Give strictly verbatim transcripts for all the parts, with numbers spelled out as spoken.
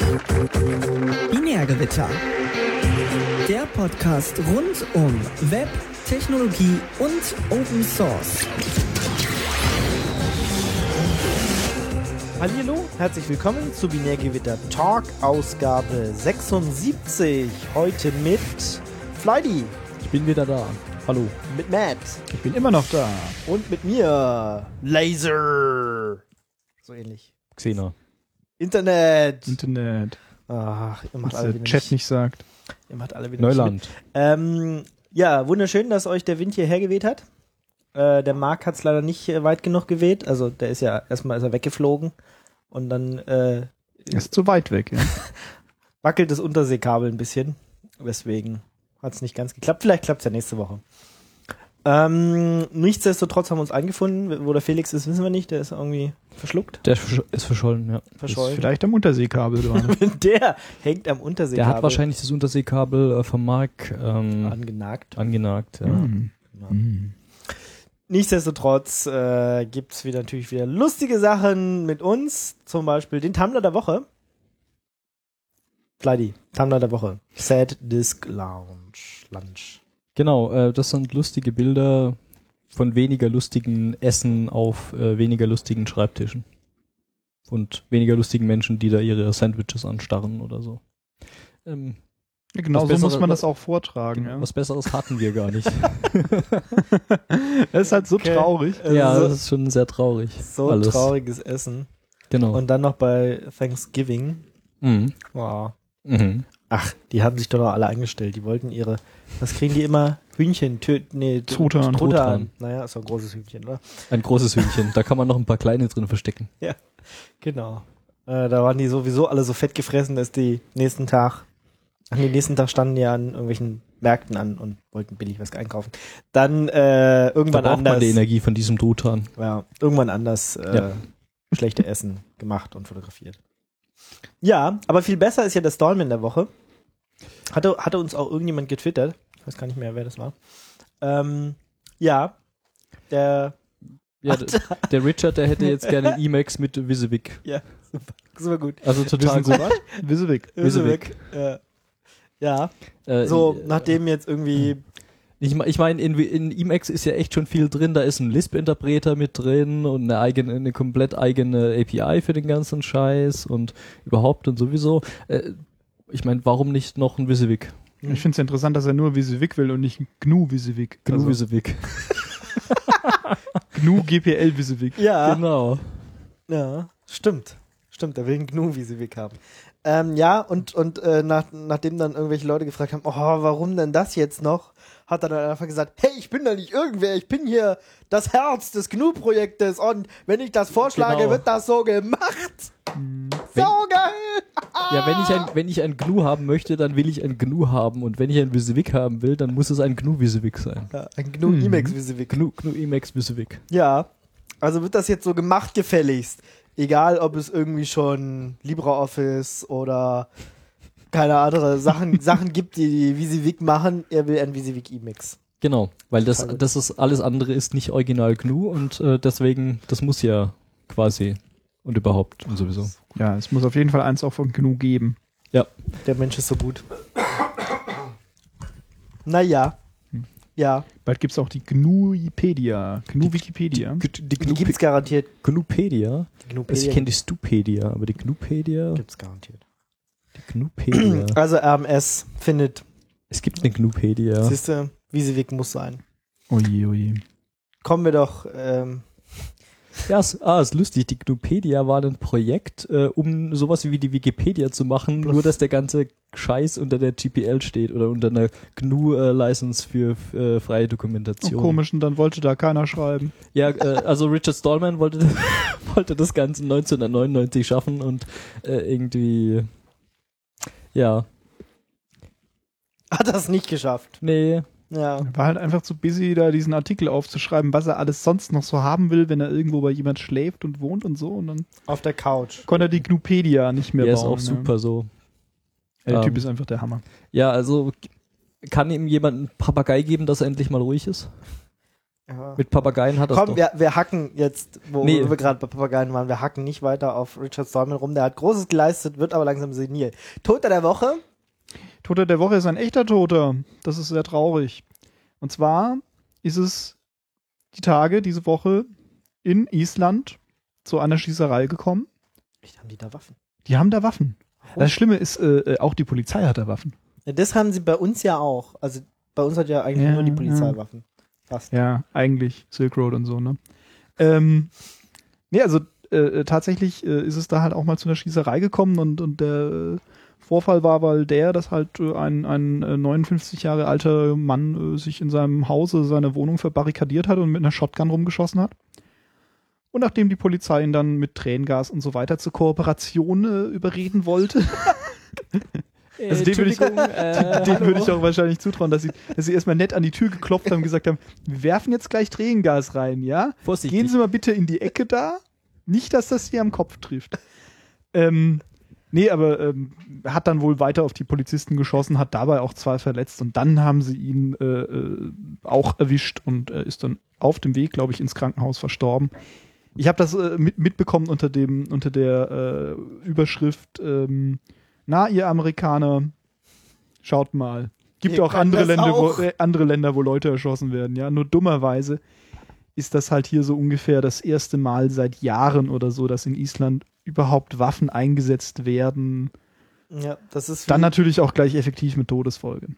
Binärgewitter. Der Podcast rund um Web, Technologie und Open Source. Hallihallo, herzlich willkommen zu Binärgewitter Talk, Ausgabe sechsundsiebzig. Heute mit Flighty. Ich bin wieder da. Hallo. Mit Matt. Ich bin immer noch da. Und mit mir, Laser. So ähnlich. Xena. Internet. Internet. Ach, ihr macht Was alle der wieder Chat nicht, nicht sagt. ihr macht alle wieder Neuland. Nicht mit. Ähm, ja, wunderschön, dass euch der Wind hierher geweht hat. Äh, der Marc hat es leider nicht äh, weit genug geweht. Also der ist ja, erstmal ist er weggeflogen. Und dann äh, Ist zu weit weg, ja. wackelt das Unterseekabel ein bisschen. Deswegen hat es nicht ganz geklappt. Vielleicht klappt es ja nächste Woche. Ähm, nichtsdestotrotz haben wir uns eingefunden. Wo der Felix ist, wissen wir nicht. Der ist irgendwie verschluckt. Der ist verschollen, ja. Verschollen. Ist vielleicht am Unterseekabel dran. Der hängt am Unterseekabel. Der hat wahrscheinlich das Unterseekabel äh, vom Mark ähm, angenagt. angenagt. Ja. Mhm. Genau. Mhm. Nichtsdestotrotz äh, gibt es wieder natürlich wieder lustige Sachen mit uns. Zum Beispiel den Tumblr der Woche. Flighty, Tumblr der Woche. Sad Disk Lounge. Lunch. Genau, äh, das sind lustige Bilder von weniger lustigen Essen auf äh, weniger lustigen Schreibtischen. Und weniger lustigen Menschen, die da ihre Sandwiches anstarren oder so. Ähm, Ja, genau so Bessere- muss man das auch vortragen. Ja. Was Besseres hatten wir gar nicht. Das ist halt so Okay. traurig. Ja, so, das ist schon sehr traurig. so alles. trauriges Essen. Genau. Und dann noch bei Thanksgiving. mhm. Wow. Mhm. Ach, die haben sich doch noch alle eingestellt. Die wollten ihre, was kriegen die immer? Hühnchen, töten, nee, Truthahn. Truthahn. Truthahn. Naja, ist doch ein großes Hühnchen, oder? Ein großes Hühnchen. Da kann man noch ein paar kleine drin verstecken. Genau. Äh, da waren die sowieso alle so fett gefressen, dass die nächsten Tag, an den nächsten Tag standen die ja an irgendwelchen Märkten an und wollten billig was einkaufen. Dann äh, Da irgendwann braucht anders, man die Energie von diesem Truthahn. ja, irgendwann anders äh, Ja. schlechte Essen gemacht und fotografiert. Ja, aber viel besser ist ja der Stallman der Woche. Hatte, hatte uns auch irgendjemand getwittert. Ich weiß gar nicht mehr, wer das war. Ähm, ja, der, Ja, d- der Richard, der hätte jetzt gerne einen Emacs mit Visivik. ja, super, super gut. Also total Wissen Sie gut. was? Wisewig. Visivik. Ja. Ja, Äh, so, äh, nachdem jetzt irgendwie Ich, me- ich meine, in, in Emacs ist ja echt schon viel drin. Da ist ein Lisp-Interpreter mit drin und eine eigene, eine komplett eigene A P I für den ganzen Scheiß und überhaupt und sowieso. Äh, ich meine, warum nicht noch ein Visivik? Ich finde es interessant, dass er nur Wisewig will und nicht G N U Wisewig. GNU Also Visivik. G N U G P L Wisewig. ja, Genau. ja, stimmt. Stimmt, der will einen G N U-Visivik haben. Ähm, ja, und, und äh, nach, nachdem dann irgendwelche Leute gefragt haben, oh, warum denn das jetzt noch, hat er dann einfach gesagt, hey, ich bin da nicht irgendwer, ich bin hier das Herz des G N U-Projektes und wenn ich das vorschlage, Genau. wird das so gemacht. So geil! Ja, wenn ich ein, wenn ich ein G N U haben möchte, dann will ich ein G N U haben. Und wenn ich ein Visivik haben will, dann muss es ein G N U Visivik sein. Ja, ein G N U-Emacs-Visivik. G N U, G N U Emacs Visivik. Ja, also wird das jetzt so gemacht gefälligst. Egal, ob es irgendwie schon LibreOffice oder keine andere Sachen, Sachen gibt, die die Visivik machen. Er will ein Visivik Emacs. Genau, weil das, Total gut. das ist, alles andere ist nicht original G N U und äh, deswegen, das muss ja quasi und überhaupt und sowieso. Ja, es muss auf jeden Fall eins auch von G N U geben. Der Mensch ist so gut. Naja. Ja, Bald gibt es auch die GNUipedia. G N U-Wikipedia. Die, die, die gibt's garantiert. GNUpedia. Die Also ich kenne die Stupedia, aber die GNUpedia, gibt's garantiert. die GNUpedia. Also R M S findet, Es gibt eine GNUpedia. siehste, Visivik muss sein. Oje, oje. Kommen wir doch, ähm, Ja, ist, ah, ist lustig. Die GNUpedia war ein Projekt, äh, um sowas wie die Wikipedia zu machen, Plus. nur dass der ganze Scheiß unter der G P L steht oder unter einer G N U-License für äh, freie Oh, Dokumentation. komisch, und dann wollte da keiner schreiben. Ja, äh, also Richard Stallman wollte, wollte das Ganze neunzehnhundertneunundneunzig schaffen und äh, irgendwie, ja, hat das nicht geschafft. nee, Ja. Er war halt einfach zu busy, da diesen Artikel aufzuschreiben, was er alles sonst noch so haben will, wenn er irgendwo bei jemand schläft und wohnt und so. Und dann Auf der Couch. konnte er die GNUpedia nicht mehr der ist bauen. auch super so. Ja, der Ähm, Typ ist einfach der Hammer. Ja, also kann ihm jemand einen Papagei geben, dass er endlich mal ruhig ist? Ja. Mit Papageien hat das Komm, doch. wir, wir hacken jetzt, wo Nee. wir gerade bei Papageien waren, wir hacken nicht weiter auf Richard Stallman rum. Der hat Großes geleistet, wird aber langsam senil. Toter der Woche. Toter der Woche ist ein echter Toter. Das ist sehr traurig. Und zwar ist es die Tage, diese Woche in Island zu einer Schießerei gekommen. Echt, haben die da Waffen? Die haben da Waffen. Das Schlimme ist, äh, auch die Polizei hat da Waffen. Ja, das haben sie bei uns ja auch. Also bei uns hat ja eigentlich Ja, nur die Polizei Waffen. Fast. Ja, eigentlich Silk Road und so, ne? Ähm, nee, also äh, tatsächlich äh, ist es da halt auch mal zu einer Schießerei gekommen und, und der äh, Vorfall war, weil der, dass halt äh, ein, ein äh, neunundfünfzig Jahre alter Mann äh, sich in seinem Hause, seine Wohnung verbarrikadiert hat und mit einer Shotgun rumgeschossen hat. Und nachdem die Polizei ihn dann mit Tränengas und so weiter zur Kooperation äh, überreden wollte, Äh, also dem würde ich, Entschuldigung, äh, dem hallo. würde ich auch wahrscheinlich zutrauen, dass sie, dass sie erstmal nett an die Tür geklopft haben und gesagt haben, wir werfen jetzt gleich Tränengas rein, ja? Vorsichtig. Gehen Sie mal bitte in die Ecke da. Nicht, dass das Sie am Kopf trifft. Ähm, nee, aber ähm, hat dann wohl weiter auf die Polizisten geschossen, hat dabei auch zwei verletzt und dann haben sie ihn äh, äh, auch erwischt und äh, ist dann auf dem Weg, glaube ich, ins Krankenhaus verstorben. Ich habe das äh, mit, mitbekommen unter dem unter der äh, Überschrift ähm, na, ihr Amerikaner, schaut mal. Gibt Wir auch können andere das Länder, auch. wo, äh, andere Länder, wo Leute erschossen werden. Ja, nur dummerweise ist das halt hier so ungefähr das erste Mal seit Jahren oder so, dass in Island überhaupt Waffen eingesetzt werden. Ja, das ist Dann wie- natürlich auch gleich effektiv mit Todesfolge.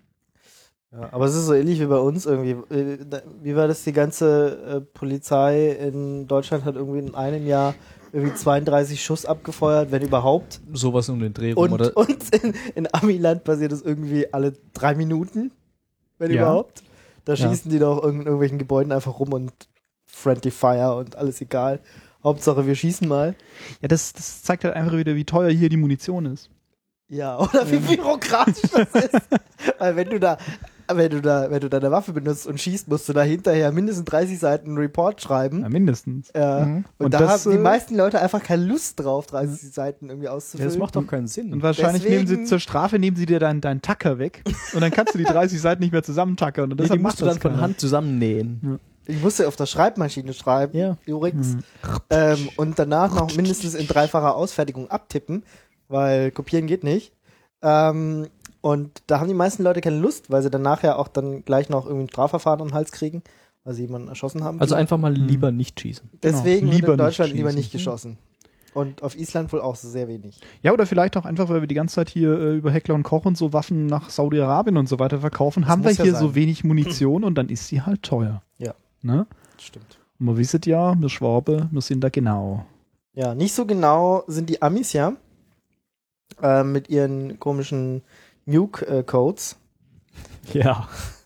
Ja, aber es ist so ähnlich wie bei uns irgendwie. Äh, da- Wie war das? Die ganze äh, Polizei in Deutschland hat irgendwie in einem Jahr irgendwie zweiunddreißig Schuss abgefeuert, wenn überhaupt. Sowas um den Dreh rum, Und, oder? und in, in Amiland passiert es irgendwie alle drei Minuten, wenn Ja. überhaupt. Da Ja. schießen die doch in irgendwelchen Gebäuden einfach rum und Friendly Fire und alles egal. Hauptsache wir schießen mal. Ja, das, das zeigt halt einfach wieder, wie teuer hier die Munition ist. Ja, oder wie bürokratisch das ist. Weil wenn du da, wenn du da, wenn du deine Waffe benutzt und schießt, musst du da hinterher mindestens dreißig Seiten Report schreiben. Ja, mindestens. Ja. Mhm. Und, Und da das, haben die äh, meisten Leute einfach keine Lust drauf, dreißig Seiten irgendwie Ja, auszufüllen. das macht doch keinen Sinn. Und wahrscheinlich Deswegen- nehmen sie zur Strafe, nehmen sie dir deinen dein Tacker weg und dann kannst du die dreißig Seiten nicht mehr zusammentackern. Und Nee, deshalb die musst macht du das dann von keiner. Hand zusammennähen. Ich musste auf der Schreibmaschine schreiben, Ja. übrigens. Mhm. Ähm, und danach noch mindestens in dreifacher Ausfertigung abtippen, weil kopieren geht nicht. Ähm, und da haben die meisten Leute keine Lust, weil sie dann nachher auch dann gleich noch irgendwie ein Strafverfahren am Hals kriegen, weil sie jemanden erschossen haben. Also einfach mal lieber nicht schießen. Deswegen genau, wird lieber in Deutschland nicht lieber schießen. nicht geschossen. Und auf Island wohl auch sehr wenig. Ja, oder vielleicht auch einfach, weil wir die ganze Zeit hier äh, über Heckler und Koch und so Waffen nach Saudi-Arabien und so weiter verkaufen, haben wir muss ja hier sein. so wenig Munition und dann ist sie halt teuer. Ja. Ne? Stimmt. Und man wisset ja, wir Schwabe, wir sind da genau. Ja, nicht so genau sind die Amis ja äh, mit ihren komischen Nuke-Codes. Ja.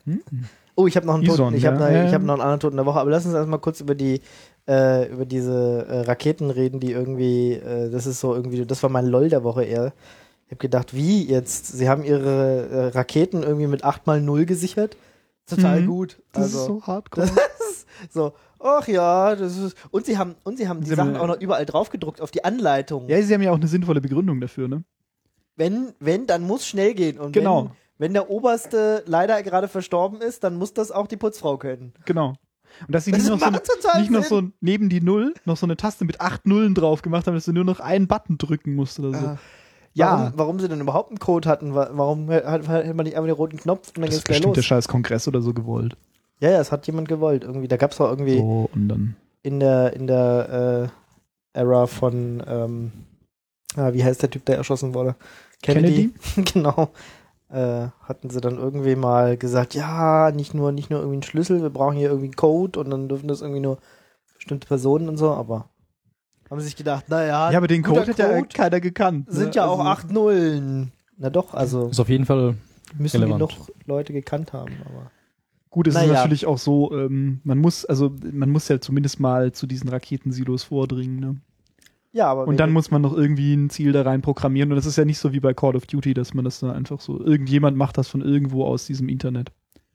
Oh, ich habe noch einen Ison, Toten. Ich habe ja. noch, Ja, ich ja. hab noch einen anderen Toten der Woche. Aber lass uns erstmal kurz über die äh, über diese äh, Raketen reden, die irgendwie, äh, das ist so irgendwie, das war mein LOL der Woche eher. Ich habe gedacht, wie jetzt? Sie haben ihre äh, Raketen irgendwie mit acht mal null gesichert. Total Mhm. gut. Das Also ist so hardcore. das ist so, ach ja, das ist. Und sie haben und sie haben die Sie Sachen haben- auch noch überall drauf gedruckt auf die Anleitung. Ja, sie haben ja auch eine sinnvolle Begründung dafür, ne? Wenn, wenn, dann muss schnell gehen. Und Genau. wenn, wenn der Oberste leider gerade verstorben ist, dann muss das auch die Putzfrau können. Genau. Und dass sie Das nicht noch, so, macht total nicht noch Sinn. so neben die Null noch so eine Taste mit acht Nullen drauf gemacht haben, dass du nur noch einen Button drücken musst oder so. Ah. Ja. Warum, warum sie denn überhaupt einen Code hatten? Wa- Warum hat, hat hat man nicht einfach den roten Knopf und dann Das geht's ist gleich bestimmt der los? scheiß Kongress oder so gewollt. Ja, ja, es hat jemand gewollt. Irgendwie, da gab's auch irgendwie So, und dann. in der in der äh, Era von ähm, ah, wie heißt der Typ, der erschossen wurde? Kennedy. Genau. Äh, hatten sie dann irgendwie mal gesagt, ja, nicht nur nicht nur irgendwie einen Schlüssel, wir brauchen hier irgendwie einen Code und dann dürfen das irgendwie nur bestimmte Personen und so, aber haben sie sich gedacht, naja, Ja, aber den guter Code hat ja Code keiner gekannt. ne? sind ja auch Also- acht Nullen. Na doch, also Ist auf jeden Fall müssen relevant. genug Leute gekannt haben, aber Gut, es ist Naja. natürlich auch so, ähm, man muss, also man muss ja zumindest mal zu diesen Raketensilos vordringen, ne? ja, aber Und dann wenn- muss man noch irgendwie ein Ziel da rein programmieren. Und das ist ja nicht so wie bei Call of Duty, dass man das dann einfach so, irgendjemand macht das von irgendwo aus diesem Internet.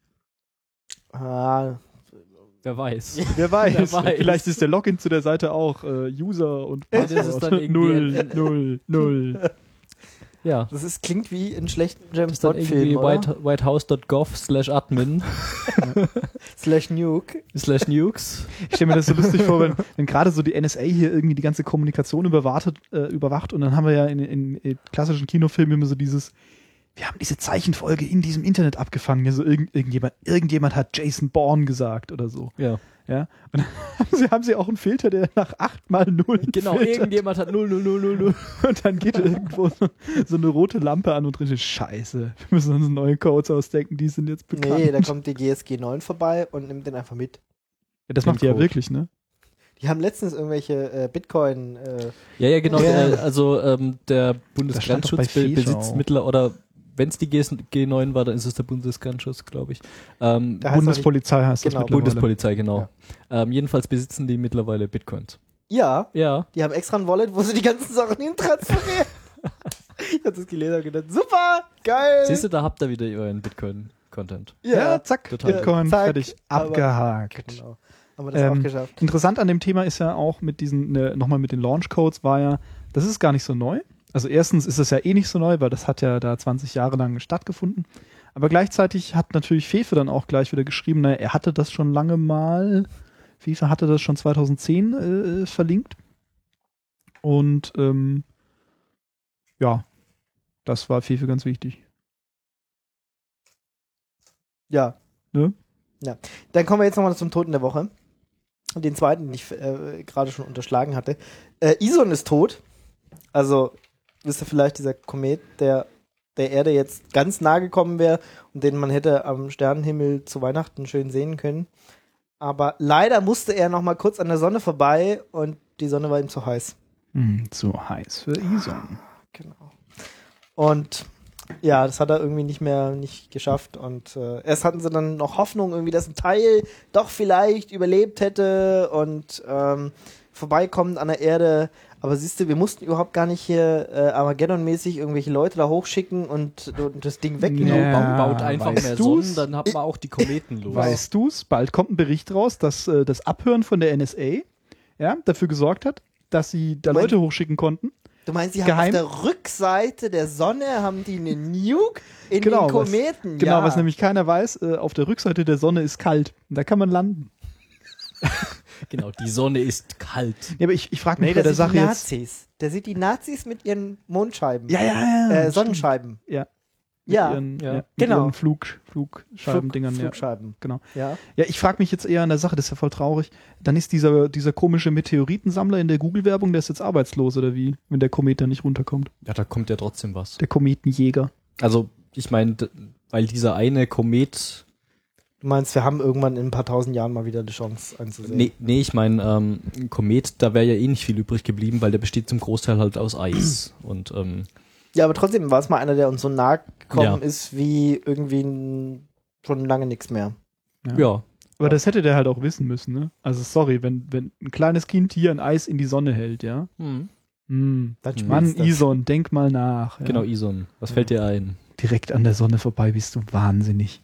ah, Wer weiß. Wer weiß, Wer weiß. vielleicht ist der Login zu der Seite auch äh, User und Ja, das ist dann irgendwie null, ein- null, null. Ja. Das ist, klingt wie in schlechten Das James ist dann irgendwie Bond-Filmen, oder? white, whitehouse.gov slash admin Slash Nuke. slash nukes. Ich stelle mir das so lustig vor, wenn, wenn gerade so die N S A hier irgendwie die ganze Kommunikation überwartet, äh, überwacht und dann haben wir ja in, in, in klassischen Kinofilmen immer so dieses, wir haben diese Zeichenfolge in diesem Internet abgefangen, ja, so irgend, irgendjemand, irgendjemand hat Jason Bourne gesagt oder so. Ja. Ja. Und dann haben sie, haben sie auch einen Filter, der nach acht mal null Genau, filtert. irgendjemand hat null null null null null. Und dann geht irgendwo so, so eine rote Lampe an und drin steht, scheiße, wir müssen uns neue Codes ausdenken, die sind jetzt bekannt. Nee, da kommt die G S G neun vorbei und nimmt den einfach mit. Ja, das macht die ja Code. wirklich, ne? Die haben letztens irgendwelche äh, Bitcoin... Äh, Ja, ja, genau. Ja. Äh, also ähm, der Das stand doch bei Bundesgrenzschutz be Feschau. besitzt mittler oder wenn es die G neun war, dann ist es der Bundesgrenzschutz, glaube ich. Ähm, Da heißt Bundespolizei heißt Genau, das mittlerweile. Bundespolizei, genau. Ähm, jedenfalls besitzen die mittlerweile Bitcoins. ja, Ja. die haben extra ein Wallet, wo sie die ganzen Sachen hin transferieren. Ich hab das gelesen und gedacht, super, geil. Siehst du, da habt ihr wieder euren Bitcoin-Content. Ja, zack, Total. Bitcoin, Zack, fertig, aber- abgehakt. Genau. Haben wir das Ähm, auch geschafft. Interessant an dem Thema ist ja auch mit diesen, ne, nochmal mit den Launch-Codes war ja, das ist gar nicht so neu. Also erstens ist es ja eh nicht so neu, weil das hat ja da zwanzig Jahre lang stattgefunden. Aber gleichzeitig hat natürlich Fefe dann auch gleich wieder geschrieben, naja, er hatte das schon lange mal, Fefe hatte das schon zweitausendzehn äh, verlinkt. Und ähm, ja, das war Fefe ganz wichtig. Ja. Ne? Ja. Dann kommen wir jetzt nochmal zum Toten der Woche. Den zweiten, den ich äh, gerade schon unterschlagen hatte. Äh, Ison ist tot. Also, wisst ihr vielleicht, dieser Komet, der der Erde jetzt ganz nah gekommen wäre und den man hätte am Sternenhimmel zu Weihnachten schön sehen können. Aber leider musste er noch mal kurz an der Sonne vorbei und die Sonne war ihm zu heiß. Hm, zu heiß für Ison. Genau. Und ja, das hat er irgendwie nicht mehr nicht geschafft. Und äh, erst hatten sie dann noch Hoffnung, irgendwie, dass ein Teil doch vielleicht überlebt hätte und ähm, vorbeikommt an der Erde. Aber siehst du, wir mussten überhaupt gar nicht hier äh, Armageddon-mäßig irgendwelche Leute da hochschicken und, und das Ding wegnehmen. Ja, Baut einfach weißt mehr du's? Sonnen, dann hat man auch die Kometen los. Weißt du's? Bald kommt ein Bericht raus, dass äh, das Abhören von der N S A ja, dafür gesorgt hat, dass sie da Mein- Leute hochschicken konnten. Du meinst, sie Geheim- haben auf der Rückseite der Sonne haben die einen Nuke in Genau, den was- Kometen. Genau, ja. was nämlich keiner weiß, äh, auf der Rückseite der Sonne ist kalt. Und da kann man landen. Genau, die Sonne ist kalt. Ja, aber ich, ich frage mich Nee, bei der der sieht die Sache jetzt. Nazis. Der sieht die Nazis mit ihren Mondscheiben. Ja, ja, ja. äh, stimmt. Sonnenscheiben. Ja. Mit Ja, ihren, ja. ja. Mit Genau. ihren Flug, Flugscheibendingern. Ja. Flugscheiben. Genau. Ja. Ja, ich frage mich jetzt eher an der Sache, das ist ja voll traurig. Dann ist dieser, dieser komische Meteoritensammler in der Google-Werbung, der ist jetzt arbeitslos oder wie, wenn der Komet da nicht runterkommt. Ja, da kommt ja trotzdem was. Der Kometenjäger. Also, ich meine, d- weil dieser eine Komet. Du meinst, wir haben irgendwann in ein paar tausend Jahren mal wieder die Chance einzusehen. Nee, nee ich meine, ähm, ein Komet, da wäre ja eh nicht viel übrig geblieben, weil der besteht zum Großteil halt aus Eis. Und ähm, Ja, aber trotzdem war es mal einer, der uns so nahe gekommen Ja. ist wie irgendwie n- schon lange nichts mehr. ja. Aber das hätte der halt auch wissen müssen, ne? Also sorry, wenn, wenn ein kleines Kind hier ein Eis in die Sonne hält, ja? Hm. Hm. Dann Mhm. Mann, schmilzt das. Ison, denk mal nach. Ja? Genau, Ison. Was fällt dir ein? Direkt an der Sonne vorbei bist du wahnsinnig.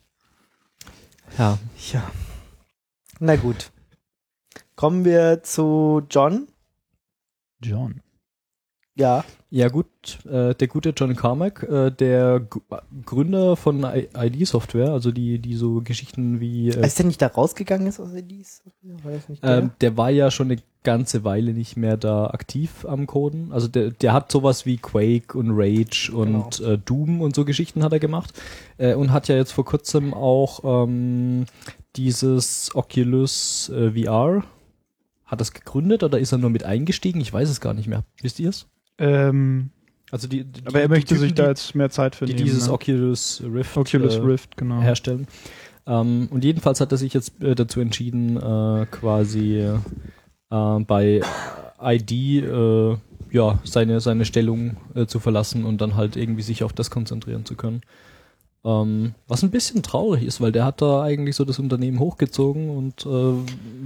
Ja. Ja. Na gut. Kommen wir zu John. John. Ja. Ja gut, äh, der gute John Carmack, äh, der G Gründer von I D-Software, also die, die so Geschichten wie äh, Ist der nicht da rausgegangen ist aus I Ds? War das nicht der? Ähm, der war ja schon eine ganze Weile nicht mehr da aktiv am Coden. Also der, der hat sowas wie Quake und Rage und Genau. äh, Doom und so Geschichten hat er gemacht. Äh, und hat ja jetzt vor kurzem auch ähm, dieses Oculus äh, V R. Hat das gegründet oder ist er nur mit eingestiegen? Ich weiß es gar nicht mehr. Wisst ihr es? Ähm, Also die, die, aber er die möchte Typen, sich da die, jetzt mehr Zeit für die nehmen. dieses ne? Oculus Rift, Oculus äh, Rift, genau. herstellen. Ähm, und jedenfalls hat er sich jetzt äh, dazu entschieden, äh, quasi äh, bei I D äh, ja, seine, seine Stellung äh, zu verlassen und dann halt irgendwie sich auf das konzentrieren zu können. Ähm, was ein bisschen traurig ist, weil der hat da eigentlich so das Unternehmen hochgezogen und äh,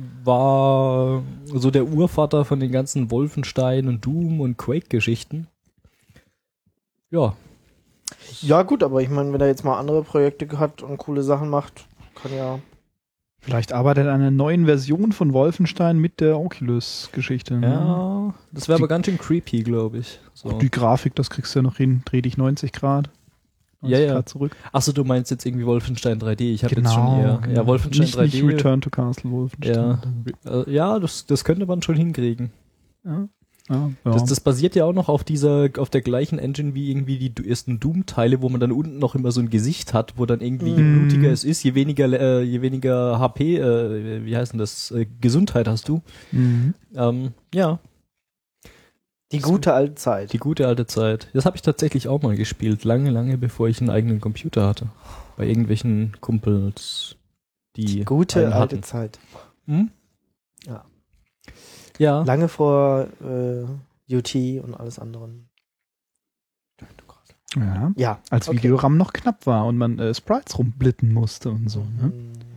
war so der Urvater von den ganzen Wolfenstein und Doom und Quake-Geschichten. Ja, Ja, gut, aber ich meine, wenn er jetzt mal andere Projekte hat und coole Sachen macht, kann ja. Vielleicht arbeitet er an einer neuen Version von Wolfenstein mit der Oculus-Geschichte. Ne? Ja, das wäre aber ganz schön creepy, glaube ich. So. Die Grafik, das kriegst du ja noch hin. Dreh dich neunzig Grad. Ja, ja. Grad zurück. Achso, du meinst jetzt irgendwie Wolfenstein drei D. Ich habe Genau, jetzt schon eher. genau. Ja, Wolfenstein nicht, drei D. Nicht Return to Castle Wolfenstein. Ja, äh, ja das, das könnte man schon hinkriegen. Ja. Ja, ja. Das, das basiert ja auch noch auf dieser, auf der gleichen Engine wie irgendwie die ersten Doom-Teile, wo man dann unten noch immer so ein Gesicht hat, wo dann irgendwie, je Mhm. blutiger es ist, je weniger, äh, je weniger H P, äh, wie heißt denn das, äh, Gesundheit hast du. Mhm. Ähm, ja, Die gute alte Zeit. die gute alte Zeit. Das habe ich tatsächlich auch mal gespielt, lange, lange bevor ich einen eigenen Computer hatte. Bei irgendwelchen Kumpels, die, Die gute einen alte hatten. Zeit. Hm? Ja. Ja. Lange vor äh, U T und alles andere. Ja. Ja. Als Okay. Videoram noch knapp war und man äh, Sprites rumblitten musste und so. Ne?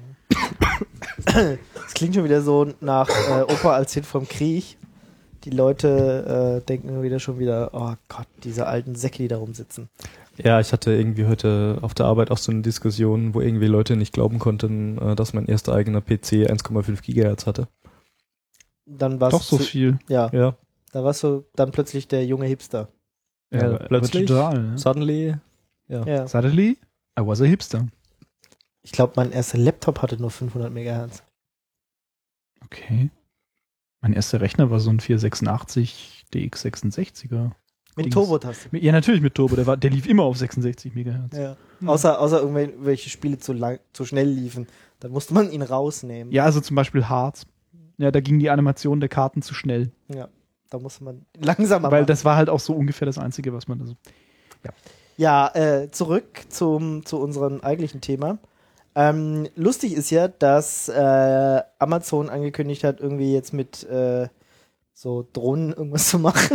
Das klingt schon wieder so nach äh, Opa als Hit vom Krieg. Die Leute äh, denken wieder schon wieder, oh Gott, diese alten Säcke, die da rumsitzen. Ja, ich hatte irgendwie heute auf der Arbeit auch so eine Diskussion, wo irgendwie Leute nicht glauben konnten, äh, dass mein erster eigener P C eins Komma fünf Gigahertz hatte. Dann warst Doch so du, viel. Ja, Ja. da warst du dann plötzlich der junge Hipster. Ja, aber- plötzlich. aber Total, ne? Suddenly. Ja. Ja. Suddenly, I was a hipster. Ich glaube, mein erster Laptop hatte nur fünfhundert Megahertz. Okay. Mein erster Rechner war so ein vierhundertsechsundachtzig D X sechsundsechziger. Mit Dings. Turbotaste. Ja, natürlich mit Turbo. Der, war, der lief immer auf sechsundsechzig Megahertz. Ja. Außer, außer irgendwelche Spiele zu, lang, zu schnell liefen. Dann musste man ihn rausnehmen. Ja, also zum Beispiel Hearts. Ja, da ging die Animation der Karten zu schnell. Ja. Da musste man langsamer Weil machen. das war halt auch so ungefähr das Einzige, was man da so. Ja, äh, zurück zum, zu unserem eigentlichen Thema. Ähm, lustig ist ja, dass äh, Amazon angekündigt hat, irgendwie jetzt mit äh, so Drohnen irgendwas zu machen.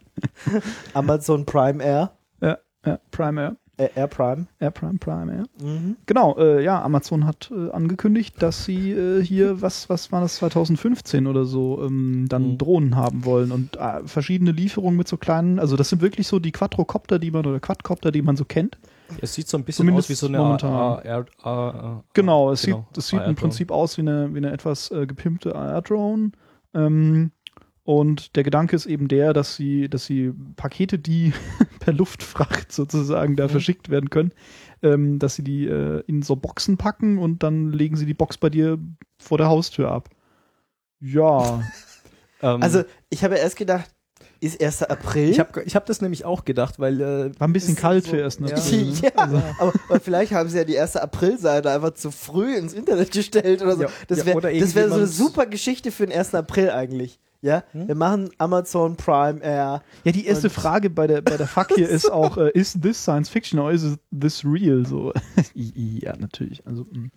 Amazon Prime Air. Ja, ja, Prime Air. Äh, Air Prime. Air Prime, Prime Air. Mhm. Genau, äh, ja, Amazon hat äh, angekündigt, dass sie äh, hier, was, was war das, zwanzig fünfzehn oder so, ähm, dann Mhm. Drohnen haben wollen und äh, verschiedene Lieferungen mit so kleinen, also das sind wirklich so die Quadrocopter, die man, oder Quadcopter, die man so kennt. Es sieht so ein bisschen Zumindest aus wie so eine momentan. A- A- Air- A- A- Genau, es genau, sieht, es sieht A- im Prinzip aus wie eine, wie eine etwas äh, gepimpte Air-Drone. Ähm, und der Gedanke ist eben der, dass sie, dass sie Pakete, die per Luftfracht sozusagen da Mhm. verschickt verschickt werden können, ähm, dass sie die äh, in so Boxen packen und dann legen sie die Box bei dir vor der Haustür ab. Ja. Ähm, Also, ich habe erst gedacht, ist erster April? ich habe ich hab das nämlich auch gedacht, weil äh, War ein bisschen Ist kalt so- für ersten ja. April. Ne? ja, Also, aber, aber vielleicht haben sie ja die erste April-Seite einfach zu früh ins Internet gestellt oder so. Ja, das ja, wäre oder das wär so eine irgendjemand- super Geschichte für den ersten April eigentlich. Ja, Hm? wir machen Amazon Prime Air. ja, die erste Und- Frage bei der, bei der Fuck hier ist auch, äh, ist this Science Fiction or is this real? So. Ja, natürlich. Also, mh.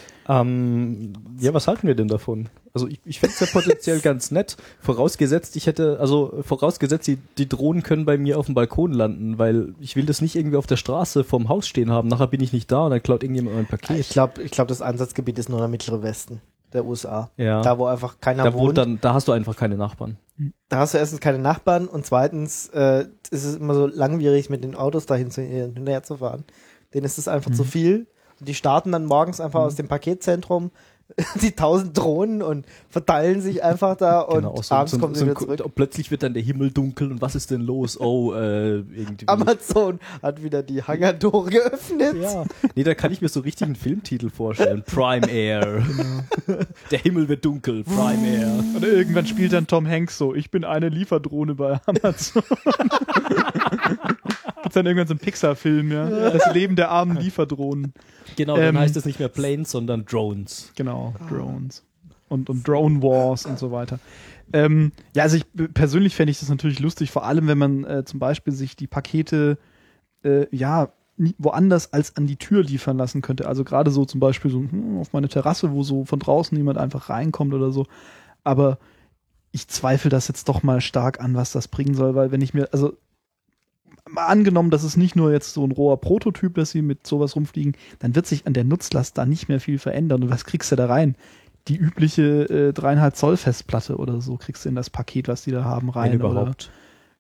Ähm, ja, was halten wir denn davon? Also ich, ich finde es ja potenziell ganz nett, vorausgesetzt, ich hätte, also vorausgesetzt, die, die Drohnen können bei mir auf dem Balkon landen, weil ich will das nicht irgendwie auf der Straße vorm Haus stehen haben, nachher bin ich nicht da und dann klaut irgendjemand mein Paket. Ich glaube, ich glaub, das Einsatzgebiet ist nur der mittlere Westen der U S A. ja, Da, wo einfach keiner da, wohnt. wohnt dann, da hast du einfach keine Nachbarn. Da hast du erstens keine Nachbarn und zweitens äh, ist es immer so langwierig, mit den Autos dahin zu, hinterher zu fahren. Denen ist es einfach Mhm. zu viel. Und die starten dann morgens einfach aus dem Paketzentrum die tausend Drohnen und verteilen sich einfach da und Genau, so, abends so, kommen so, sie so, wieder zurück. und plötzlich wird dann der Himmel dunkel und was ist denn los? Oh, äh, irgendwie. Amazon hat wieder die Hangartore geöffnet. Ja, nee, da kann ich mir so richtig einen Filmtitel vorstellen. Prime Air. Der Himmel wird dunkel. Prime Air. Und irgendwann spielt dann Tom Hanks so, ich bin eine Lieferdrohne bei Amazon. Gibt's dann irgendwann so einen Pixar-Film, ja? Das Leben der armen Lieferdrohnen. Genau, dann Ähm, heißt es nicht mehr Planes, sondern Drones. Genau, Drones. Und, und Drone Wars und so weiter. Ähm, ja, also ich persönlich fände ich das natürlich lustig, vor allem wenn man äh, zum Beispiel sich die Pakete äh, ja nie- woanders als an die Tür liefern lassen könnte. Also gerade so zum Beispiel so hm, auf meine Terrasse, wo so von draußen niemand einfach reinkommt oder so. Aber ich zweifle das jetzt doch mal stark an, was das bringen soll, weil wenn ich mir, also mal angenommen, das ist nicht nur jetzt so ein roher Prototyp, dass sie mit sowas rumfliegen, dann wird sich an der Nutzlast da nicht mehr viel verändern. Und was kriegst du da rein? Die übliche äh, dreieinhalb Zoll Festplatte oder so kriegst du in das Paket, was die da haben, rein. Wenn Oder, überhaupt.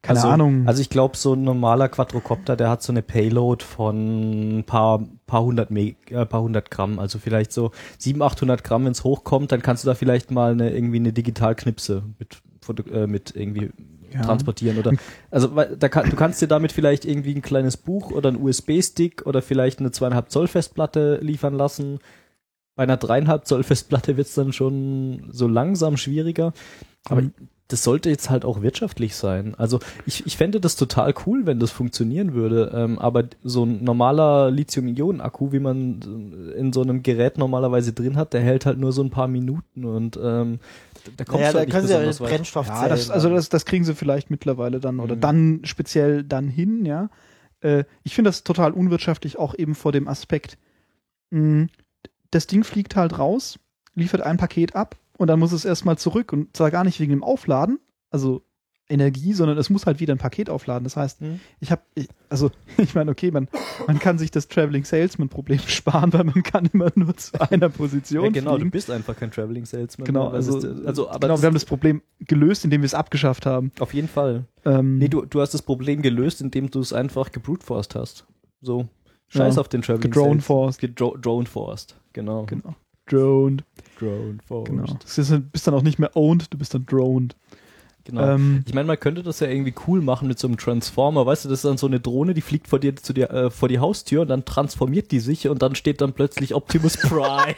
keine also, Ahnung. Also ich glaube, so ein normaler Quadrocopter, der hat so eine Payload von ein paar, paar hundert Meg, äh, paar hundert Gramm. Also vielleicht so siebenhundert, achthundert Gramm, wenn es hochkommt, dann kannst du da vielleicht mal eine, irgendwie eine Digitalknipse mit, äh, mit irgendwie Ja. transportieren oder, also weil, da kann, du kannst dir damit vielleicht irgendwie ein kleines Buch oder ein U S B-Stick oder vielleicht eine zweieinhalb Zoll Festplatte liefern lassen. Bei einer dreieinhalb Zoll Festplatte wird's dann schon so langsam schwieriger. Aber Mhm. das sollte jetzt halt auch wirtschaftlich sein. Also ich, ich fände das total cool, wenn das funktionieren würde. Ähm, aber so ein normaler Lithium-Ionen-Akku, wie man in so einem Gerät normalerweise drin hat, der hält halt nur so ein paar Minuten und ähm, da kommst Ja, du da halt nicht können sie ja besonders mit weit. Brennstoffzellen. Ja, das, also das, das kriegen sie vielleicht mittlerweile dann oder Mhm. dann speziell dann hin, ja. Äh, ich finde das total unwirtschaftlich, auch eben vor dem Aspekt, mh, das Ding fliegt halt raus, liefert ein Paket ab und dann muss es erstmal zurück und zwar gar nicht wegen dem Aufladen, also Energie, sondern es muss halt wieder ein Paket aufladen. Das heißt, Mhm. ich habe, also ich meine, okay, man, man kann sich das Traveling Salesman Problem sparen, weil man kann immer nur zu einer Position Ja, genau, fliegen. du bist einfach kein Traveling Salesman. Genau, mehr, weil also, das- also aber genau, das, wir haben das Problem gelöst, indem wir es abgeschafft haben. auf jeden Fall. Ähm, Nee, du, du hast das Problem gelöst, indem du es einfach gebruteforced hast. So, scheiß Ja, auf den Traveling gedroneforced. Gedro- Droneforced, genau. Genau. Droned. Droneforced. Genau. Das ist, bist dann auch nicht mehr owned, du bist dann droned. Genau. Ähm, Ich meine, man könnte das ja irgendwie cool machen mit so einem Transformer, weißt du, das ist dann so eine Drohne, die fliegt vor dir zu dir äh, vor die Haustür und dann transformiert die sich und dann steht dann plötzlich Optimus Prime.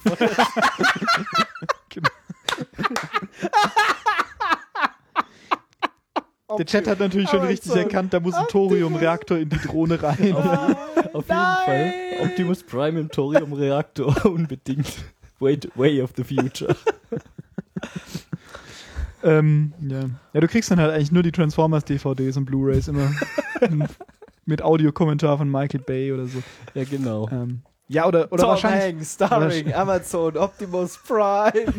der Chat hat natürlich schon Aber richtig so- erkannt, da muss ein Thoriumreaktor in die Drohne rein. Auf jeden Fall. Optimus Prime im Thoriumreaktor unbedingt. Way, way of the future. ähm, ja. ja, du kriegst dann halt eigentlich nur die Transformers-D V Ds und Blu-Rays immer mit Audiokommentar von Michael Bay oder so. Ja, genau. Ähm, ja, oder, oder Tom wahrscheinlich... Hanks, starring Amazon Optimus Prime.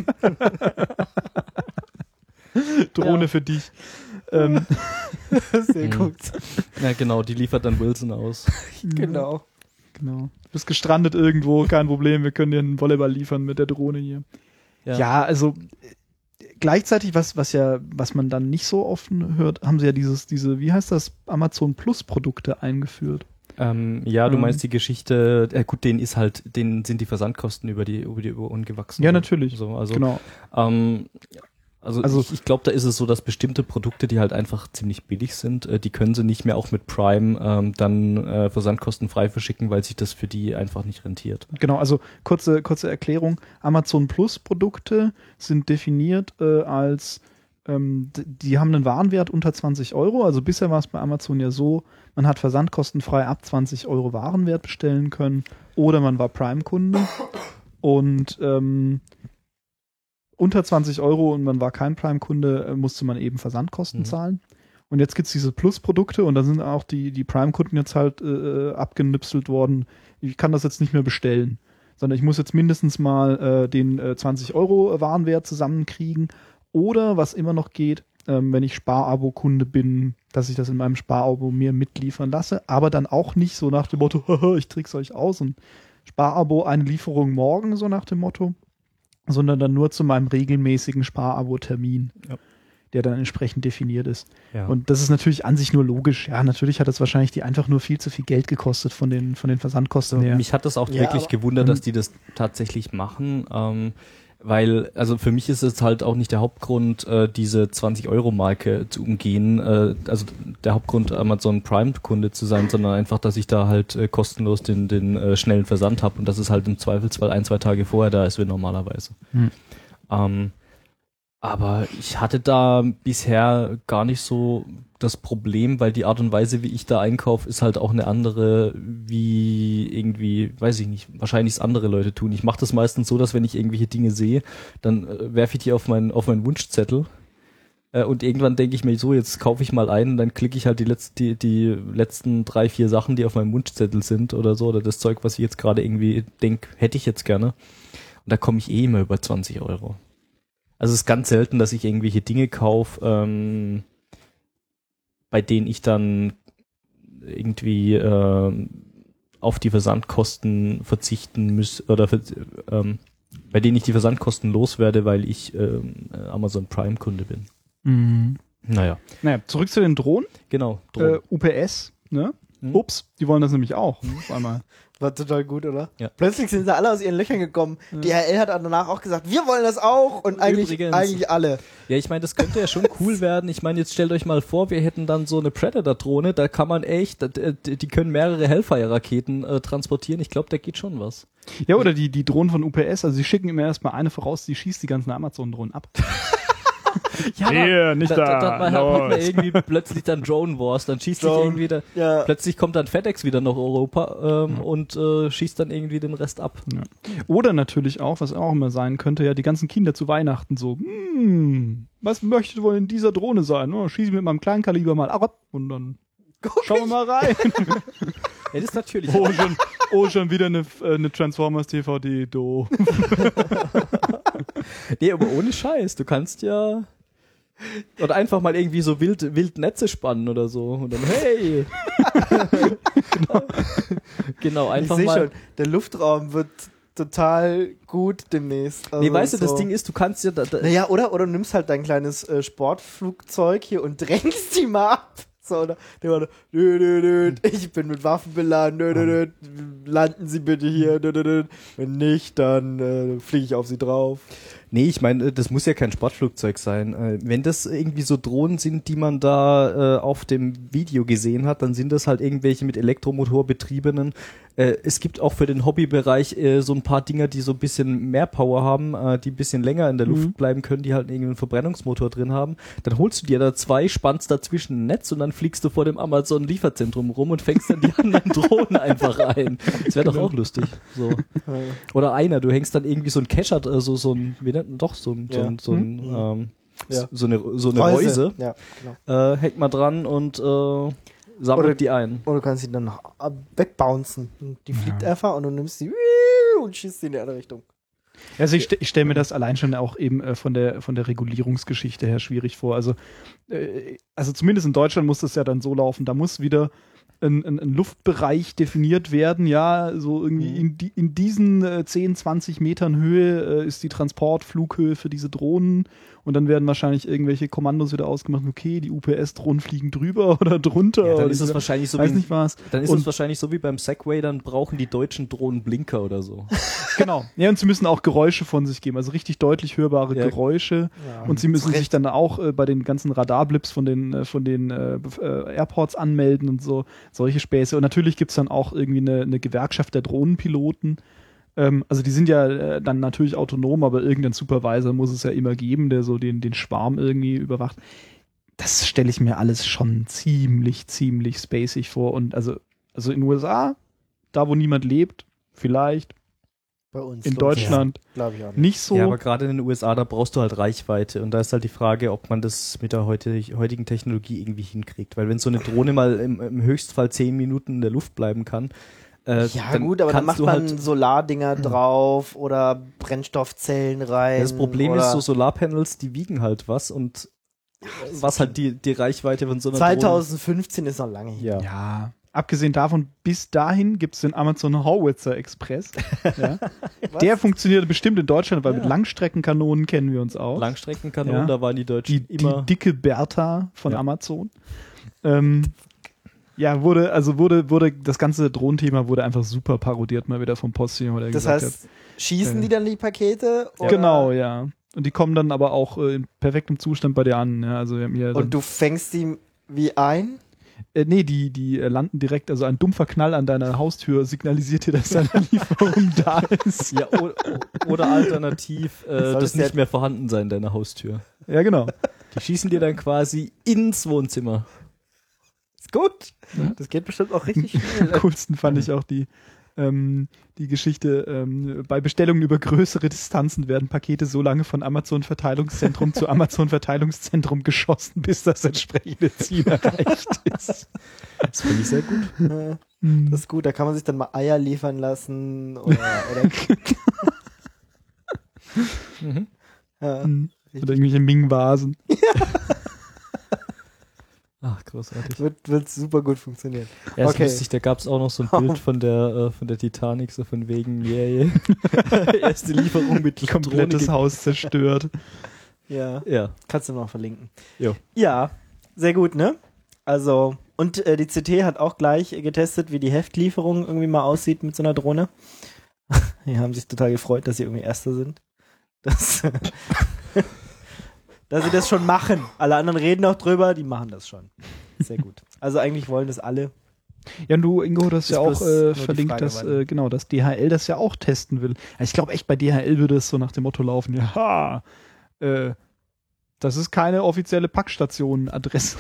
Drohne Ja. für dich. Ähm, Sehr Mhm. gut. Ja, genau, die liefert dann Wilson aus. Genau. Genau. Du bist gestrandet irgendwo, kein Problem, wir können dir einen Volleyball liefern mit der Drohne hier. Ja, also äh, gleichzeitig, was, was ja, was man dann nicht so oft hört, haben sie ja dieses, diese, wie heißt das, Amazon Plus Produkte eingeführt. Ähm, ja, du Ähm. meinst die Geschichte, äh, gut, denen ist halt, denen sind die Versandkosten über die, über die Ohren gewachsen. Ja, natürlich. So, also, Genau. ähm, also, Also- ich, ich glaube, da ist es so, dass bestimmte Produkte, die halt einfach ziemlich billig sind, äh, die können sie nicht mehr auch mit Prime ähm, dann äh, versandkostenfrei verschicken, weil sich das für die einfach nicht rentiert. Genau, also kurze, kurze Erklärung. Amazon Plus Produkte sind definiert äh, als, ähm, d- die haben einen Warenwert unter zwanzig Euro. Also bisher war es bei Amazon ja so, man hat versandkostenfrei ab zwanzig Euro Warenwert bestellen können oder man war Prime-Kunde. Und ähm, unter zwanzig Euro und man war kein Prime-Kunde, äh, musste man eben Versandkosten Mhm. zahlen. Und jetzt gibt's diese Plus-Produkte und da sind auch die, die Prime-Kunden jetzt halt äh, abgenipselt worden. Ich kann das jetzt nicht mehr bestellen, sondern ich muss jetzt mindestens mal äh, den äh, zwanzig Euro Warenwert zusammenkriegen. Oder, was immer noch geht, ähm, wenn ich Sparabo-Kunde bin, dass ich das in meinem Sparabo mir mitliefern lasse, aber dann auch nicht so nach dem Motto, haha, ich trick's euch aus und Sparabo eine Lieferung morgen, so nach dem Motto, sondern dann nur zu meinem regelmäßigen Sparabo-Termin, Ja. der dann entsprechend definiert ist. Ja. Und das ist natürlich an sich nur logisch. Ja, natürlich hat das wahrscheinlich die einfach nur viel zu viel Geld gekostet von den, von den Versandkosten So, her. mich hat das auch Ja, wirklich aber- gewundert, dass die das tatsächlich machen, ähm, weil, also für mich ist es halt auch nicht der Hauptgrund, äh, diese zwanzig-Euro-Marke zu umgehen, äh, also der Hauptgrund, Amazon Prime-Kunde zu sein, sondern einfach, dass ich da halt äh, kostenlos den, den äh, schnellen Versand habe und dass es halt im Zweifelsfall ein, zwei Tage vorher da ist wie normalerweise. Hm. Ähm, aber ich hatte da bisher gar nicht so das Problem, weil die Art und Weise, wie ich da einkaufe, ist halt auch eine andere, wie irgendwie, weiß ich nicht, wahrscheinlich es andere Leute tun. Ich mache das meistens so, dass wenn ich irgendwelche Dinge sehe, dann äh, werfe ich die auf meinen auf meinen Wunschzettel äh, und irgendwann denke ich mir so, jetzt kaufe ich mal ein und dann klicke ich halt die, letz die, die letzten drei, vier Sachen, die auf meinem Wunschzettel sind oder so, oder das Zeug, was ich jetzt gerade irgendwie denke, hätte ich jetzt gerne. Und da komme ich eh immer über zwanzig Euro. Also es ist ganz selten, dass ich irgendwelche Dinge kaufe, ähm, bei denen ich dann irgendwie ähm, auf die Versandkosten verzichten muss oder ähm, bei denen ich die Versandkosten loswerde, weil ich ähm, Amazon Prime Kunde bin. Mhm. Naja, Naja, zurück zu den Drohnen. genau. Äh, Drohnen. U P S, ne? Hm. Ups, die wollen das nämlich auch. Auf einmal. War total gut, oder? Ja. Plötzlich sind sie alle aus ihren Löchern gekommen. D H L hat danach auch gesagt, wir wollen das auch. Und eigentlich, Übrigens. eigentlich alle. Ja, ich meine, das könnte ja schon cool werden. Ich meine, jetzt stellt euch mal vor, wir hätten dann so eine Predator-Drohne, da kann man echt, die die können mehrere Hellfire-Raketen äh, transportieren. Ich glaube, da geht schon was. Ja, oder die, die Drohnen von U P S, also sie schicken immer erstmal eine voraus, die schießt die ganzen Amazon-Drohnen ab. Ja, Hier, nicht da, Dann hat man los. irgendwie plötzlich dann Drone Wars, dann schießt sich Drone, irgendwie da, ja. plötzlich kommt dann FedEx wieder nach Europa ähm, und äh, schießt dann irgendwie den Rest ab. Ja. Oder natürlich auch, was auch immer sein könnte, ja, die ganzen Kinder zu Weihnachten so, hm, was möchte wohl in dieser Drohne sein? Oh, schieße ich mit meinem Kleinkaliber mal ab und dann schauen wir mal rein. Ja, das ist natürlich. oh, schon, oh, schon wieder eine, äh, eine Transformers-T V D, doof. Nee, aber ohne Scheiß, du kannst ja oder einfach mal irgendwie so wild, wild Netze spannen oder so und dann hey. genau. genau, einfach ich mal. sehe schon, der Luftraum wird total gut demnächst. Also nee, weißt du, so. das Ding ist, du kannst ja da, da, Naja, oder, oder du nimmst halt dein kleines äh, Sportflugzeug hier und drängst die mal ab. So, oder? Der war, nö, nö, nö, ich bin mit Waffen beladen, nö, nö, nö, landen Sie bitte hier, nö, nö, nö. Wenn nicht, dann äh, fliege ich auf Sie drauf. Nee, ich meine, das muss ja kein Sportflugzeug sein. Äh, Wenn das irgendwie so Drohnen sind, die man da äh, auf dem Video gesehen hat, dann sind das halt irgendwelche mit Elektromotor betriebenen. Äh, es gibt auch für den Hobbybereich äh, so ein paar Dinger, die so ein bisschen mehr Power haben, äh, die ein bisschen länger in der Luft Mhm. bleiben können, die halt irgendwie einen Verbrennungsmotor drin haben. Dann holst du dir da zwei, spannst dazwischen ein Netz und dann fliegst du vor dem Amazon-Lieferzentrum rum und fängst dann die anderen Drohnen einfach ein. Das wäre doch auch lustig. So. Oder einer, du hängst dann irgendwie so ein Kescher, äh, so, so ein, wie nennt man doch, so ein, so ein, so, ein Mhm. ähm, Ja. so eine, so eine Reuse, Ja, genau. äh, hängt man dran und äh, sammelt Oder- die ein. Oder du kannst sie dann noch ab- wegbouncen. Die fliegt Ja. einfach und du nimmst sie und schießt sie in die andere Richtung. Also ich, ste- ich stelle mir das allein schon auch eben äh, von der von der Regulierungsgeschichte her schwierig vor. Also, äh, also zumindest in Deutschland muss das ja dann so laufen. Da muss wieder ein, ein, ein Luftbereich definiert werden. Ja, so irgendwie Mhm. in, die, in diesen äh, zehn, zwanzig Metern Höhe äh, ist die Transportflughöhe für diese Drohnen. Und dann werden wahrscheinlich irgendwelche Kommandos wieder ausgemacht. Okay, die U P S-Drohnen fliegen drüber oder drunter. Ja, dann oder ist es ich wahrscheinlich so weiß wie, nicht was. dann ist Und- es wahrscheinlich so wie beim Segway, dann brauchen die deutschen Drohnen Blinker oder so. Genau. Ja, und sie müssen auch Geräusche von sich geben, also richtig deutlich hörbare Ja. Geräusche. Ja. Und sie müssen Zu sich dann auch äh, bei den ganzen Radarblips von den, äh, von den äh, Bef- äh, Airports anmelden und so, solche Späße. Und natürlich gibt's dann auch irgendwie eine, eine Gewerkschaft der Drohnenpiloten. Ähm, also die sind ja äh, dann natürlich autonom, aber irgendein Supervisor muss es ja immer geben, der so den, den Schwarm irgendwie überwacht. Das stelle ich mir alles schon ziemlich, ziemlich spacig vor. Und also, also in den U S A, da wo niemand lebt, vielleicht, Bei uns. in Deutschland Glaube ich auch nicht. nicht so. Ja, aber gerade in den U S A, da brauchst du halt Reichweite und da ist halt die Frage, ob man das mit der heute, heutigen Technologie irgendwie hinkriegt. Weil wenn so eine Drohne mal im, im Höchstfall zehn Minuten in der Luft bleiben kann, äh, Ja dann gut, aber dann kannst macht du man halt, Solardinger drauf oder Brennstoffzellen rein. das Problem oder ist, so Solarpanels, die wiegen halt was und was halt die, die Reichweite von so einer Drohne. zwanzig fünfzehn ist noch lange her. Ja. Ja, abgesehen davon, bis dahin gibt es den Amazon Howitzer Express. Ja. Der funktioniert bestimmt in Deutschland, weil Ja. mit Langstreckenkanonen kennen wir uns auch. Langstreckenkanonen, Ja. da waren die Deutschen die, immer. die dicke Bertha von Ja. Amazon. Ähm, ja, wurde, also wurde, wurde, das ganze Drohnenthema wurde einfach super parodiert mal wieder vom Postillon, wo der Das gesagt heißt, schießen äh, die dann die Pakete? hat. Oder? Genau, ja. Und die kommen dann aber auch äh, in perfektem Zustand bei dir an. Ja, also wir haben hier dann, Und du fängst die wie ein? Äh, nee, die, die äh, landen direkt, also ein dumpfer Knall an deiner Haustür signalisiert dir, dass deine Lieferung da ist. Ja, o- o- oder alternativ äh, Soll das es ja- nicht mehr vorhanden sein, deine Haustür. Ja, genau. Die schießen dir dann quasi ins Wohnzimmer. Ist gut. Das geht bestimmt auch richtig Am schnell. coolsten fand ich auch die, ähm, die Geschichte, ähm, bei Bestellungen über größere Distanzen werden Pakete so lange von Amazon Verteilungszentrum zu Amazon Verteilungszentrum geschossen, bis das entsprechende Ziel erreicht ist. Das finde ich sehr gut. Ja, das ist gut, da kann man sich dann mal Eier liefern lassen oder, oder Mhm. ja. Mhm. Oder irgendwelche Ming-Vasen. Ach, großartig. wird, wird super gut funktionieren. Ja, ist Okay. lustig, da gab es auch noch so ein Bild von der, äh, von der Titanic, so von wegen, yeah, yeah. Erste Lieferung mit Komplettes Drohne. Haus zerstört. Ja, Ja. kannst du noch verlinken. Jo. Ja, sehr gut, ne? Also, und äh, die C T hat auch gleich getestet, wie die Heftlieferung irgendwie mal aussieht mit so einer Drohne. Die haben sich total gefreut, dass sie irgendwie Erster sind. Das, dass sie das schon machen. Alle anderen reden auch drüber, die machen das schon. Sehr gut. Also eigentlich wollen das alle. Ja, und du, Ingo, das Ist ja auch bloß nur äh, die verlinkt, Frage, dass, wann. äh, genau, dass D H L das ja auch testen will. Also ich glaube echt, bei D H L würde es so nach dem Motto laufen, ja, ha, äh, das ist keine offizielle Packstation-Adresse.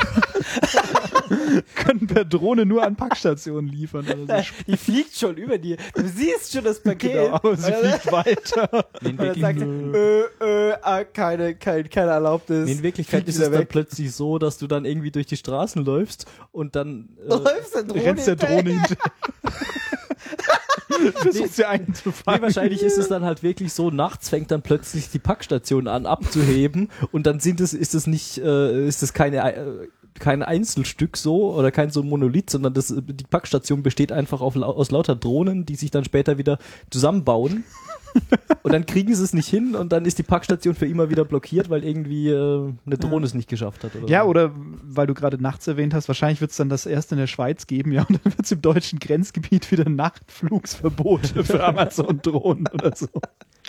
Können per Drohne nur an Packstationen liefern. Oder so. Die fliegt schon über dir. Du siehst schon das Paket. Genau, aber sie Und dann- fliegt weiter. Nee, in Und dann Wirklichkeit, sagt sie, äh, äh, ah, keine, kein, keine Erlaubnis. nee, in Wirklichkeit Fliegt ist wieder es dann weg. plötzlich so, dass du dann irgendwie durch die Straßen läufst und dann äh, Läufst der Drohne Rennst der hinterher. Drohne hinterher. Versuchst sie Nee, einzufangen. wahrscheinlich ist es dann halt wirklich so, nachts fängt dann plötzlich die Packstation an abzuheben und dann sind es, ist es nicht, äh, ist es keine, äh, kein Einzelstück so oder kein so Monolith, sondern das, die Packstation besteht einfach auf, lau- aus lauter Drohnen, die sich dann später wieder zusammenbauen und dann kriegen sie es nicht hin und dann ist die Packstation für immer wieder blockiert, weil irgendwie äh, eine Drohne es nicht geschafft hat. Oder Ja, so. oder weil du gerade nachts erwähnt hast, wahrscheinlich wird es dann das erste in der Schweiz geben, ja, und dann wird es im deutschen Grenzgebiet wieder Nachtflugsverbote für Amazon-Drohnen oder so.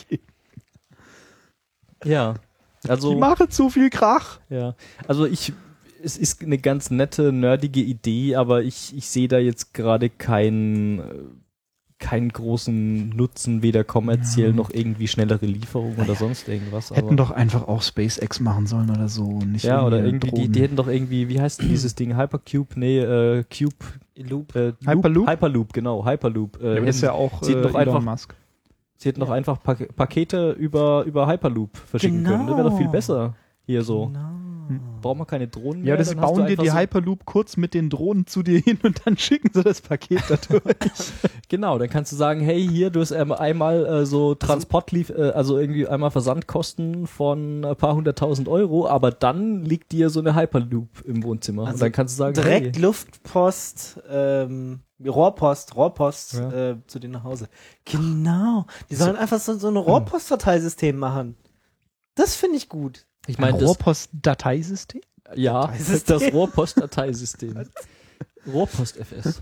Ja, also Die machen zu viel Krach. ja, also ich, es ist eine ganz nette, nerdige Idee, aber ich, ich sehe da jetzt gerade keinen, äh, keinen großen Nutzen, weder kommerziell Ja. noch irgendwie schnellere Lieferung oder sonst irgendwas. Aber, Hätten doch einfach auch SpaceX machen sollen oder so. Nicht ja, oder irgendwie, die, Drohnen. die hätten doch irgendwie, wie heißt denn dieses Ding? Hypercube? Nee, äh, Cube. Loop. Äh, Loop? Hyperloop? Hyperloop, genau, Hyperloop. Äh, Ja, aber das ist ja hätten- auch sie hätten äh, doch Elon einfach- Musk. Sie hätten doch einfach Pak Pakete über, über Hyperloop verschicken Genau. können. Das wäre doch viel besser. Hier so. Genau. Brauchen wir keine Drohnen mehr? Ja, oder sie dann hast du bauen dir einfach die so- Hyperloop kurz mit den Drohnen zu dir hin und dann schicken sie das Paket dadurch. Genau, dann kannst du sagen, hey, hier, du hast ähm, einmal äh, so Transportlief, äh, also irgendwie einmal Versandkosten von ein paar hunderttausend Euro, aber dann liegt dir so eine Hyperloop im Wohnzimmer. Also und dann kannst du sagen, Direkt hey, Luftpost, ähm, Rohrpost, Rohrpost Ja. äh, zu dir nach Hause. Genau. Die sollen einfach so, so ein Rohrpostverteilsystem machen. Das finde ich gut. ich Ein meine, das, Rohrpost-Dateisystem? ja, Dateisystem. das Rohrpost-Dateisystem. Rohrpost-F S.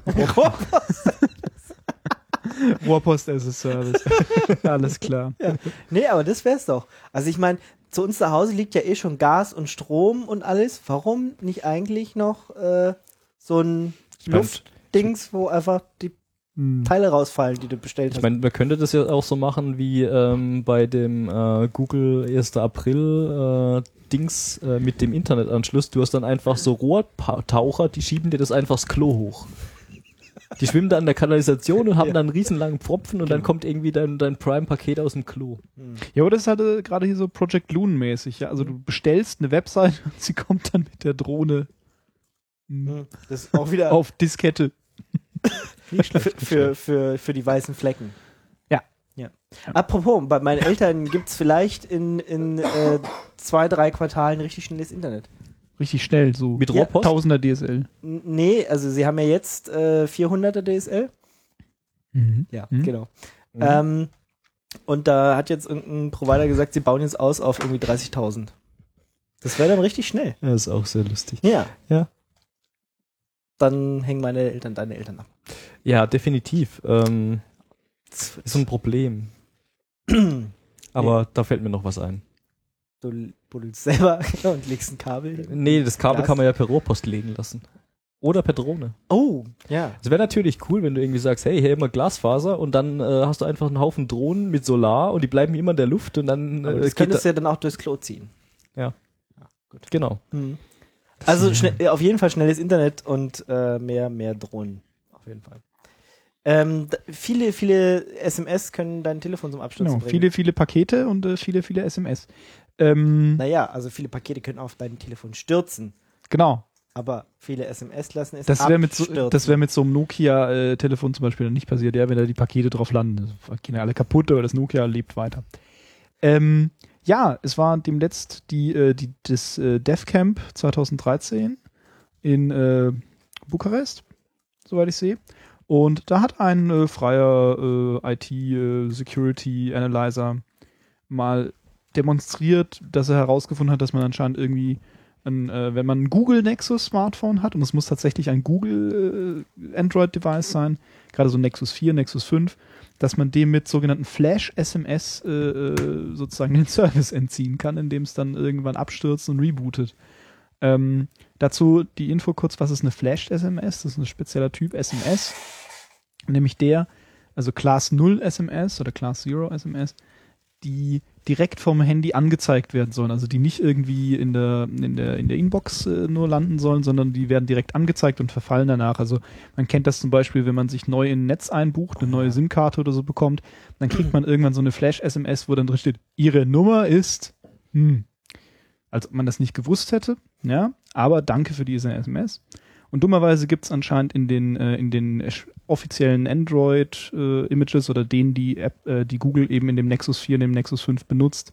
Rohrpost as a Service. Alles klar. Nee, aber das wär's doch. Also ich meine, zu uns zu Hause liegt ja eh schon Gas und Strom und alles. Warum nicht eigentlich noch äh, so ein mein, Luftdings, wo einfach die Hm. Teile rausfallen, die du bestellt Ich hast? meine, man könnte das ja auch so machen wie ähm, bei dem äh, Google erster April äh, Dings äh, mit dem Internetanschluss. Du hast dann einfach so Rohrtaucher, die schieben dir das einfach das Klo hoch. Die schwimmen da an der Kanalisation und haben Ja. dann einen riesenlangen Pfropfen und dann Genau. kommt irgendwie dein, dein Prime-Paket aus dem Klo. Hm. Ja, aber das ist halt äh, gerade hier so Project Loon-mäßig. Ja? Also du bestellst eine Website und sie kommt dann mit der Drohne hm, Hm. Das ist auch wieder auf Diskette. für, für, für, für die weißen Flecken. Ja. ja. Apropos, bei meinen Eltern gibt es vielleicht in, in äh, zwei, drei Quartalen richtig schnelles Internet. Richtig schnell, so Mit Ja, Rohrpost? Tausender D S L. N- Nee, also sie haben ja jetzt äh, vierhunderter D S L. Mhm. Ja, Mhm. genau. Mhm. Ähm, und da hat jetzt irgendein Provider gesagt, sie bauen jetzt aus auf irgendwie dreißigtausend. Das wäre dann richtig schnell. Ja, ist auch sehr lustig. Ja. Ja. Dann hängen meine Eltern deine Eltern ab. Ja, definitiv. Ähm, ist ein Problem. Aber da fällt mir noch was ein. Du buddelst selber und legst ein Kabel. Nee, das Kabel Glas. kann man ja per Rohrpost legen lassen. Oder per Drohne. Oh, ja. Es wäre natürlich cool, wenn du irgendwie sagst, hey, hier immer Glasfaser und dann äh, hast du einfach einen Haufen Drohnen mit Solar und die bleiben immer in der Luft und dann Aber äh, das geht könntest da, du ja dann auch durchs Klo ziehen. genau. Mhm. Also schnell, auf jeden Fall schnelles Internet und äh, mehr, mehr Drohnen. Auf jeden Fall. Ähm, d- viele, viele S M S können dein Telefon zum Absturz Genau, bringen. viele, viele Pakete und äh, viele, viele S M S. Ähm, Naja, also viele Pakete können auf dein Telefon stürzen. genau. Aber viele S M S lassen es Das wäre mit, so, abstürzen. das wär mit so einem Nokia-Telefon zum Beispiel nicht passiert, ja, wenn da die Pakete drauf landen. Das gehen ja alle kaputt, aber das Nokia lebt weiter. Ähm, ja, es war demnächst die, äh, die, das äh, DevCamp zwanzig dreizehn in äh, Bukarest, soweit ich sehe. Und da hat ein äh, freier äh, I T-Security-Analyzer mal demonstriert, dass er herausgefunden hat, dass man anscheinend irgendwie, ein, äh, wenn man ein Google Nexus Smartphone hat, und es muss tatsächlich ein Google äh, Android-Device sein, gerade so Nexus vier, Nexus fünf, dass man dem mit sogenannten Flash-S M S äh, äh, sozusagen den Service entziehen kann, indem es dann irgendwann abstürzt und rebootet. Ähm, dazu die Info kurz, was ist eine Flash-S M S? Das ist ein spezieller Typ S M S, nämlich der, also Class null S M S oder Class null S M S, die direkt vom Handy angezeigt werden sollen, also die nicht irgendwie in der in der in der Inbox äh, nur landen sollen, sondern die werden direkt angezeigt und verfallen danach. Also man kennt das zum Beispiel, wenn man sich neu in ein Netz einbucht, eine neue SIM-Karte oder so bekommt, dann kriegt man irgendwann so eine Flash-S M S, wo dann drin steht, Ihre Nummer ist, hm, als ob man das nicht gewusst hätte, ja, aber danke für diese S M S. Und dummerweise gibt es anscheinend in den äh, in den offiziellen Android-Images äh, oder denen, die App, äh, die Google eben in dem Nexus vier, in dem Nexus fünf benutzt,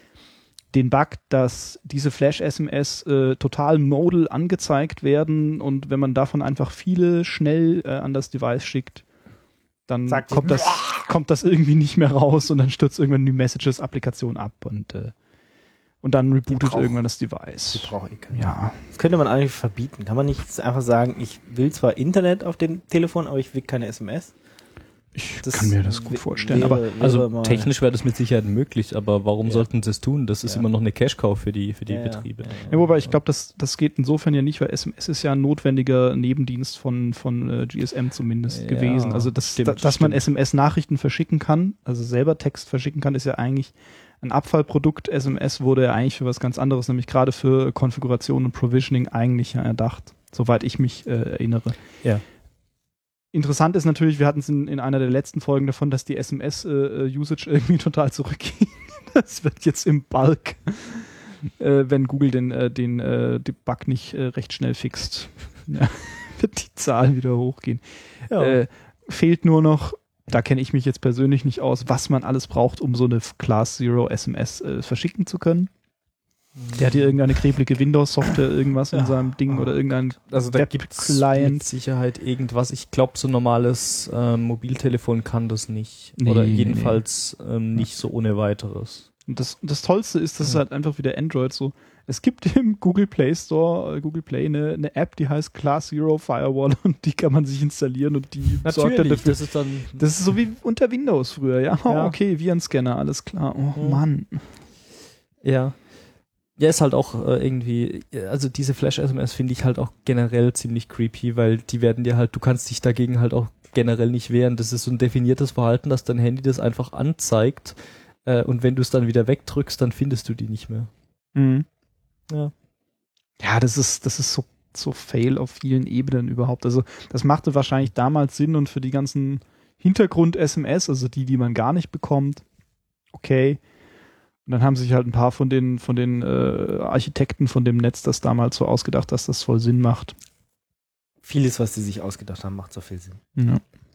den Bug, dass diese Flash-S M S äh, total modal angezeigt werden und wenn man davon einfach viele schnell äh, an das Device schickt, dann Sagt kommt das, kommt das irgendwie nicht mehr raus und dann stürzt irgendwann die Messages-Applikation ab und äh, Und dann rebootet brauch- irgendwann das Device. Die brauche ich keine. Ja. Das könnte man eigentlich verbieten. Kann man nicht einfach sagen, ich will zwar Internet auf dem Telefon, aber ich will keine S M S? Ich Das kann mir das gut w- vorstellen. wäre- aber wäre Also mal- technisch wäre das mit Sicherheit möglich, aber warum Ja. sollten sie es tun? Das ist Ja. immer noch eine Cash-Cow für die, für die Ja, ja. Betriebe. Ja, ja, wobei ich glaube, das, das geht insofern ja nicht, weil S M S ist ja ein notwendiger Nebendienst von, von äh, G S M zumindest Ja, gewesen. Also das, stimmt, da, dass man stimmt. S M S-Nachrichten verschicken kann, also selber Text verschicken kann, ist ja eigentlich ein Abfallprodukt. S M S wurde ja eigentlich für was ganz anderes, nämlich gerade für Konfiguration und Provisioning eigentlich ja erdacht, soweit ich mich äh, erinnere. Ja. Interessant ist natürlich, wir hatten es in, in einer der letzten Folgen davon, dass die S M S-Usage äh, irgendwie total zurückging. Das wird jetzt im Bulk, äh, wenn Google den, äh, den, äh, den Bug nicht äh, recht schnell fixt, ja, wird die Zahl wieder hochgehen. Ja. Äh, fehlt nur noch, da kenne ich mich jetzt persönlich nicht aus, was man alles braucht, um so eine Class Zero S M S äh, verschicken zu können. Der hat hier irgendeine kreblige Windows-Software, irgendwas in Ja. seinem Ding oder irgendein Also da gibt es Web-Client. mit Sicherheit irgendwas. Ich glaube, so ein normales ähm, Mobiltelefon kann das nicht. Nee, Oder nee, jedenfalls ähm, nicht so ohne weiteres. Und das, das Tollste ist, das ist Ja. halt einfach wie der Android so. Es gibt im Google Play Store, äh, Google Play, eine, eine App, die heißt Class Zero Firewall und die kann man sich installieren und die sorgt dann dafür. das ist dann... Das ist so wie unter Windows früher, ja. Ja. Oh, okay, Virenscanner, alles klar. Oh Mhm. Mann. Ja. Ja, ist halt auch äh, irgendwie, also diese Flash-S M S finde ich halt auch generell ziemlich creepy, weil die werden dir halt, du kannst dich dagegen halt auch generell nicht wehren. Das ist so ein definiertes Verhalten, dass dein Handy das einfach anzeigt äh, und wenn du es dann wieder wegdrückst, dann findest du die nicht mehr. Mhm. Ja. Ja, das ist, das ist so, so fail auf vielen Ebenen überhaupt. Also das machte wahrscheinlich damals Sinn und für die ganzen Hintergrund-S M S, also die, die man gar nicht bekommt, okay. Und dann haben sich halt ein paar von den, von den äh, Architekten von dem Netz das damals so ausgedacht, dass das voll Sinn macht. Vieles, was sie sich ausgedacht haben, macht so viel Sinn. Ja.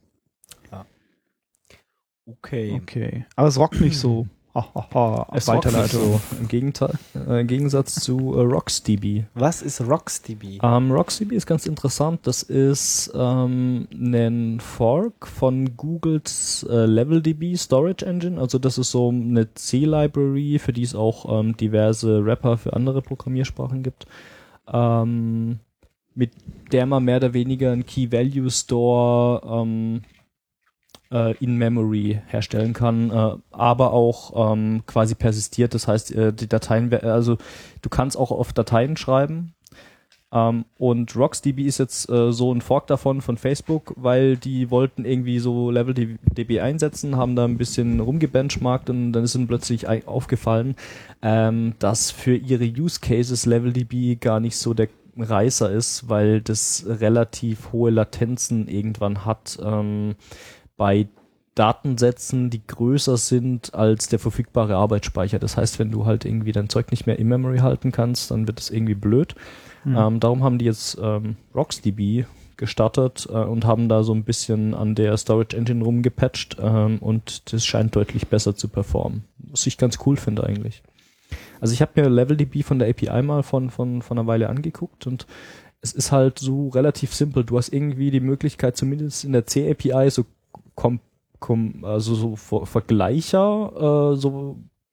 Okay. Okay. Aber es rockt nicht so. Ha, ha, ha. Es rockt nicht Weiterleitung. so. Im Gegenteil, äh, im Gegensatz zu äh, RocksDB. Was ist RocksDB? Ähm, RocksDB ist ganz interessant. Das ist ähm, ein Fork von Googles äh, LevelDB Storage Engine. Also das ist so eine C-Library, für die es auch ähm, diverse Wrapper für andere Programmiersprachen gibt, ähm, mit der man mehr oder weniger einen Key-Value-Store ähm, äh, in Memory herstellen kann, äh, aber auch ähm, quasi persistiert. Das heißt, äh, die Dateien, also du kannst auch auf Dateien schreiben. Ähm, und RocksDB ist jetzt äh, so ein Fork davon von Facebook, weil die wollten irgendwie so LevelDB einsetzen, haben da ein bisschen rumgebenchmarkt und dann ist ihnen plötzlich ei- aufgefallen, ähm, dass für ihre Use Cases LevelDB gar nicht so der Reißer ist, weil das relativ hohe Latenzen irgendwann hat. Ähm, bei Datensätzen, die größer sind als der verfügbare Arbeitsspeicher. Das heißt, wenn du halt irgendwie dein Zeug nicht mehr in Memory halten kannst, dann wird es irgendwie blöd. Mhm. Ähm, darum haben die jetzt ähm, RocksDB gestartet äh, und haben da so ein bisschen an der Storage Engine rumgepatcht ähm, und das scheint deutlich besser zu performen. Was ich ganz cool finde eigentlich. Also ich habe mir LevelDB von der A P I mal von, von, von einer Weile angeguckt und es ist halt so relativ simpel. Du hast irgendwie die Möglichkeit, zumindest in der C-A P I so kom, kom, also so Ver- Vergleicher äh, so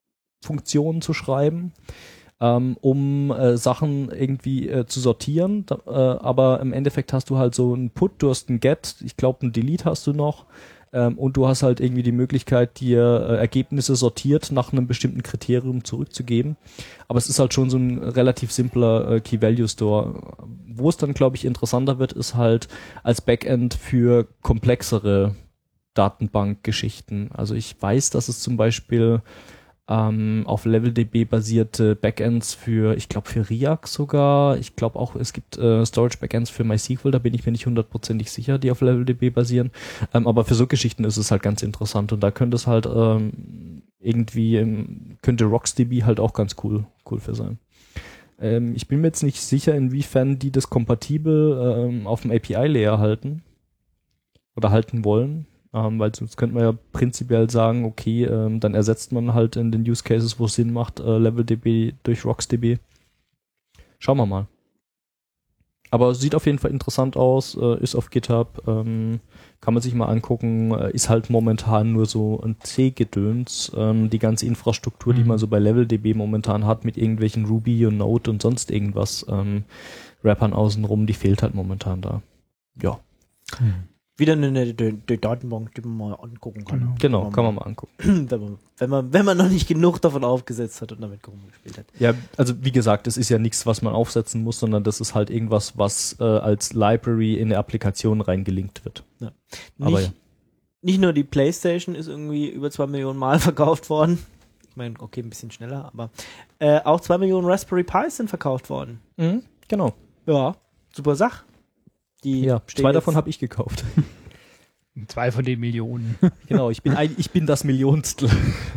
Funktionen zu schreiben, ähm, um äh, Sachen irgendwie äh, zu sortieren, da, äh, aber im Endeffekt hast du halt so ein Put, du hast ein Get, ich glaube ein Delete hast du noch, ähm, und du hast halt irgendwie die Möglichkeit, dir äh, Ergebnisse sortiert nach einem bestimmten Kriterium zurückzugeben, aber es ist halt schon so ein relativ simpler äh, Key-Value-Store. Wo es dann, glaube ich, interessanter wird, ist halt als Backend für komplexere Datenbankgeschichten. Also ich weiß, dass es zum Beispiel ähm, auf LevelDB basierte Backends für, ich glaube für R I A C sogar, ich glaube auch, es gibt äh, Storage Backends für MySQL, da bin ich mir nicht hundertprozentig sicher, die auf LevelDB basieren. Ähm, aber für so Geschichten ist es halt ganz interessant und da könnte es halt ähm, irgendwie, ähm, könnte RocksDB halt auch ganz cool, cool für sein. Ähm, ich bin mir jetzt nicht sicher, inwiefern die das kompatibel ähm, auf dem A P I-Layer halten oder halten wollen. Ähm, weil sonst könnte man ja prinzipiell sagen, okay, ähm, dann ersetzt man halt in den Use Cases, wo es Sinn macht, äh, LevelDB durch RocksDB. Schauen wir mal. Aber sieht auf jeden Fall interessant aus, äh, ist auf GitHub, ähm, kann man sich mal angucken, äh, ist halt momentan nur so ein C-Gedöns. Ähm, die ganze Infrastruktur, mhm. die man so bei LevelDB momentan hat, mit irgendwelchen Ruby und Node und sonst irgendwas, ähm, Rappern außenrum, die fehlt halt momentan da. Ja. Mhm. Wieder eine, eine, eine Datenbank, die man mal angucken kann. Genau, kann man mal angucken. Wenn man, wenn man, wenn man noch nicht genug davon aufgesetzt hat und damit rumgespielt hat. Ja, also wie gesagt, es ist ja nichts, was man aufsetzen muss, sondern das ist halt irgendwas, was äh, als Library in eine Applikation reingelinkt wird. Ja. Aber nicht, ja. nicht nur die PlayStation ist irgendwie über zwei Millionen Mal verkauft worden. Ich meine, okay, ein bisschen schneller, aber äh, auch zwei Millionen Raspberry Pis sind verkauft worden. Mhm, genau. Ja, super Sache. Die ja, zwei davon habe ich gekauft. Zwei von den Millionen. Genau, ich bin ein, ich bin das Millionstel.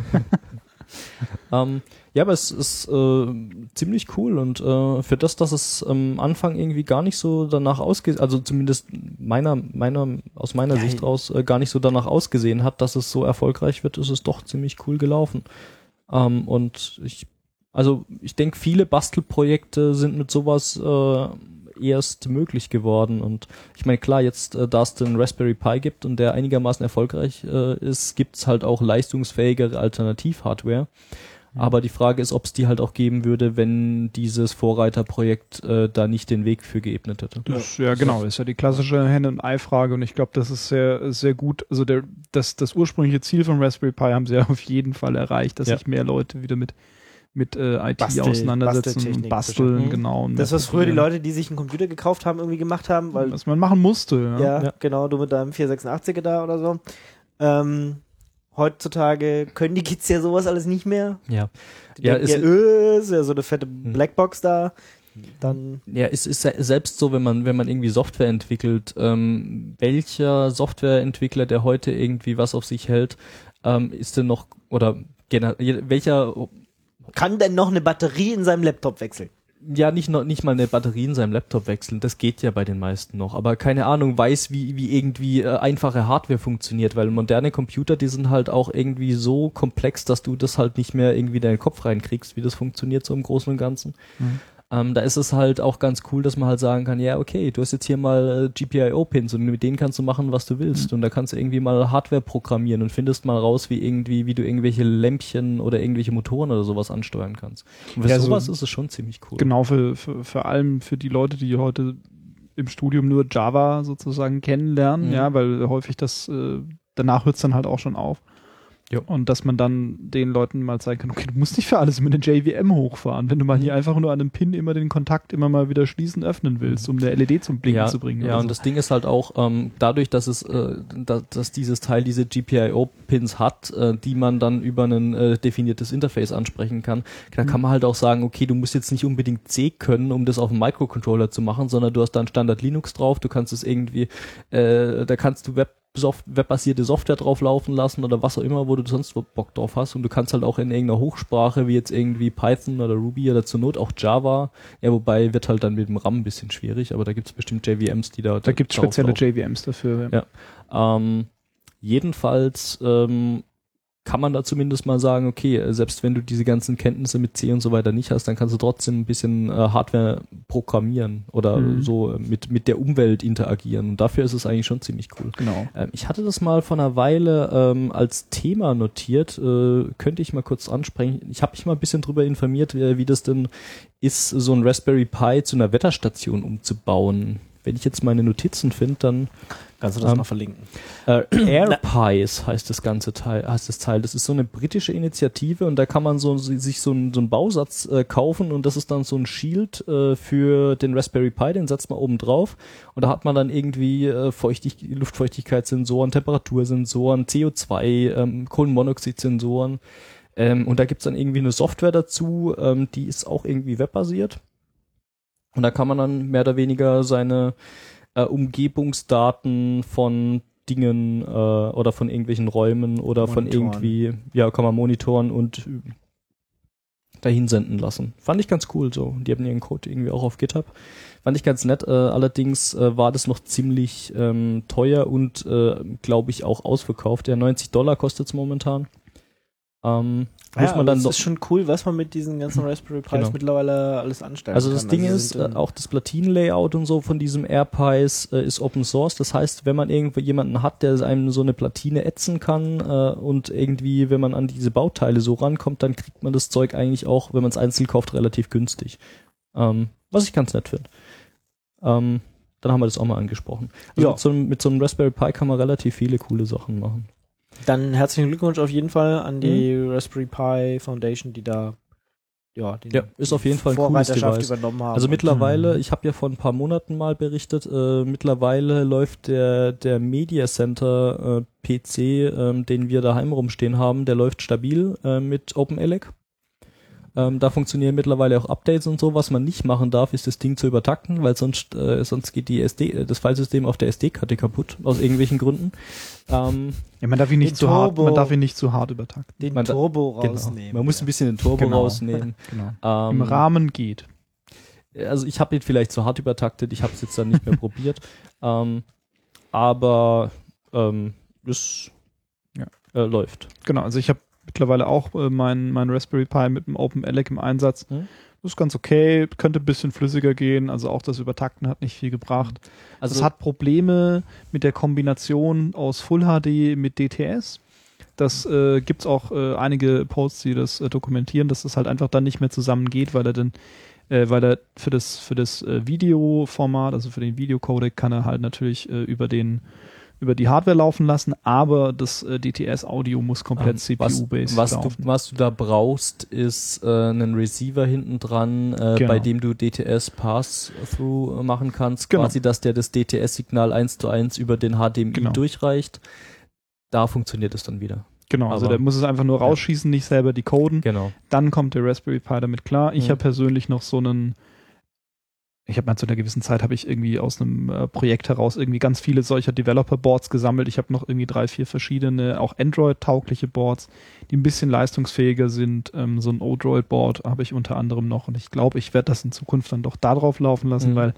ähm, ja, aber es ist äh, ziemlich cool und äh, für das, dass es am Anfang irgendwie gar nicht so danach ausgesehen, also zumindest meiner, meiner, aus meiner ja, Sicht raus äh, gar nicht so danach ausgesehen hat, dass es so erfolgreich wird, ist es doch ziemlich cool gelaufen. Ähm, und ich, also ich denke, viele Bastelprojekte sind mit sowas äh, erst möglich geworden und ich meine, klar, jetzt, äh, da es den Raspberry Pi gibt und der einigermaßen erfolgreich äh, ist, gibt's halt auch leistungsfähigere Alternativ-Hardware. Mhm. Aber die Frage ist, ob es die halt auch geben würde, wenn dieses Vorreiterprojekt äh, da nicht den Weg für geebnet hätte. Das, ja, genau, ist ja die klassische Henne- und Ei-Frage und ich glaube, das ist sehr, sehr gut. Also der, das, das ursprüngliche Ziel von Raspberry Pi haben sie ja auf jeden Fall erreicht, dass ja. sich mehr Leute wieder mit mit äh, I T Bastel, auseinandersetzen und basteln, mhm. genau. Und das, was früher die Leute, die sich einen Computer gekauft haben, irgendwie gemacht haben, weil was man machen musste. Ja, ja, ja. genau, du mit deinem vierhundertsechsundachtziger da oder so. Ähm, heutzutage können die Kids ja sowas alles nicht mehr. Ja. Die Ja, denken, ist, ja, öh, ist ja so eine fette Blackbox da. Dann ja, es ist selbst so, wenn man, wenn man irgendwie Software entwickelt, ähm, welcher Softwareentwickler, der heute irgendwie was auf sich hält, ähm, ist denn noch, oder generell, welcher kann denn noch eine Batterie in seinem Laptop wechseln? Ja, nicht noch, nicht mal eine Batterie in seinem Laptop wechseln, das geht ja bei den meisten noch, aber keine Ahnung, weiß, wie, wie irgendwie äh, einfache Hardware funktioniert, weil moderne Computer, die sind halt auch irgendwie so komplex, dass du das halt nicht mehr irgendwie in deinen Kopf reinkriegst, wie das funktioniert so im Großen und Ganzen. Mhm. Ähm, da ist es halt auch ganz cool, dass man halt sagen kann, ja, okay, du hast jetzt hier mal äh, G P I O-Pins und mit denen kannst du machen, was du willst. Mhm. Und da kannst du irgendwie mal Hardware programmieren und findest mal raus, wie irgendwie, wie du irgendwelche Lämpchen oder irgendwelche Motoren oder sowas ansteuern kannst. Und für ja, sowas so ist es schon ziemlich cool. Genau, für, für, für allem für die Leute, die heute im Studium nur Java sozusagen kennenlernen, mhm. ja, weil häufig das, äh, danach hört es dann halt auch schon auf. Jo. Und dass man dann den Leuten mal zeigen kann, okay, du musst nicht für alles mit einer J V M hochfahren, wenn du mal hier einfach nur an einem Pin immer den Kontakt immer mal wieder schließen, öffnen willst, um eine L E D zum Blinken ja, zu bringen. Ja, und so. Das Ding ist halt auch, ähm, dadurch, dass es, äh, da, dass dieses Teil diese G P I O-Pins hat, äh, die man dann über ein äh, definiertes Interface ansprechen kann, da mhm. kann man halt auch sagen, okay, du musst jetzt nicht unbedingt C können, um das auf dem Microcontroller zu machen, sondern du hast da ein Standard Linux drauf, du kannst es irgendwie, äh, da kannst du Web Soft- webbasierte Software drauf laufen lassen oder was auch immer, wo du sonst Bock drauf hast und du kannst halt auch in irgendeiner Hochsprache wie jetzt irgendwie Python oder Ruby oder zur Not auch Java, ja, wobei wird halt dann mit dem RAM ein bisschen schwierig, aber da gibt es bestimmt J V Ms, die da Da gibt es spezielle J V Ms dafür. Ja, ja. Ähm, jedenfalls ähm, kann man da zumindest mal sagen, okay, selbst wenn du diese ganzen Kenntnisse mit C und so weiter nicht hast, dann kannst du trotzdem ein bisschen äh, Hardware programmieren oder mhm. so mit mit der Umwelt interagieren. Und dafür ist es eigentlich schon ziemlich cool. Genau. Ähm, ich hatte das mal vor einer Weile ähm, als Thema notiert, äh, könnte ich mal kurz ansprechen. Ich habe mich mal ein bisschen drüber informiert, wie, wie das denn ist, so ein Raspberry Pi zu einer Wetterstation umzubauen. Wenn ich jetzt meine Notizen finde, dann kannst du das ähm, mal verlinken. Äh, AirPies heißt das ganze Teil, heißt das Teil. Das ist so eine britische Initiative und da kann man so sich so einen, so einen Bausatz äh, kaufen und das ist dann so ein Shield äh, für den Raspberry Pi, den setzt man oben drauf und da hat man dann irgendwie äh, Feuchtig Luftfeuchtigkeitssensoren, Temperatursensoren, C O zwei, ähm, Kohlenmonoxidsensoren ähm, und da gibt's dann irgendwie eine Software dazu, ähm, die ist auch irgendwie webbasiert und da kann man dann mehr oder weniger seine äh, Umgebungsdaten von Dingen äh, oder von irgendwelchen Räumen oder monitoren. Von irgendwie, ja, kann man monitoren und äh, dahin senden lassen. Fand ich ganz cool so. Die haben ihren Code irgendwie auch auf GitHub. Fand ich ganz nett. Äh, allerdings äh, war das noch ziemlich ähm, teuer und äh, glaube ich auch ausverkauft. Ja, neunzig Dollar kostet es momentan. Ähm, ja, muss man dann das noch ist schon cool, was man mit diesen ganzen Raspberry Pis genau. mittlerweile alles anstellen also kann. Das Ding also ist, äh, auch das Platin-Layout und so von diesem AirPies äh, ist Open Source. Das heißt, wenn man irgendwo jemanden hat, der einem so eine Platine ätzen kann äh, und irgendwie, wenn man an diese Bauteile so rankommt, dann kriegt man das Zeug eigentlich auch, wenn man es einzeln kauft, relativ günstig. Ähm, was ich ganz nett finde. Ähm, dann haben wir das auch mal angesprochen. Also ja. mit, so einem, mit so einem Raspberry Pi kann man relativ viele coole Sachen machen. Dann herzlichen Glückwunsch auf jeden Fall an die mhm. Raspberry Pi Foundation, die da ja, den ja ist auf jeden Fall ein cooles Device. Übernommen haben. Also mittlerweile, mhm. ich habe ja vor ein paar Monaten mal berichtet, äh, mittlerweile läuft der der Media Center äh, P C, äh, den wir daheim rumstehen haben, der läuft stabil äh, mit OpenELEC. Ähm, da funktionieren mittlerweile auch Updates und so. Was man nicht machen darf, ist das Ding zu übertakten, weil sonst äh, sonst geht die S D, das Filesystem auf der S D-Karte kaputt, aus irgendwelchen Gründen. Ähm, ja, man darf ihn nicht zu hart, man darf ihn nicht zu hart übertakten. Den man Turbo da, rausnehmen. Genau. Man muss ein bisschen den Turbo genau. rausnehmen. genau. Ähm, Im Rahmen geht. Also ich habe ihn vielleicht zu hart übertaktet, ich habe es jetzt dann nicht mehr probiert. Ähm, aber ähm, es ja. äh, läuft. Genau, also ich habe mittlerweile auch äh, mein, mein Raspberry Pi mit dem OpenELEC im Einsatz. Hm? Das ist ganz okay, könnte ein bisschen flüssiger gehen, also auch das Übertakten hat nicht viel gebracht. Also es hat Probleme mit der Kombination aus Full H D mit D T S. Das äh, gibt es auch äh, einige Posts, die das äh, dokumentieren, dass das halt einfach dann nicht mehr zusammengeht, weil er dann, äh, weil er für das, für das äh, Videoformat, also für den Videocodec, kann er halt natürlich äh, über den über die Hardware laufen lassen, aber das äh, D T S-Audio muss komplett ähm, C P U-based was, was laufen. Du, was du da brauchst, ist äh, einen Receiver hinten dran, äh, genau. bei dem du D T S Pass-Through machen kannst, genau. quasi, dass der das D T S-Signal eins zu eins über den H D M I genau. durchreicht. Da funktioniert es dann wieder. Genau, also der muss es einfach nur rausschießen, ja. nicht selber decoden. Genau. Dann kommt der Raspberry Pi damit klar. Ich mhm. habe persönlich noch so einen Ich habe mal zu einer gewissen Zeit habe ich irgendwie aus einem äh, Projekt heraus irgendwie ganz viele solcher Developer-Boards gesammelt. Ich habe noch irgendwie drei, vier verschiedene, auch Android-taugliche Boards, die ein bisschen leistungsfähiger sind. Ähm, so ein Odroid-Board habe ich unter anderem noch und ich glaube, ich werde das in Zukunft dann doch da drauf laufen lassen, mhm. weil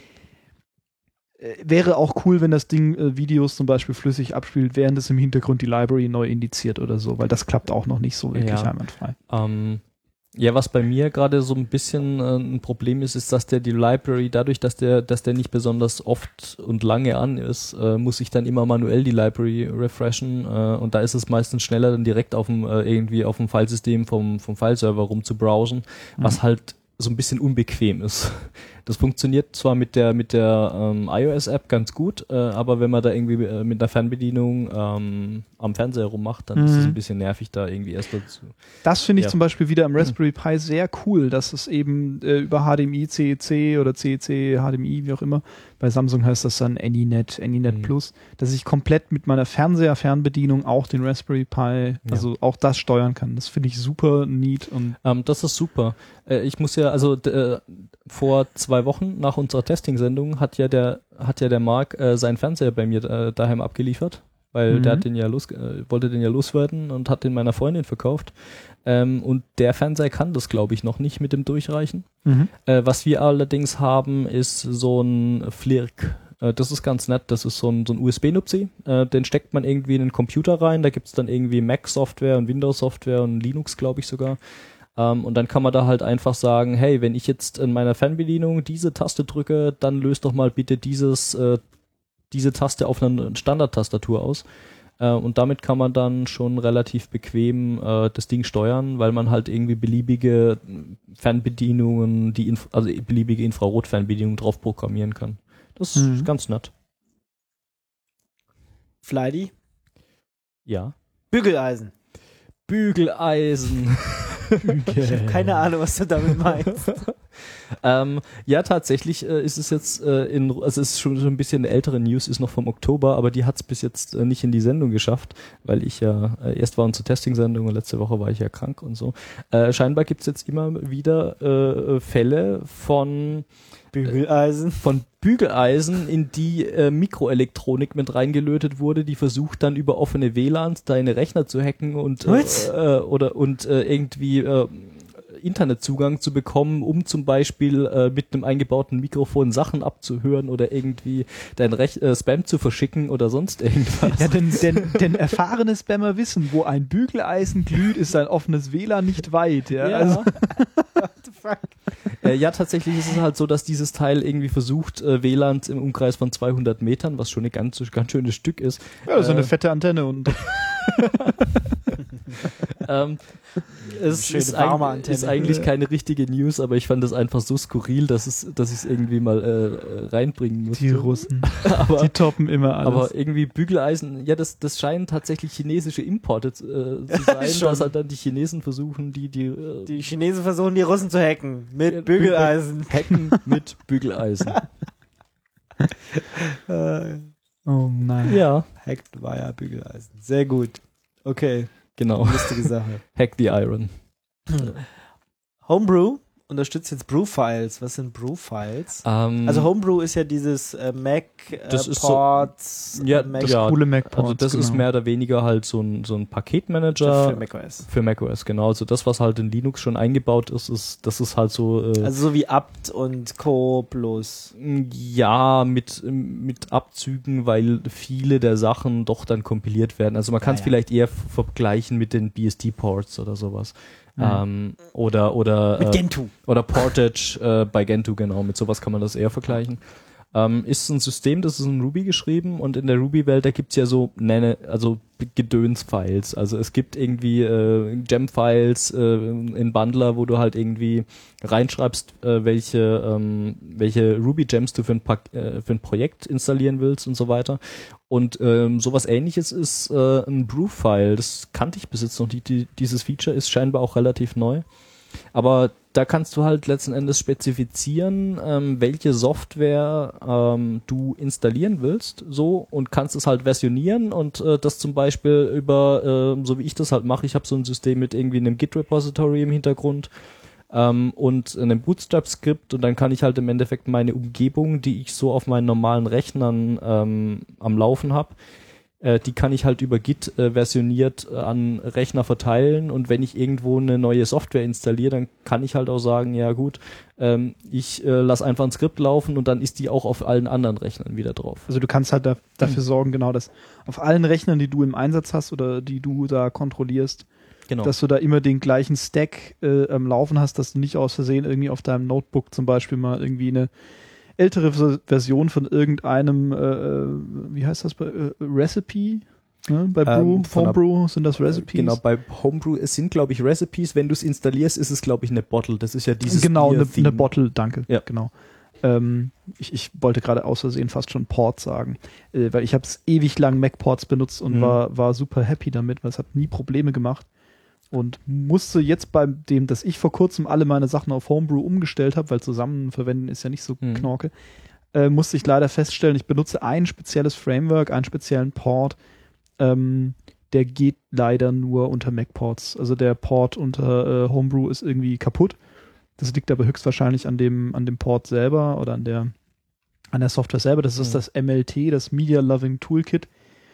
äh, wäre auch cool, wenn das Ding äh, Videos zum Beispiel flüssig abspielt, während es im Hintergrund die Library neu indiziert oder so, weil das klappt auch noch nicht so wirklich ja. einwandfrei. Ähm Ja, was bei mir gerade so ein bisschen äh, ein Problem ist, ist, dass der die Library, dadurch, dass der, dass der nicht besonders oft und lange an ist, äh, muss ich dann immer manuell die Library refreshen äh, und da ist es meistens schneller, dann direkt auf dem äh, irgendwie auf dem Filesystem vom vom Fileserver rum zu browsen, mhm. was halt so ein bisschen unbequem ist. Das funktioniert zwar mit der mit der ähm, iOS-App ganz gut, äh, aber wenn man da irgendwie äh, mit einer Fernbedienung ähm, am Fernseher rummacht, dann mhm. ist es ein bisschen nervig, da irgendwie erst dazu. Das finde ich ja. zum Beispiel wieder am Raspberry Pi sehr cool, dass es eben äh, über H D M I, C E C oder C E C, H D M I, wie auch immer, bei Samsung heißt das dann AnyNet, AnyNet mhm. Plus, dass ich komplett mit meiner Fernseher-Fernbedienung auch den Raspberry Pi, also ja. auch das steuern kann. Das finde ich super neat. Und ähm, das ist super. Äh, ich muss ja, also d- äh, vor zwei Wochen nach unserer Testing-Sendung hat ja der hat ja der Marc äh, seinen Fernseher bei mir äh, daheim abgeliefert, weil mhm. der hat den ja los, äh, wollte den ja loswerden und hat den meiner Freundin verkauft. Ähm, und der Fernseher kann das, glaube ich, noch nicht mit dem Durchreichen. Mhm. Äh, was wir allerdings haben, ist so ein F L I R C Äh, das ist ganz nett. Das ist so ein, so ein U S B-Nupsi. Äh, den steckt man irgendwie in den Computer rein. Da gibt's dann irgendwie Mac-Software und Windows-Software und Linux, glaube ich sogar. Um, und dann kann man da halt einfach sagen, hey, wenn ich jetzt in meiner Fernbedienung diese Taste drücke, dann löst doch mal bitte dieses, äh, diese Taste auf einer Standardtastatur aus. Uh, und damit kann man dann schon relativ bequem uh, das Ding steuern, weil man halt irgendwie beliebige Fernbedienungen, die Inf- also beliebige Infrarot-Fernbedienungen drauf programmieren kann. Das mhm. ist ganz nett. Flighty? Ja. Bügeleisen. Bügeleisen. Ich habe keine Ahnung, was du damit meinst. ähm, ja, tatsächlich äh, ist es jetzt äh, in, also es ist schon so ein bisschen eine ältere News, ist noch vom Oktober, aber die hat es bis jetzt äh, nicht in die Sendung geschafft, weil ich ja äh, erst war zur Testing-Sendung und letzte Woche war ich ja krank und so. Äh, scheinbar gibt es jetzt immer wieder äh, Fälle von Bügeleisen. Von Bügeleisen, in die äh, Mikroelektronik mit reingelötet wurde, die versucht dann über offene W L A Ns deine Rechner zu hacken und äh, äh, oder und äh, irgendwie äh, Internetzugang zu bekommen, um zum Beispiel äh, mit einem eingebauten Mikrofon Sachen abzuhören oder irgendwie dein Rech- äh, Spam zu verschicken oder sonst irgendwas. Ja, denn, denn, denn erfahrene Spammer wissen, wo ein Bügeleisen glüht, ist ein offenes W L A N nicht weit. Ja, ja. Also. What the fuck? Äh, ja, tatsächlich ist es halt so, dass dieses Teil irgendwie versucht, äh, W L A Ns im Umkreis von zweihundert Metern, was schon ein ganz, ganz schönes Stück ist. Ja, das ist äh, eine fette Antenne. Und ähm, es ist, eig- ist eigentlich keine richtige News, aber ich fand das einfach so skurril, dass es, dass ich es irgendwie mal äh, reinbringen musste. die Russen, aber, die toppen immer alles. aber irgendwie Bügeleisen, ja, das, das scheinen tatsächlich chinesische Importe äh, zu sein, Schon. dass halt dann die Chinesen versuchen, die die, äh, Die Chinesen versuchen, die Russen zu hacken. Mit Bügeleisen. hacken mit Bügeleisen. Äh, oh nein. Ja, Hackt via Bügeleisen. Sehr gut. Okay. genau. Lustige Sache. Hack the Iron. Homebrew unterstützt jetzt Brew-Files. Was sind Brew-Files? Ähm, Also Homebrew ist ja dieses äh, Mac äh, Das ist so- Ports, ja, äh, Mac das- ja, Coole Mac also das ist genau. mehr oder weniger halt so ein, so ein Paketmanager für macOS. für macOS, genau. Also das, was halt in Linux schon eingebaut ist, ist das ist halt so äh, Also so wie apt und Co. plus. ja, mit, mit Abzügen, weil viele der Sachen doch dann kompiliert werden. Also man kann es Ja, ja. vielleicht eher f- vergleichen mit den B S D-Ports oder sowas. Mhm. Ähm, oder oder Mit äh, Gentoo. oder Portage äh, bei Gentoo, genau. Mit sowas kann man das eher vergleichen. Ähm, ist ein System, das ist in Ruby geschrieben und in der Ruby-Welt, da gibt's ja so nenne, also Gedöns-Files. Also es gibt irgendwie äh, Gem-Files äh, in Bundler, wo du halt irgendwie reinschreibst, äh, welche ähm, welche Ruby-Gems du für ein, Pak- äh, für ein Projekt installieren willst und so weiter. Und ähm, sowas Ähnliches ist äh, ein Brew-File. Das kannte ich bis jetzt noch nicht. Die, dieses Feature ist scheinbar auch relativ neu. Aber da kannst du halt letzten Endes spezifizieren, ähm, welche Software ähm, du installieren willst, so, und kannst es halt versionieren und äh, das zum Beispiel über, äh, so wie ich das halt mache, ich habe so ein System mit irgendwie einem Git-Repository im Hintergrund ähm, und einem Bootstrap-Skript und dann kann ich halt im Endeffekt meine Umgebung, die ich so auf meinen normalen Rechnern ähm, am Laufen habe, die kann ich halt über Git äh, versioniert äh, an Rechner verteilen und wenn ich irgendwo eine neue Software installiere, dann kann ich halt auch sagen, ja gut, ähm, ich äh, lasse einfach ein Skript laufen und dann ist die auch auf allen anderen Rechnern wieder drauf. Also du kannst halt da, dafür sorgen, genau, dass auf allen Rechnern, die du im Einsatz hast oder die du da kontrollierst, Genau. dass du da immer den gleichen Stack äh, am Laufen hast, dass du nicht aus Versehen irgendwie auf deinem Notebook zum Beispiel mal irgendwie eine ältere Vers- Version von irgendeinem, äh, wie heißt das, bei äh, Recipe? Ne? Bei Brew, Ähm, von Homebrew sind das Recipes. Genau, bei Homebrew, es sind glaube ich Recipes, wenn du es installierst, ist es glaube ich eine Bottle, das ist ja dieses Genau, eine, Bier-Theme. eine Bottle, danke. Ja. Genau. Ähm, ich, ich wollte gerade aus Versehen fast schon Port sagen, äh, weil ich habe es ewig lang Mac-Ports benutzt und Mhm. war, war super happy damit, weil es hat nie Probleme gemacht. Und musste jetzt bei dem, dass ich vor kurzem alle meine Sachen auf Homebrew umgestellt habe, weil zusammen verwenden ist ja nicht so Mhm. knorke, äh, musste ich leider feststellen, ich benutze ein spezielles Framework, einen speziellen Port, ähm, der geht leider nur unter Mac-Ports. Also der Port unter äh, Homebrew ist irgendwie kaputt. Das liegt aber höchstwahrscheinlich an dem, an dem Port selber oder an der, an der Software selber. Das ist Mhm. das M L T, das Media Loving Toolkit.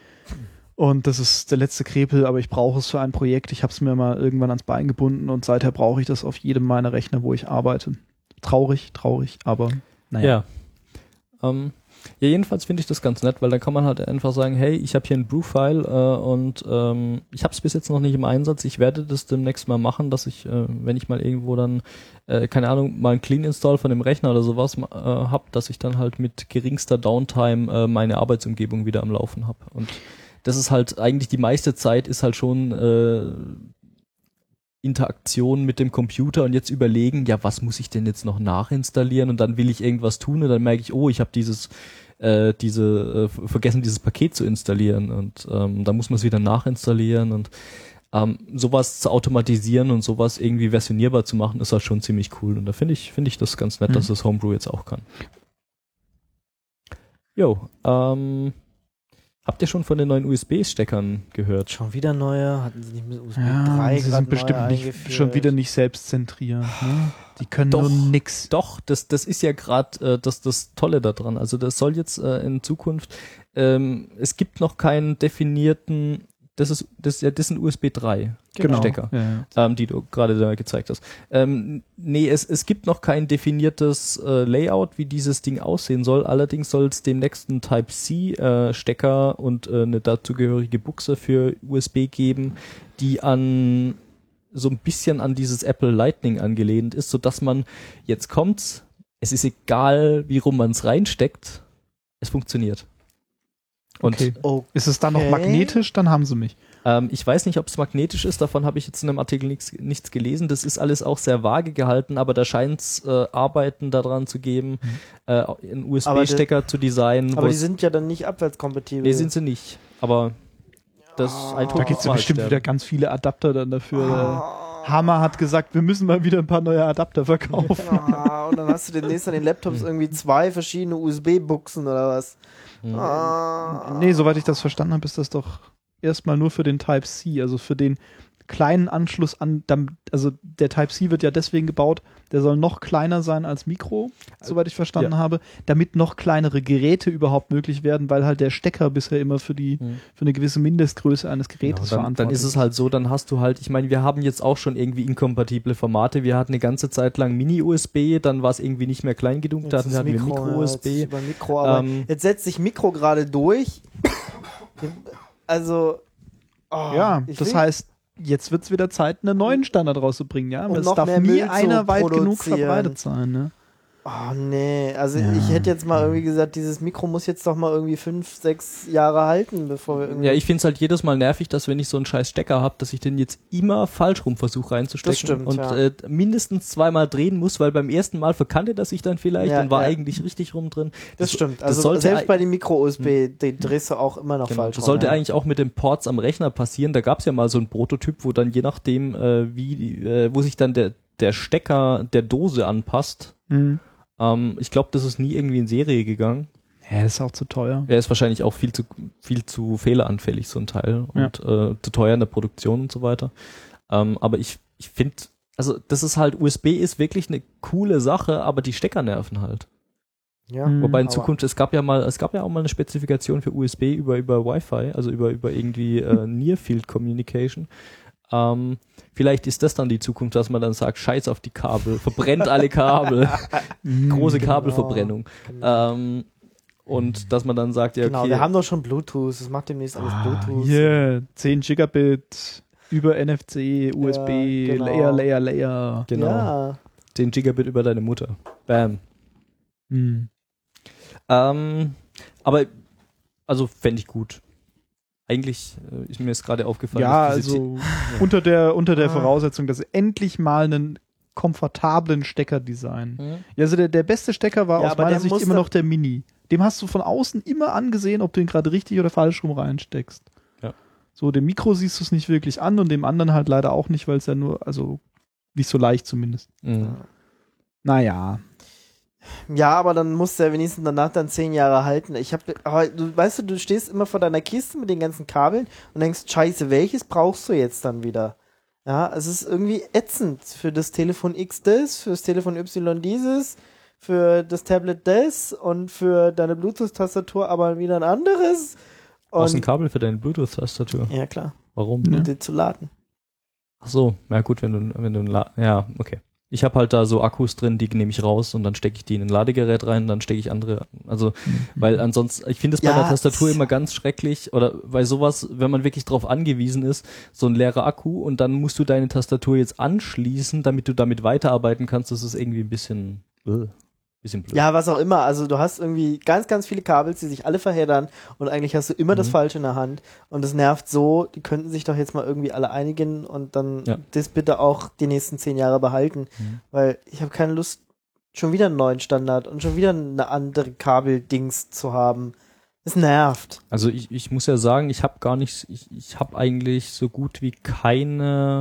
Und das ist der letzte Krepel, aber ich brauche es für ein Projekt. Ich habe es mir mal irgendwann ans Bein gebunden und seither brauche ich das auf jedem meiner Rechner, wo ich arbeite. Traurig, traurig, aber naja. Ja. Ähm, Ja, jedenfalls finde ich das ganz nett, weil dann kann man halt einfach sagen, hey, ich habe hier einen Brew-File äh, und ähm, ich habe es bis jetzt noch nicht im Einsatz. Ich werde das demnächst mal machen, dass ich, äh, wenn ich mal irgendwo dann, äh, keine Ahnung, mal einen Clean-Install von dem Rechner oder sowas äh, habe, dass ich dann halt mit geringster Downtime äh, meine Arbeitsumgebung wieder am Laufen habe. Und das ist halt eigentlich die meiste Zeit ist halt schon äh, Interaktion mit dem Computer und jetzt überlegen, ja, was muss ich denn jetzt noch nachinstallieren und dann will ich irgendwas tun und dann merke ich, oh, ich habe dieses äh, diese äh, vergessen, dieses Paket zu installieren und ähm, dann muss man es wieder nachinstallieren und ähm, sowas zu automatisieren und sowas irgendwie versionierbar zu machen, ist halt schon ziemlich cool und da finde ich finde ich das ganz nett, mhm. dass das Homebrew jetzt auch kann. Jo, ähm habt ihr schon von den neuen U S B-Steckern gehört? Schon wieder neue? Hatten sie nicht mit U S B ja, drei sie sind bestimmt nicht, schon wieder nicht selbstzentrierend. Ne? Die können doch, nur nix. Doch, das, das ist ja gerade äh, das, das Tolle daran. Also das soll jetzt äh, in Zukunft, ähm, es gibt noch keinen definierten, das ist das, ja, das sind U S B drei genau. Stecker, ja, ja. Ähm, die du gerade da gezeigt hast. Ähm, nee, es, es gibt noch kein definiertes äh, Layout, wie dieses Ding aussehen soll. Allerdings soll es den nächsten Type-C-Stecker äh, und äh, eine dazugehörige Buchse für U S B geben, die an so ein bisschen an dieses Apple Lightning angelehnt ist, sodass man, jetzt kommt's, es ist egal, wie rum man es reinsteckt, es funktioniert. Und okay. okay. Ist es dann noch magnetisch? Dann haben sie mich. Ähm, ich weiß nicht, ob es magnetisch ist, davon habe ich jetzt in einem Artikel nichts, nichts gelesen. Das ist alles auch sehr vage gehalten, aber da scheint es äh, Arbeiten daran zu geben, mhm. äh, einen U S B-Stecker zu designen. Aber die sind ja dann nicht abwärtskompatibel. Nee, sind sie nicht. Aber das oh. ein Da gibt es ja bestimmt sterben. wieder ganz viele Adapter dann dafür. Oh. Hammer hat gesagt, wir müssen mal wieder ein paar neue Adapter verkaufen. Ja, und dann hast du demnächst an den Laptops irgendwie zwei verschiedene U S B-Buchsen oder was. Mhm. Ah. Nee, soweit ich das verstanden habe, ist das doch erstmal nur für den Type-C, also für den kleinen Anschluss an, also der Type-C wird ja deswegen gebaut, der soll noch kleiner sein als Mikro, soweit ich verstanden ja. habe, damit noch kleinere Geräte überhaupt möglich werden, weil halt der Stecker bisher immer für die mhm. für eine gewisse Mindestgröße eines Gerätes ja, dann, verantwortlich ist. Dann ist es halt so, dann hast du halt, ich meine, wir haben jetzt auch schon irgendwie inkompatible Formate, wir hatten eine ganze Zeit lang Mini-U S B, dann war es irgendwie nicht mehr klein genug, da hatten wir Micro-U S B. Ja, jetzt, Mikro, aber ähm, jetzt setzt sich Mikro gerade durch. Also oh, ja, das heißt, jetzt wird es wieder Zeit, einen neuen Standard rauszubringen, ja. Und es darf nie Müll einer weit genug verbreitet sein, ne? Oh nee, also ja. ich hätte jetzt mal irgendwie gesagt, dieses Mikro muss jetzt doch mal irgendwie fünf, sechs Jahre halten, bevor wir irgendwie... Ja, ich finde es halt jedes Mal nervig, dass wenn ich so einen scheiß Stecker habe, dass ich den jetzt immer falsch rum versuche reinzustecken. Das stimmt, und ja. äh, mindestens zweimal drehen muss, weil beim ersten Mal verkannte das sich dann vielleicht ja, und war ja. eigentlich richtig rum drin. Das, das stimmt, also das sollte selbst bei den Micro-U S B, hm. den drehst du auch immer noch genau. falsch Das rum, sollte ja. eigentlich auch mit den Ports am Rechner passieren. Da gab es ja mal so einen Prototyp, wo dann je nachdem, äh, wie, äh, wo sich dann der, der Stecker der Dose anpasst. Mhm. Ähm, ich glaube, das ist nie irgendwie in Serie gegangen. Ja, das ist auch zu teuer. Er ist wahrscheinlich auch viel zu viel zu fehleranfällig, so ein Teil. Und ja. äh, zu teuer in der Produktion und so weiter. Ähm, aber ich, ich finde, also das ist halt, U S B ist wirklich eine coole Sache, aber die Stecker nerven halt. Ja, mhm. Wobei in Zukunft, es gab ja mal, es gab ja auch mal eine Spezifikation für U S B über, über Wi-Fi, also über, über irgendwie äh, Near Field Communication. Ähm, vielleicht ist das dann die Zukunft, dass man dann sagt, scheiß auf die Kabel, verbrennt alle Kabel. Große Kabelverbrennung. Genau. Ähm, und dass man dann sagt, ja, okay. Genau, wir haben doch schon Bluetooth, es macht demnächst alles ah, Bluetooth. Yeah, zehn Gigabit über N F C, U S B, ja, genau. Layer, Layer, Layer. Genau. Ja. zehn Gigabit über deine Mutter. Bam. Hm. Ähm, aber, also fände ich gut. Eigentlich äh, ist mir jetzt gerade aufgefallen. Ja, dass diese also ja. unter der unter der Ah. Voraussetzung, dass sie endlich mal einen komfortablen Stecker designen. Mhm. Ja, also der, der beste Stecker war Ja, aus aber meiner der Sicht muss immer da- noch der Mini. Dem hast du von außen immer angesehen, ob du ihn gerade richtig oder falsch rum reinsteckst. Ja. So, dem Mikro siehst du es nicht wirklich an und dem anderen halt leider auch nicht, weil es ja nur, also nicht so leicht zumindest. Mhm. Naja. Ja, aber dann muss der wenigstens danach dann zehn Jahre halten. Ich hab, aber du weißt du, du stehst immer vor deiner Kiste mit den ganzen Kabeln und denkst, scheiße, welches brauchst du jetzt dann wieder? Ja, es ist irgendwie ätzend für das Telefon X das, für das Telefon Y dieses, für das Tablet das und für deine Bluetooth-Tastatur aber wieder ein anderes. Brauchst ein Und, Kabel für deine Bluetooth-Tastatur. ja, klar, Warum? Ja. um den zu laden. Ach so, na gut, wenn du, wenn du, ein La- ja, okay. Ich habe halt da so Akkus drin, die nehme ich raus und dann stecke ich die in ein Ladegerät rein, dann stecke ich andere, also, mhm. weil ansonsten, ich finde es bei Ja, der Tastatur immer ganz schrecklich, oder bei sowas, wenn man wirklich drauf angewiesen ist, so ein leerer Akku und dann musst du deine Tastatur jetzt anschließen, damit du damit weiterarbeiten kannst, das ist irgendwie ein bisschen, uh, bisschen blöd. Ja, was auch immer. Also du hast irgendwie ganz, ganz viele Kabel, die sich alle verheddern und eigentlich hast du immer mhm. das Falsche in der Hand und das nervt so, die könnten sich doch jetzt mal irgendwie alle einigen und dann Ja. das bitte auch die nächsten zehn Jahre behalten, Mhm. weil ich habe keine Lust, schon wieder einen neuen Standard und schon wieder eine andere Kabeldings zu haben. Es nervt. Also ich, ich muss ja sagen, ich habe gar nicht, ich, ich habe eigentlich so gut wie keine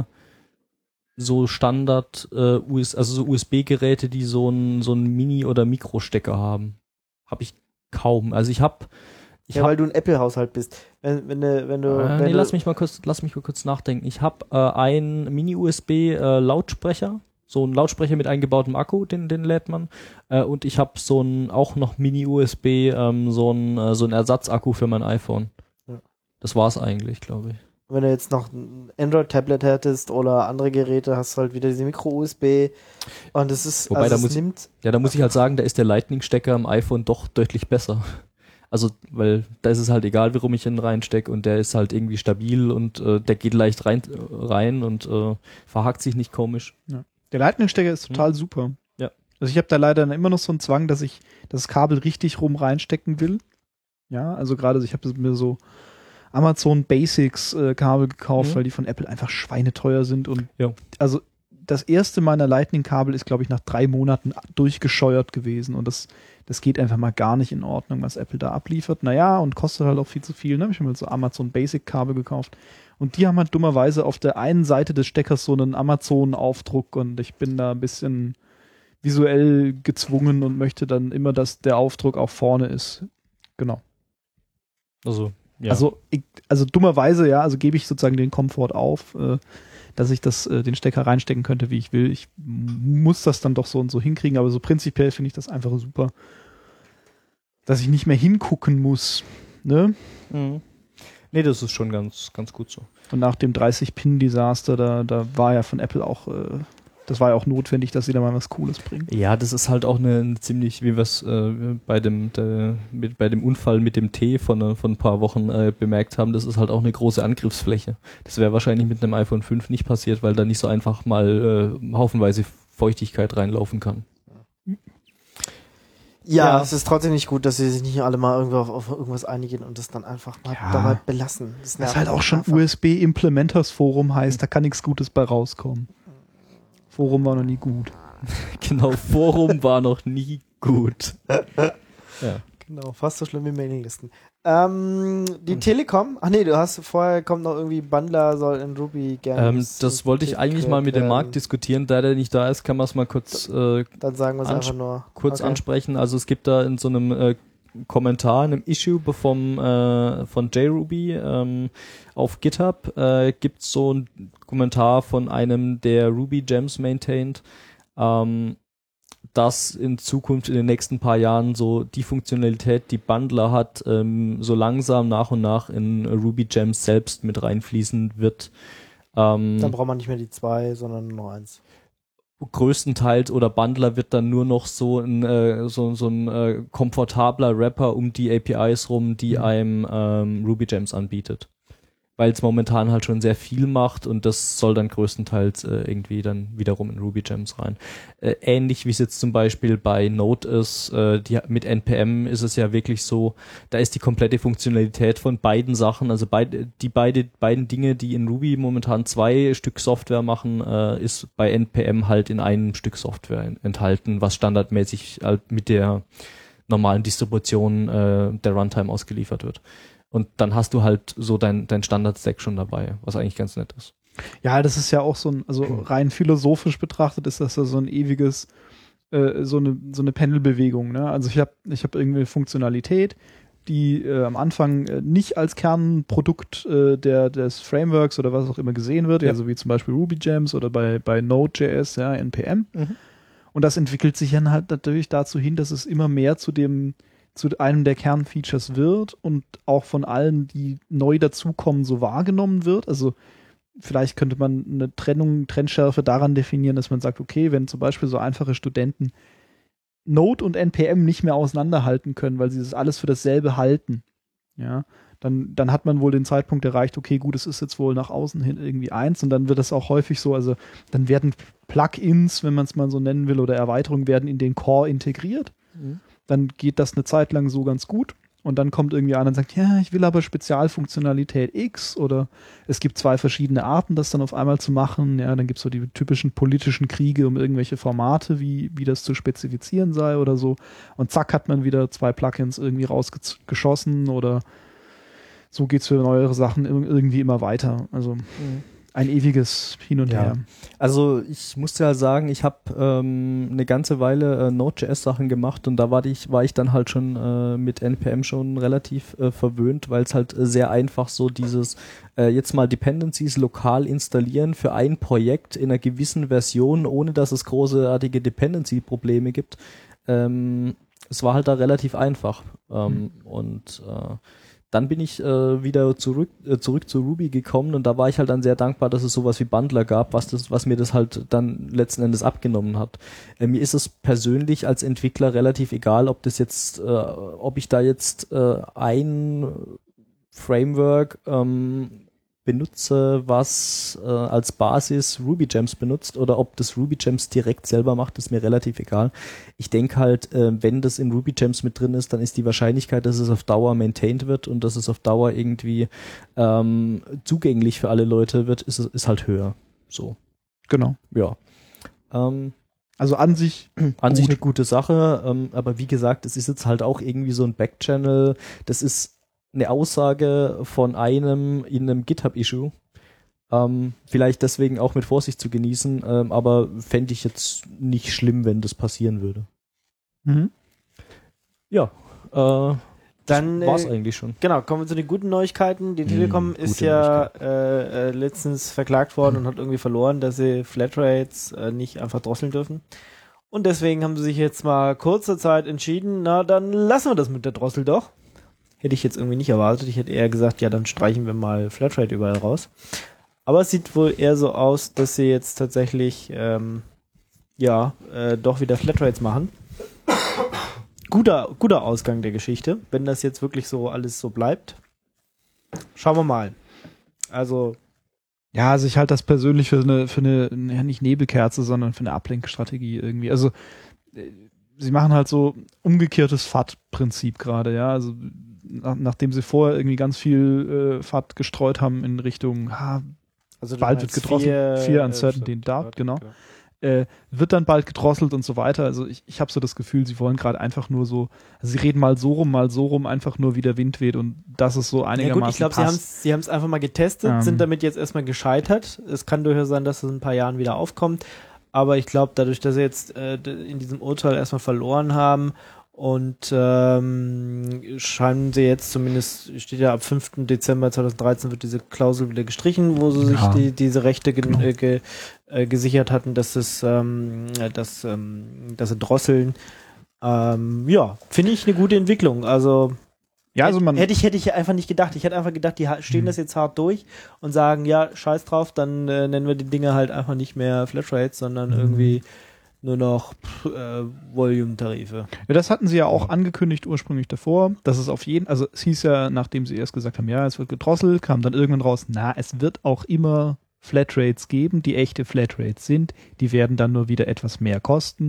so Standard äh, U S, also so U S B-Geräte, die so ein so ein Mini- oder Mikrostecker haben. Habe ich kaum. Also ich habe ich Ja, hab, weil du ein Apple-Haushalt bist. Wenn, wenn du, wenn du, äh, wenn nee, du lass mich mal kurz, lass mich mal kurz nachdenken. Ich habe äh, einen Mini-U S B-Lautsprecher, so einen Lautsprecher mit eingebautem Akku, den den lädt man. Äh, und ich habe so einen auch noch Mini-U S B, ähm, so einen äh, so einen Ersatzakku für mein iPhone. Ja. Das war's eigentlich, glaube ich. wenn du jetzt noch ein Android-Tablet hättest oder andere Geräte, hast du halt wieder diese Micro-U S B und es ist, Wobei, also da es muss, nimmt... Ja, da muss ich halt sagen, da ist der Lightning-Stecker am iPhone doch deutlich besser. Also, weil da ist es halt egal, warum ich ihn reinstecke und der ist halt irgendwie stabil und äh, der geht leicht rein, rein und äh, verhakt sich nicht komisch. Ja. Der Lightning-Stecker ist total hm. super. Ja. Also ich habe da leider immer noch so einen Zwang, dass ich das Kabel richtig rum reinstecken will. Ja, also gerade, ich habe mir so Amazon Basics äh, Kabel gekauft, mhm. weil die von Apple einfach schweineteuer sind und ja. also das erste meiner Lightning-Kabel ist, glaube ich, nach drei Monaten durchgescheuert gewesen und das, das geht einfach mal gar nicht in Ordnung, was Apple da abliefert. Naja, und kostet halt auch viel zu viel. Ne? Ich habe mir so Amazon Basic-Kabel gekauft und die haben halt dummerweise auf der einen Seite des Steckers so einen Amazon-Aufdruck und ich bin da ein bisschen visuell gezwungen und möchte dann immer, dass der Aufdruck auch vorne ist. Genau. Also, ja. Also, ich, also dummerweise, ja, also gebe ich sozusagen den Komfort auf, äh, dass ich das, äh, den Stecker reinstecken könnte, wie ich will. Ich muss das dann doch so und so hinkriegen, aber so prinzipiell finde ich das einfach super, dass ich nicht mehr hingucken muss. Ne? Mhm. Nee, das ist schon ganz, ganz gut so. Und nach dem dreißig-Pin-Desaster, da, da war ja von Apple auch, äh, das war ja auch notwendig, dass sie da mal was Cooles bringen. Ja, das ist halt auch eine, eine ziemlich, wie wir es äh, bei dem der, mit, bei dem Unfall mit dem T von, äh, von ein paar Wochen äh, bemerkt haben, das ist halt auch eine große Angriffsfläche. Das wäre wahrscheinlich mit einem iPhone fünf nicht passiert, weil da nicht so einfach mal äh, haufenweise Feuchtigkeit reinlaufen kann. Ja, Ja. es ist trotzdem nicht gut, dass sie sich nicht alle mal irgendwo auf, auf irgendwas einigen und das dann einfach mal Ja. dabei belassen. Das Das halt auch schon U S B Implementers Forum heißt, da kann nichts Gutes bei rauskommen. Forum war noch nie gut. Genau, Forum war noch nie gut. Ja. Genau, fast so schlimm wie Mailinglisten. Ähm, die Telekom, ach nee, du hast vorher kommt noch irgendwie Bundler soll in Ruby gerne. Ähm, das wollte ich eigentlich mal mit dem Markt diskutieren, da der nicht da ist, kann man es mal kurz, äh, Dann sagen wir es ans- einfach nur. kurz Okay. ansprechen. Also es gibt da in so einem äh, Kommentar, in einem Issue vom, äh, von JRuby ähm, auf GitHub äh, gibt es so einen Kommentar von einem, der Ruby Gems maintaint, ähm, dass in Zukunft in den nächsten paar Jahren so die Funktionalität, die Bundler hat, ähm, so langsam nach und nach in Ruby Gems selbst mit reinfließen wird. Ähm, Dann braucht man nicht mehr die zwei, sondern nur eins. größtenteils oder Bundler wird dann nur noch so ein äh, so, so ein äh, komfortabler Wrapper um die A P Is rum, die Mhm. einem ähm, Ruby Gems anbietet. Weil es momentan halt schon sehr viel macht und das soll dann größtenteils äh, irgendwie dann wiederum in Ruby Gems rein. Äh, ähnlich wie es jetzt zum Beispiel bei Node ist, äh, die, mit N P M ist es ja wirklich so, da ist die komplette Funktionalität von beiden Sachen, also beide, die beide, beiden Dinge, die in Ruby momentan zwei Stück Software machen, äh, ist bei N P M halt in einem Stück Software en- enthalten, was standardmäßig halt mit der normalen Distribution äh, der Runtime ausgeliefert wird. Und dann hast du halt so dein, dein Standard-Stack schon dabei, was eigentlich ganz nett ist. Ja, das ist ja auch so ein, also rein philosophisch betrachtet ist das ja so ein ewiges, äh, so eine so eine Pendelbewegung. Ne? Also ich habe ich hab irgendwie Funktionalität, die äh, am Anfang äh, nicht als Kernprodukt äh, der des Frameworks oder was auch immer gesehen wird, Ja. also wie zum Beispiel Ruby Gems oder bei bei Node.js, ja, N P M. Mhm. Und das entwickelt sich dann halt natürlich dazu hin, dass es immer mehr zu dem zu einem der Kernfeatures wird und auch von allen, die neu dazukommen, so wahrgenommen wird. Also vielleicht könnte man eine Trennung, Trennschärfe daran definieren, dass man sagt, okay, wenn zum Beispiel so einfache Studenten Node und N P M nicht mehr auseinanderhalten können, weil sie das alles für dasselbe halten, ja, dann, dann hat man wohl den Zeitpunkt erreicht, okay, gut, es ist jetzt wohl nach außen hin irgendwie eins und dann wird das auch häufig so, also dann werden Plugins, wenn man es mal so nennen will, oder Erweiterungen werden in den Core integriert. Mhm. Dann geht das eine Zeit lang so ganz gut. Und dann kommt irgendwie einer und sagt, ja, ich will aber Spezialfunktionalität X, oder es gibt zwei verschiedene Arten, das dann auf einmal zu machen. Ja, dann gibt es so die typischen politischen Kriege um irgendwelche Formate, wie, wie das zu spezifizieren sei oder so. Und zack, hat man wieder zwei Plugins irgendwie rausgeschossen, oder so geht's für neuere Sachen irgendwie immer weiter. Also mhm. ein ewiges Hin und ja. Her. Also ich musste ja sagen, ich habe ähm, eine ganze Weile äh, Node.js-Sachen gemacht und da war ich, war ich dann halt schon äh, mit N P M schon relativ äh, verwöhnt, weil es halt äh, sehr einfach so dieses äh, jetzt mal Dependencies lokal installieren für ein Projekt in einer gewissen Version, ohne dass es großartige Dependency-Probleme gibt. Ähm, es war halt da relativ einfach. Ähm, mhm. Und äh, Dann bin ich äh, wieder zurück äh, zurück zu Ruby gekommen und da war ich halt dann sehr dankbar, dass es sowas wie Bundler gab, was das, was mir das halt dann letzten Endes abgenommen hat. Äh, mir ist es persönlich als Entwickler relativ egal, ob das jetzt, äh, ob ich da jetzt äh, ein Framework ähm, benutze, was äh, als Basis RubyGems benutzt, oder ob das RubyGems direkt selber macht, ist mir relativ egal. Ich denke halt, äh, wenn das in RubyGems mit drin ist, dann ist die Wahrscheinlichkeit, dass es auf Dauer maintained wird und dass es auf Dauer irgendwie ähm, zugänglich für alle Leute wird, ist, ist halt höher. So. Genau. Ja. Ähm, also an sich an sich eine gute Sache, ähm, aber wie gesagt, es ist jetzt halt auch irgendwie so ein Backchannel, das ist eine Aussage von einem in einem GitHub-Issue. Ähm, vielleicht deswegen auch mit Vorsicht zu genießen, ähm, aber fände ich jetzt nicht schlimm, wenn das passieren würde. Mhm. Ja, äh, dann war es äh, eigentlich schon. Genau, kommen wir zu den guten Neuigkeiten. Die Telekom hm, ist ja äh, äh, letztens verklagt worden und hat irgendwie verloren, dass sie Flatrates äh, nicht einfach drosseln dürfen. Und deswegen haben sie sich jetzt mal kurze Zeit entschieden, na dann lassen wir das mit der Drossel doch. Hätte ich jetzt irgendwie nicht erwartet. Ich hätte eher gesagt, ja, dann streichen wir mal Flatrate überall raus. Aber es sieht wohl eher so aus, dass sie jetzt tatsächlich ähm, ja, äh, doch wieder Flatrates machen. Guter, guter Ausgang der Geschichte, wenn das jetzt wirklich so alles so bleibt. Schauen wir mal. Also ja, also ich halte das persönlich für eine, für eine, ja nicht Nebelkerze, sondern für eine Ablenkstrategie irgendwie. Also sie machen halt so umgekehrtes F A T-Prinzip gerade, ja. Also nach, nachdem sie vorher irgendwie ganz viel äh, F A T gestreut haben in Richtung, ha, also bald wird gedrosselt, Fear Uncertainty in Doubt, genau. genau. Äh, wird dann bald gedrosselt und so weiter. Also ich, ich habe so das Gefühl, sie wollen gerade einfach nur so, also sie reden mal so rum, mal so rum, einfach nur wie der Wind weht und das ist so einigermaßen ja gut, ich glaube, sie haben es sie haben's einfach mal getestet, ähm, sind damit jetzt erstmal gescheitert. Es kann durchaus sein, dass es in ein paar Jahren wieder aufkommt, aber ich glaube, dadurch, dass sie jetzt äh, in diesem Urteil erstmal verloren haben und ähm, scheinen sie jetzt zumindest, steht ja ab fünften Dezember zweitausenddreizehn wird diese Klausel wieder gestrichen, wo sie sich ja. die, diese Rechte ge äh, ge äh, gesichert hatten, dass es ähm, dass, ähm, dass sie drosseln. Ähm, ja, finde ich eine gute Entwicklung. Also ja, also man hätte ich hätte ich einfach nicht gedacht. Ich hätte einfach gedacht, die stehen mhm. das jetzt hart durch und sagen, ja, scheiß drauf, dann äh, nennen wir die Dinge halt einfach nicht mehr Flatrates, sondern mhm. irgendwie nur noch äh, Volume-Tarife. Ja, das hatten sie ja auch angekündigt ursprünglich davor, dass es auf jeden, also es hieß ja, nachdem sie erst gesagt haben, ja, es wird gedrosselt, kam dann irgendwann raus, na, es wird auch immer Flatrates geben, die echte Flatrates sind, die werden dann nur wieder etwas mehr kosten,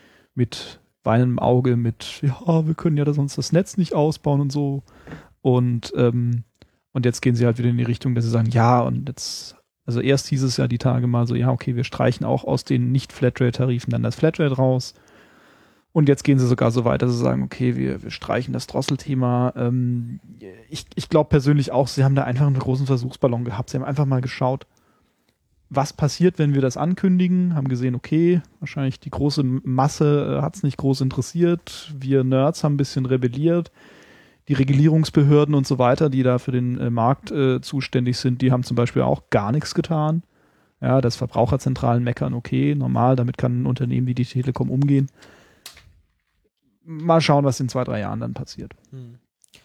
mit weinendem Auge, mit, ja, wir können ja da sonst das Netz nicht ausbauen und so. Und, ähm, und jetzt gehen sie halt wieder in die Richtung, dass sie sagen, ja, und jetzt also erst hieß es ja die Tage mal so, ja, okay, wir streichen auch aus den Nicht-Flatrate-Tarifen dann das Flatrate raus. Und jetzt gehen sie sogar so weit, dass sie sagen, okay, wir, wir streichen das Drosselthema. Ähm, ich ich glaube persönlich auch, sie haben da einfach einen großen Versuchsballon gehabt. Sie haben einfach mal geschaut, was passiert, wenn wir das ankündigen. Haben gesehen, okay, wahrscheinlich die große Masse äh, hat es nicht groß interessiert. Wir Nerds haben ein bisschen rebelliert. Die Regulierungsbehörden und so weiter, die da für den äh, Markt äh, zuständig sind, die haben zum Beispiel auch gar nichts getan. Ja, das Verbraucherzentralen meckern, okay, normal, damit kann ein Unternehmen wie die Telekom umgehen. Mal schauen, was in zwei, drei Jahren dann passiert. Hm.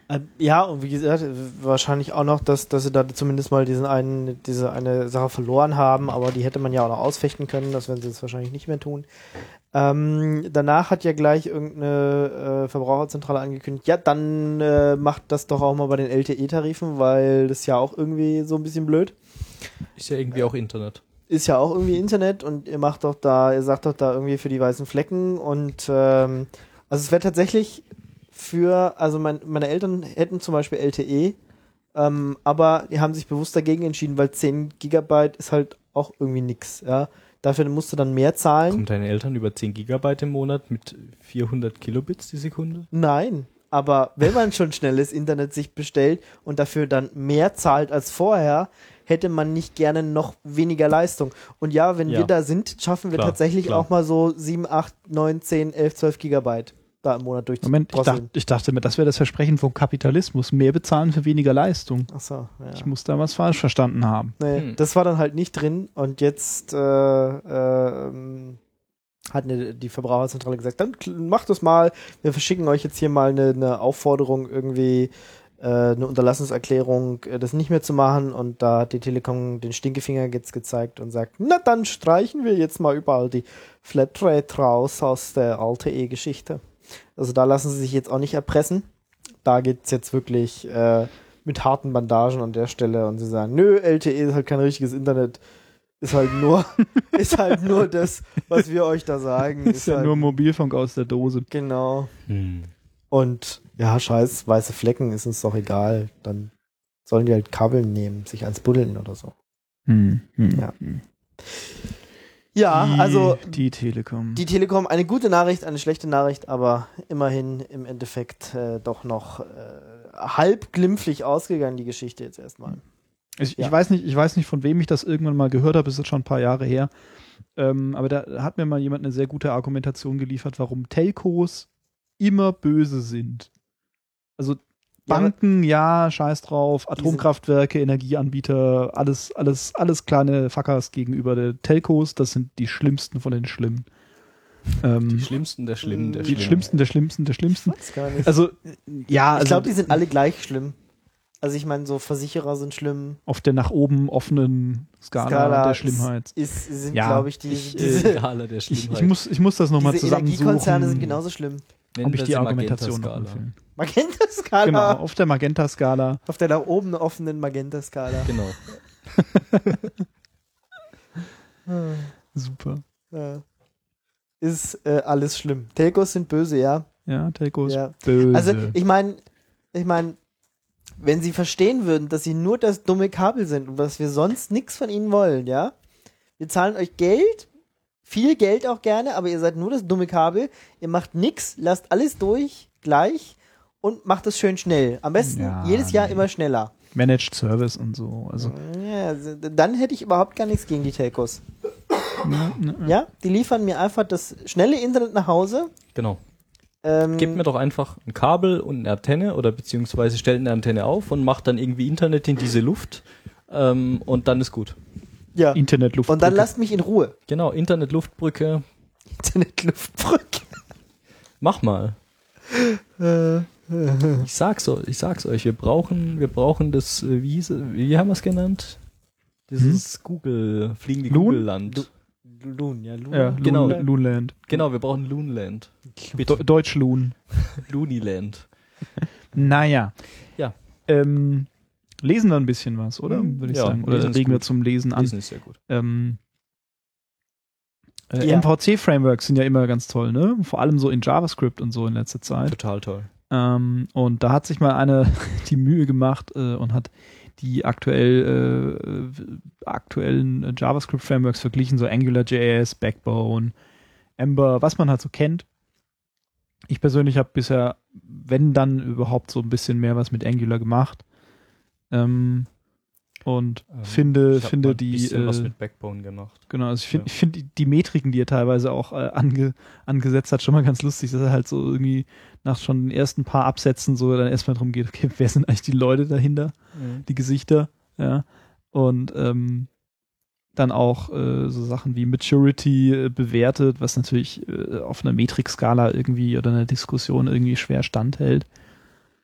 Ähm, ja, und wie gesagt, wahrscheinlich auch noch, dass, dass sie da zumindest mal diesen einen, diese eine Sache verloren haben, aber die hätte man ja auch noch ausfechten können, das werden sie jetzt wahrscheinlich nicht mehr tun. Ähm, danach hat ja gleich irgendeine äh, Verbraucherzentrale angekündigt, ja, dann äh, macht das doch auch mal bei den L T E-Tarifen, weil das ja auch irgendwie so ein bisschen blöd. Ist ja irgendwie auch Internet. Ist ja auch irgendwie Internet und ihr macht doch da, ihr sagt doch da irgendwie für die weißen Flecken und ähm, also es wäre tatsächlich für, also mein, meine Eltern hätten zum Beispiel L T E, ähm, aber die haben sich bewusst dagegen entschieden, weil zehn Gigabyte ist halt auch irgendwie nix, ja. Dafür musst du dann mehr zahlen. Kommt deine Eltern über zehn Gigabyte im Monat mit vierhundert Kilobits die Sekunde? Nein, aber wenn man schon schnelles Internet sich bestellt und dafür dann mehr zahlt als vorher, hätte man nicht gerne noch weniger Leistung. Und ja, wenn Ja. wir da sind, schaffen wir Klar, tatsächlich klar. auch mal so sieben, acht, neun, zehn, elf, zwölf Gigabyte da im Monat Moment, ich, dacht, durchzudrosseln. ich dachte mir, das wäre das Versprechen vom Kapitalismus. Mehr bezahlen für weniger Leistung. Achso, ja. Ich muss da was falsch verstanden haben. Nee, Hm. das war dann halt nicht drin und jetzt äh, äh, ähm, hat eine, die Verbraucherzentrale gesagt, dann kl- macht das mal, wir verschicken euch jetzt hier mal eine, eine Aufforderung, irgendwie äh, eine Unterlassungserklärung, äh, das nicht mehr zu machen und da hat die Telekom den Stinkefinger jetzt gezeigt und sagt, na dann streichen wir jetzt mal überall die Flatrate raus aus der L T E-Geschichte. Also da lassen sie sich jetzt auch nicht erpressen. Da geht's jetzt wirklich äh, mit harten Bandagen an der Stelle und sie sagen, nö, L T E ist halt kein richtiges Internet. Ist halt nur, ist halt nur das, was wir euch da sagen. Ist ja halt, nur Mobilfunk aus der Dose. Genau. Hm. Und ja, scheiß weiße Flecken, ist uns doch egal. Dann sollen die halt Kabel nehmen, sich ans Buddeln oder so. Hm, hm, Ja. hm. Ja, die, also die Telekom. die Telekom, eine gute Nachricht, eine schlechte Nachricht, aber immerhin im Endeffekt äh, doch noch äh, halb glimpflich ausgegangen, die Geschichte jetzt erstmal. Ich, Ja. ich weiß nicht, ich weiß nicht, von wem ich das irgendwann mal gehört habe, ist jetzt schon ein paar Jahre her. Ähm, aber da hat mir mal jemand eine sehr gute Argumentation geliefert, warum Telcos immer böse sind. Also Ja, Banken, ja, scheiß drauf, Atomkraftwerke, Energieanbieter, alles, alles, alles kleine Fuckers gegenüber der Telcos, das sind die schlimmsten von den Schlimmen. Ähm, Die schlimmsten der Schlimmen der die Schlimmen. schlimmsten der Schlimmsten der Schlimmsten. Weiß gar nicht. Also, ja, ich also glaube, die sind alle gleich schlimm. Also ich meine, so Versicherer sind schlimm. auf der nach oben offenen Skala, Skala der ist- Schlimmheit. Ist, sind, Ja, glaube ich, die, ich, äh, diese, Skala der Ich, Schlimmheit. ich, muss, ich muss das nochmal diese zusammensuchen, Energiekonzerne sind genauso schlimm. Nennen ob ich wir die sie Argumentation noch Magenta-Skala. empfehlen. Magenta-Skala. Genau, auf der Magenta-Skala. Auf der nach oben offenen Magenta-Skala. Genau. Super. Ja. Ist äh, alles schlimm. Telcos sind böse, ja. Ja, Telcos Ja. böse. Also ich meine, ich meine, wenn sie verstehen würden, dass sie nur das dumme Kabel sind und dass wir sonst nichts von ihnen wollen, ja? Wir zahlen euch Geld, viel Geld auch gerne, aber ihr seid nur das dumme Kabel. Ihr macht nix, lasst alles durch, gleich und macht es schön schnell. Am besten Ja, jedes Jahr nee. immer schneller. Managed Service und so. Also, Ja, also, dann hätte ich überhaupt gar nichts gegen die Telcos. ja, ne, Ja, die liefern mir einfach das schnelle Internet nach Hause. Genau. Ähm, Gebt mir doch einfach ein Kabel und eine Antenne oder beziehungsweise stellt eine Antenne auf und macht dann irgendwie Internet in diese Luft ähm, und dann ist gut. ja. Internetluft. Und dann lasst mich in Ruhe. Genau, Internet-Luftbrücke. Internetluftbrücke. Mach mal. Ich sag's euch, ich sag's euch, wir brauchen, wir brauchen das, äh, wie, hieß es- wie haben wir es genannt? Dieses Google, fliegende Loon? Google-Land. Loon, ja, Loon. Ja, Genau. Loon, Loonland. Genau, wir brauchen Loonland. Do, Deutsch Loon. Looniland. Naja. Ja. Ähm, lesen wir ein bisschen was, oder? Mhm. Würde ich Ja, sagen. Oder lesen ist regen wir gut. zum Lesen an. Lesen ist sehr gut. Ähm, äh, Ja. M V C-Frameworks sind ja immer ganz toll, ne? Vor allem so in JavaScript und so in letzter Zeit. Total toll. Ähm, und da hat sich mal eine die Mühe gemacht äh, und hat die aktuell, äh, aktuellen äh, JavaScript-Frameworks verglichen, so AngularJS, Backbone, Ember, was man halt so kennt. Ich persönlich habe bisher, wenn dann überhaupt, so ein bisschen mehr was mit Angular gemacht. Ähm, und Ähm, finde, ich hab mal finde ein die bisschen was äh, mit Backbone gemacht. Genau, also ich finde Ja. ich finde die, die Metriken, die er teilweise auch äh, ange, angesetzt hat, schon mal ganz lustig, dass er halt so irgendwie nach schon den ersten paar Absätzen so dann erstmal drum geht, okay, wer sind eigentlich die Leute dahinter, die Gesichter, ja, und ähm, dann auch äh, so Sachen wie Maturity äh, bewertet, was natürlich äh, auf einer Metrikskala irgendwie oder einer Diskussion irgendwie schwer standhält.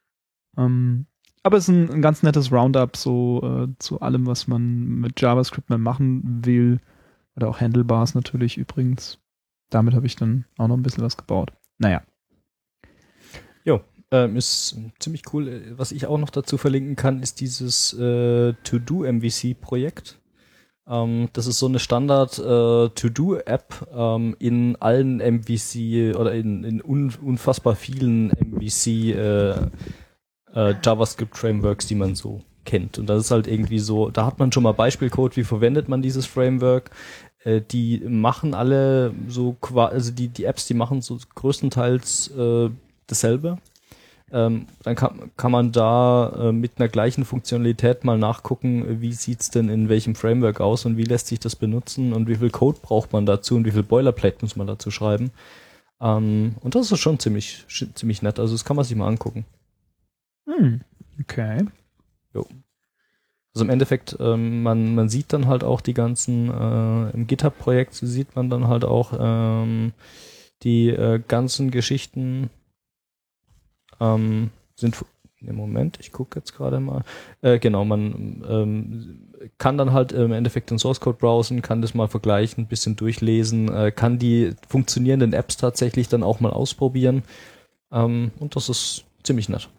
Ähm, aber es ist ein, ein ganz nettes Roundup so äh, zu allem, was man mit JavaScript mal machen will. Oder auch Handlebars natürlich übrigens. Damit habe ich dann auch noch ein bisschen was gebaut. Naja. Jo, ähm, ist ziemlich cool. Was ich auch noch dazu verlinken kann, ist dieses äh, To-Do-M V C-Projekt. Ähm, das ist so eine Standard-To-Do-App ähm, in allen M V C oder in, in un, unfassbar vielen M V C äh, äh, JavaScript-Frameworks, die man so kennt. Und das ist halt irgendwie so, da hat man schon mal Beispielcode, wie verwendet man dieses Framework. Äh, die machen alle so quasi, also die, die Apps, die machen so größtenteils äh, dasselbe. Ähm, dann kann, kann man da äh, mit einer gleichen Funktionalität mal nachgucken, wie sieht's denn in welchem Framework aus und wie lässt sich das benutzen und wie viel Code braucht man dazu und wie viel Boilerplate muss man dazu schreiben. Ähm, und das ist schon ziemlich, ziemlich nett. Also das kann man sich mal angucken. Hm, okay. Jo. Also im Endeffekt, ähm, man, man sieht dann halt auch die ganzen, äh, im GitHub-Projekt sieht man dann halt auch ähm, die äh, ganzen Geschichten ähm, sind, im Moment, ich gucke jetzt gerade mal, äh, genau, man ähm, kann dann halt im Endeffekt den Source Code browsen, kann das mal vergleichen, ein bisschen durchlesen, äh, kann die funktionierenden Apps tatsächlich dann auch mal ausprobieren ähm, und das ist ziemlich nett.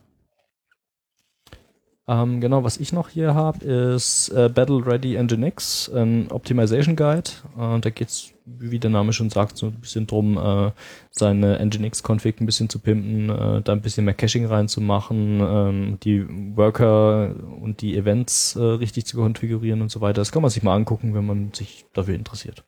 Ähm, genau, was ich noch hier habe, ist äh, Battle Ready Nginx, ein Optimization Guide. Äh, da geht's, wie der Name schon sagt, so ein bisschen drum, äh, seine Nginx-Config ein bisschen zu pimpen, äh, da ein bisschen mehr Caching reinzumachen, ähm, die Worker und die Events äh, richtig zu konfigurieren und so weiter. Das kann man sich mal angucken, wenn man sich dafür interessiert.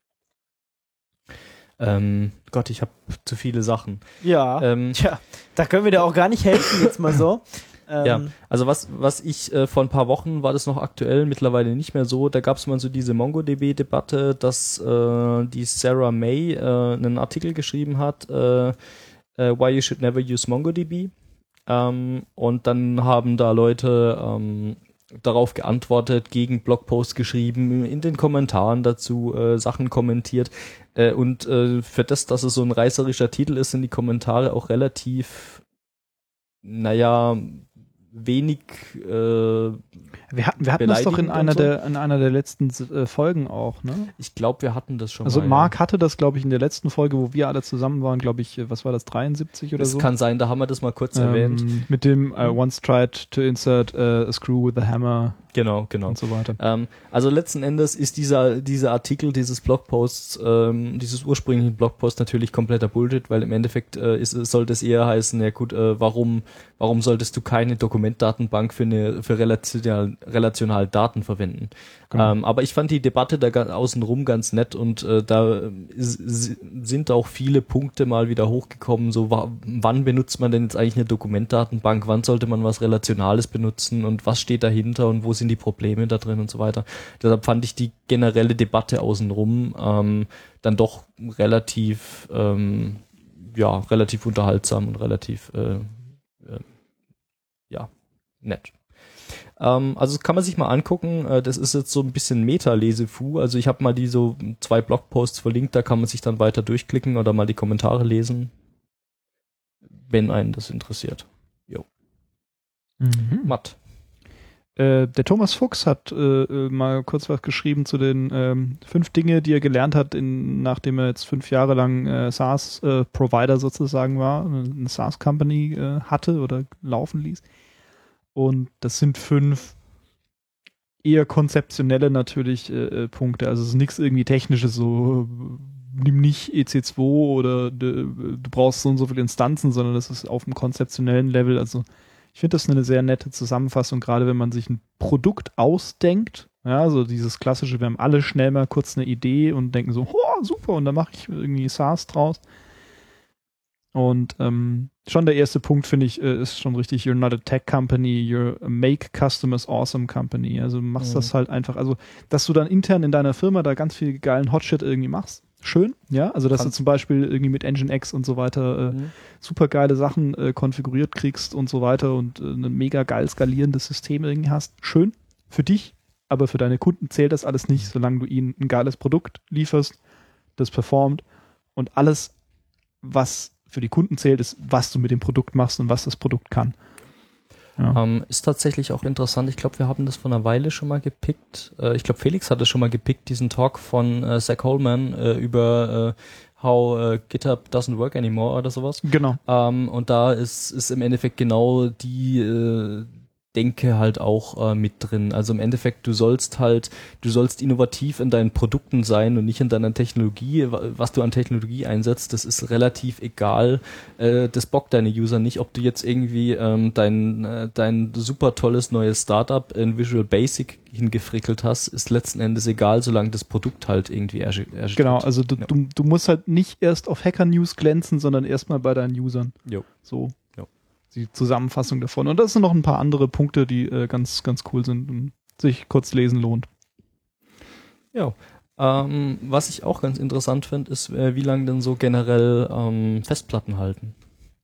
Ähm, Gott, ich habe zu viele Sachen. Ja, Ähm, tja, da können wir dir auch gar nicht helfen, jetzt mal so. Ähm, Ja, also was was ich äh, vor ein paar Wochen war das noch aktuell, mittlerweile nicht mehr so. Da gab es mal so diese MongoDB-Debatte, dass äh, die Sarah May äh, einen Artikel geschrieben hat, äh, äh, Why you should never use MongoDB. Ähm, und dann haben da Leute ähm, darauf geantwortet, gegen Blogposts geschrieben, in den Kommentaren dazu äh, Sachen kommentiert. Äh, und äh, für das, dass es so ein reißerischer Titel ist, sind die Kommentare auch relativ, naja, wenig äh, Wir hatten, wir hatten das doch in beleidigend einer und so. der in einer der letzten äh, Folgen auch, ne? Ich glaube, wir hatten das schon Also mal. Mark ja. hatte das, glaube ich, in der letzten Folge, wo wir alle zusammen waren, glaube ich, äh, was war das, dreiundsiebzig oder Das so? kann sein, da haben wir das mal kurz erwähnt. Ähm, mit dem I once tried to insert uh, a screw with a hammer Genau, genau. und so weiter. Ähm, also letzten Endes ist dieser dieser Artikel dieses Blogposts, ähm, dieses ursprünglichen Blogpost natürlich kompletter Bullshit, weil im Endeffekt äh, ist, sollte es eher heißen, ja gut, äh, warum warum solltest du keine Dokumentdatenbank für eine für relational, relationale Daten verwenden? Genau. Ähm, aber ich fand die Debatte da ga- außenrum ganz nett und äh, da is, is, sind auch viele Punkte mal wieder hochgekommen, so wa- wann benutzt man denn jetzt eigentlich eine Dokumentdatenbank, wann sollte man was Relationales benutzen und was steht dahinter und wo sind die Probleme da drin und so weiter. Deshalb fand ich die generelle Debatte außenrum ähm, dann doch relativ ähm, ja, relativ unterhaltsam und relativ äh, äh, ja, nett. Ähm, also das kann man sich mal angucken. Äh, das ist jetzt so ein bisschen Meta-Lesefu. Also ich habe mal die so zwei Blogposts verlinkt, da kann man sich dann weiter durchklicken oder mal die Kommentare lesen, wenn einen das interessiert. Jo. Mhm. Matt. Äh, der Thomas Fuchs hat äh, äh, mal kurz was geschrieben zu den ähm, fünf Dinge, die er gelernt hat, in, nachdem er jetzt fünf Jahre lang äh, SaaS-Provider sozusagen war, eine SaaS-Company äh, hatte oder laufen ließ. Und das sind fünf eher konzeptionelle natürlich äh, Punkte. Also es ist nichts irgendwie Technisches, so nimm nicht E C zwei oder de, du brauchst so und so viele Instanzen, sondern das ist auf einem konzeptionellen Level. Also ich finde das eine sehr nette Zusammenfassung, gerade wenn man sich ein Produkt ausdenkt. Ja, so dieses klassische, wir haben alle schnell mal kurz eine Idee und denken so, oh, super, und dann mache ich irgendwie SaaS draus. Und ähm, schon der erste Punkt, finde ich, äh, ist schon richtig, you're not a tech company, you're a make customers awesome company. Also du machst Mhm. das halt einfach, also dass du dann intern in deiner Firma da ganz viel geilen Hotshit irgendwie machst. Schön, ja, also dass Kann- du zum Beispiel irgendwie mit Nginx und so weiter äh, Mhm. super geile Sachen äh, konfiguriert kriegst und so weiter und äh, ein mega geil skalierendes System irgendwie hast. Schön für dich, aber für deine Kunden zählt das alles nicht, solange du ihnen ein geiles Produkt lieferst, das performt und alles, was für die Kunden zählt, ist, was du mit dem Produkt machst und was das Produkt kann. Ja. Ähm, ist tatsächlich auch interessant. Ich glaube, wir haben das vor einer Weile schon mal gepickt. Äh, ich glaube, Felix hat es schon mal gepickt, diesen Talk von äh, Zach Holman äh, über äh, How äh, GitHub doesn't work anymore oder sowas. Genau. Ähm, und da ist, ist im Endeffekt genau die äh, Denke halt auch äh, mit drin. Also im Endeffekt, du sollst halt, du sollst innovativ in deinen Produkten sein und nicht in deiner Technologie. Was du an Technologie einsetzt, das ist relativ egal. Äh, das bockt deine User nicht, ob du jetzt irgendwie ähm, dein, äh, dein super tolles neues Startup in Visual Basic hingefrickelt hast, ist letzten Endes egal, solange das Produkt halt irgendwie erscheint. Genau, also du, ja. du, du musst halt nicht erst auf Hacker-News glänzen, sondern erstmal bei deinen Usern. Jo. So. Jo. Die Zusammenfassung davon. Und das sind noch ein paar andere Punkte, die äh, ganz, ganz cool sind und sich kurz lesen lohnt. Ja. Ähm, was ich auch ganz interessant finde, ist, äh, wie lange denn so generell ähm, Festplatten halten.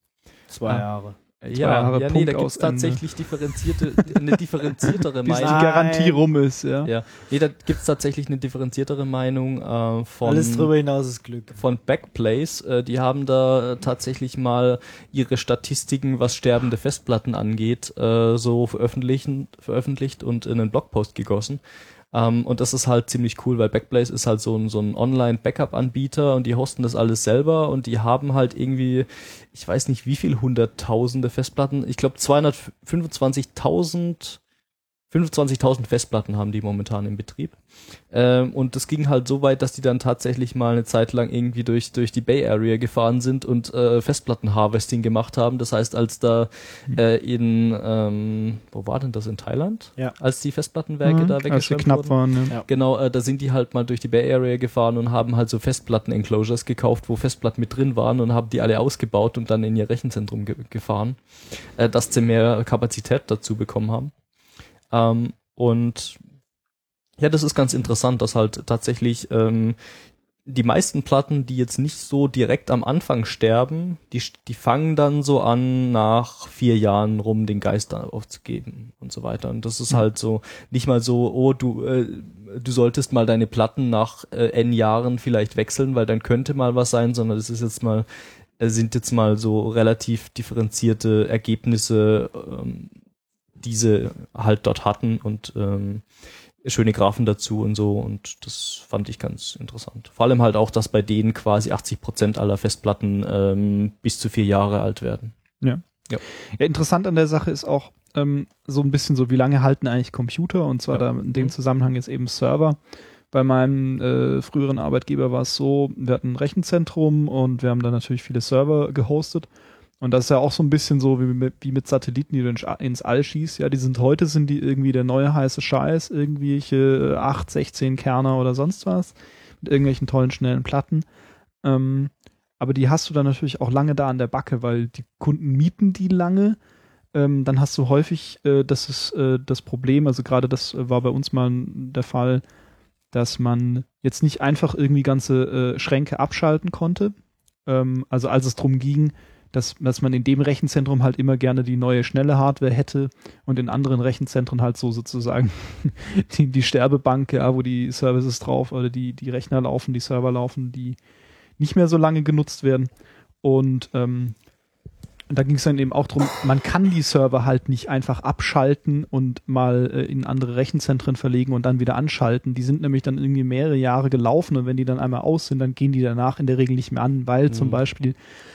Zwei Ah. Jahre. Ja, Jahre ja nee, Punkt da gibt aus es tatsächlich differenzierte, eine differenziertere Bis die Meinung. Garantie rum ist, ja. Ja, nee, da gibt es tatsächlich eine differenziertere Meinung äh, von Alles drüber hinaus ist Glück. von Backblaze. Äh, die haben da äh, tatsächlich mal ihre Statistiken, was sterbende Festplatten angeht, äh, so veröffentlichen, veröffentlicht und in einen Blogpost gegossen. Um, und das ist halt ziemlich cool, weil Backblaze ist halt so ein, so ein Online-Backup-Anbieter und die hosten das alles selber und die haben halt irgendwie, ich weiß nicht wie viel hunderttausende Festplatten, ich glaube zweihundertfünfundzwanzigtausend fünfundzwanzigtausend Festplatten haben die momentan im Betrieb. Ähm, und das ging halt so weit, dass die dann tatsächlich mal eine Zeit lang irgendwie durch durch die Bay Area gefahren sind und äh, Festplatten-Harvesting gemacht haben. Das heißt, als da äh, in, ähm, wo war denn das, in Thailand? Ja. Als die Festplattenwerke Mhm, da als sie weggeschwemmt knapp wurden. waren. Ja. Ja. Genau, äh, da sind die halt mal durch die Bay Area gefahren und haben halt so Festplatten-Enclosures gekauft, wo Festplatten mit drin waren und haben die alle ausgebaut und dann in ihr Rechenzentrum ge- gefahren, äh, dass sie mehr Kapazität dazu bekommen haben. Ähm, und ja, das ist ganz interessant, dass halt tatsächlich ähm, die meisten Platten, die jetzt nicht so direkt am Anfang sterben, die, die fangen dann so an, nach vier Jahren rum den Geist aufzugeben und so weiter. Und das ist halt so, nicht mal so, oh, du, äh, du solltest mal deine Platten nach äh, n Jahren vielleicht wechseln, weil dann könnte mal was sein, sondern es ist jetzt mal, äh, sind jetzt mal so relativ differenzierte Ergebnisse, ähm, diese halt dort hatten und ähm, schöne Graphen dazu und so und das fand ich ganz interessant. Vor allem halt auch, dass bei denen quasi achtzig Prozent aller Festplatten ähm, bis zu vier Jahre alt werden. Ja. Ja. Ja, interessant an der Sache ist auch ähm, so ein bisschen so, wie lange halten eigentlich Computer und zwar Ja. da in dem Mhm. Zusammenhang jetzt eben Server. Bei meinem äh, früheren Arbeitgeber war es so, wir hatten ein Rechenzentrum und wir haben da natürlich viele Server gehostet. Und das ist ja auch so ein bisschen so wie mit, wie mit Satelliten, die du ins All schießt. Ja, die sind heute, sind die irgendwie der neue heiße Scheiß, irgendwelche acht, sechzehn Kerner oder sonst was, mit irgendwelchen tollen, schnellen Platten. Ähm, aber die hast du dann natürlich auch lange da an der Backe, weil die Kunden mieten die lange. Ähm, dann hast du häufig, äh, das ist äh, das Problem, also gerade das äh, war bei uns mal der Fall, dass man jetzt nicht einfach irgendwie ganze äh, Schränke abschalten konnte. Ähm, also als es drum ging, dass, dass man in dem Rechenzentrum halt immer gerne die neue schnelle Hardware hätte und in anderen Rechenzentren halt so sozusagen die, die Sterbebank, ja, wo die Services drauf oder die, die Rechner laufen, die Server laufen, die nicht mehr so lange genutzt werden. Und ähm, da ging es dann eben auch drum, man kann die Server halt nicht einfach abschalten und mal äh, in andere Rechenzentren verlegen und dann wieder anschalten. Die sind nämlich dann irgendwie mehrere Jahre gelaufen und wenn die dann einmal aus sind, dann gehen die danach in der Regel nicht mehr an, weil Mhm. zum Beispiel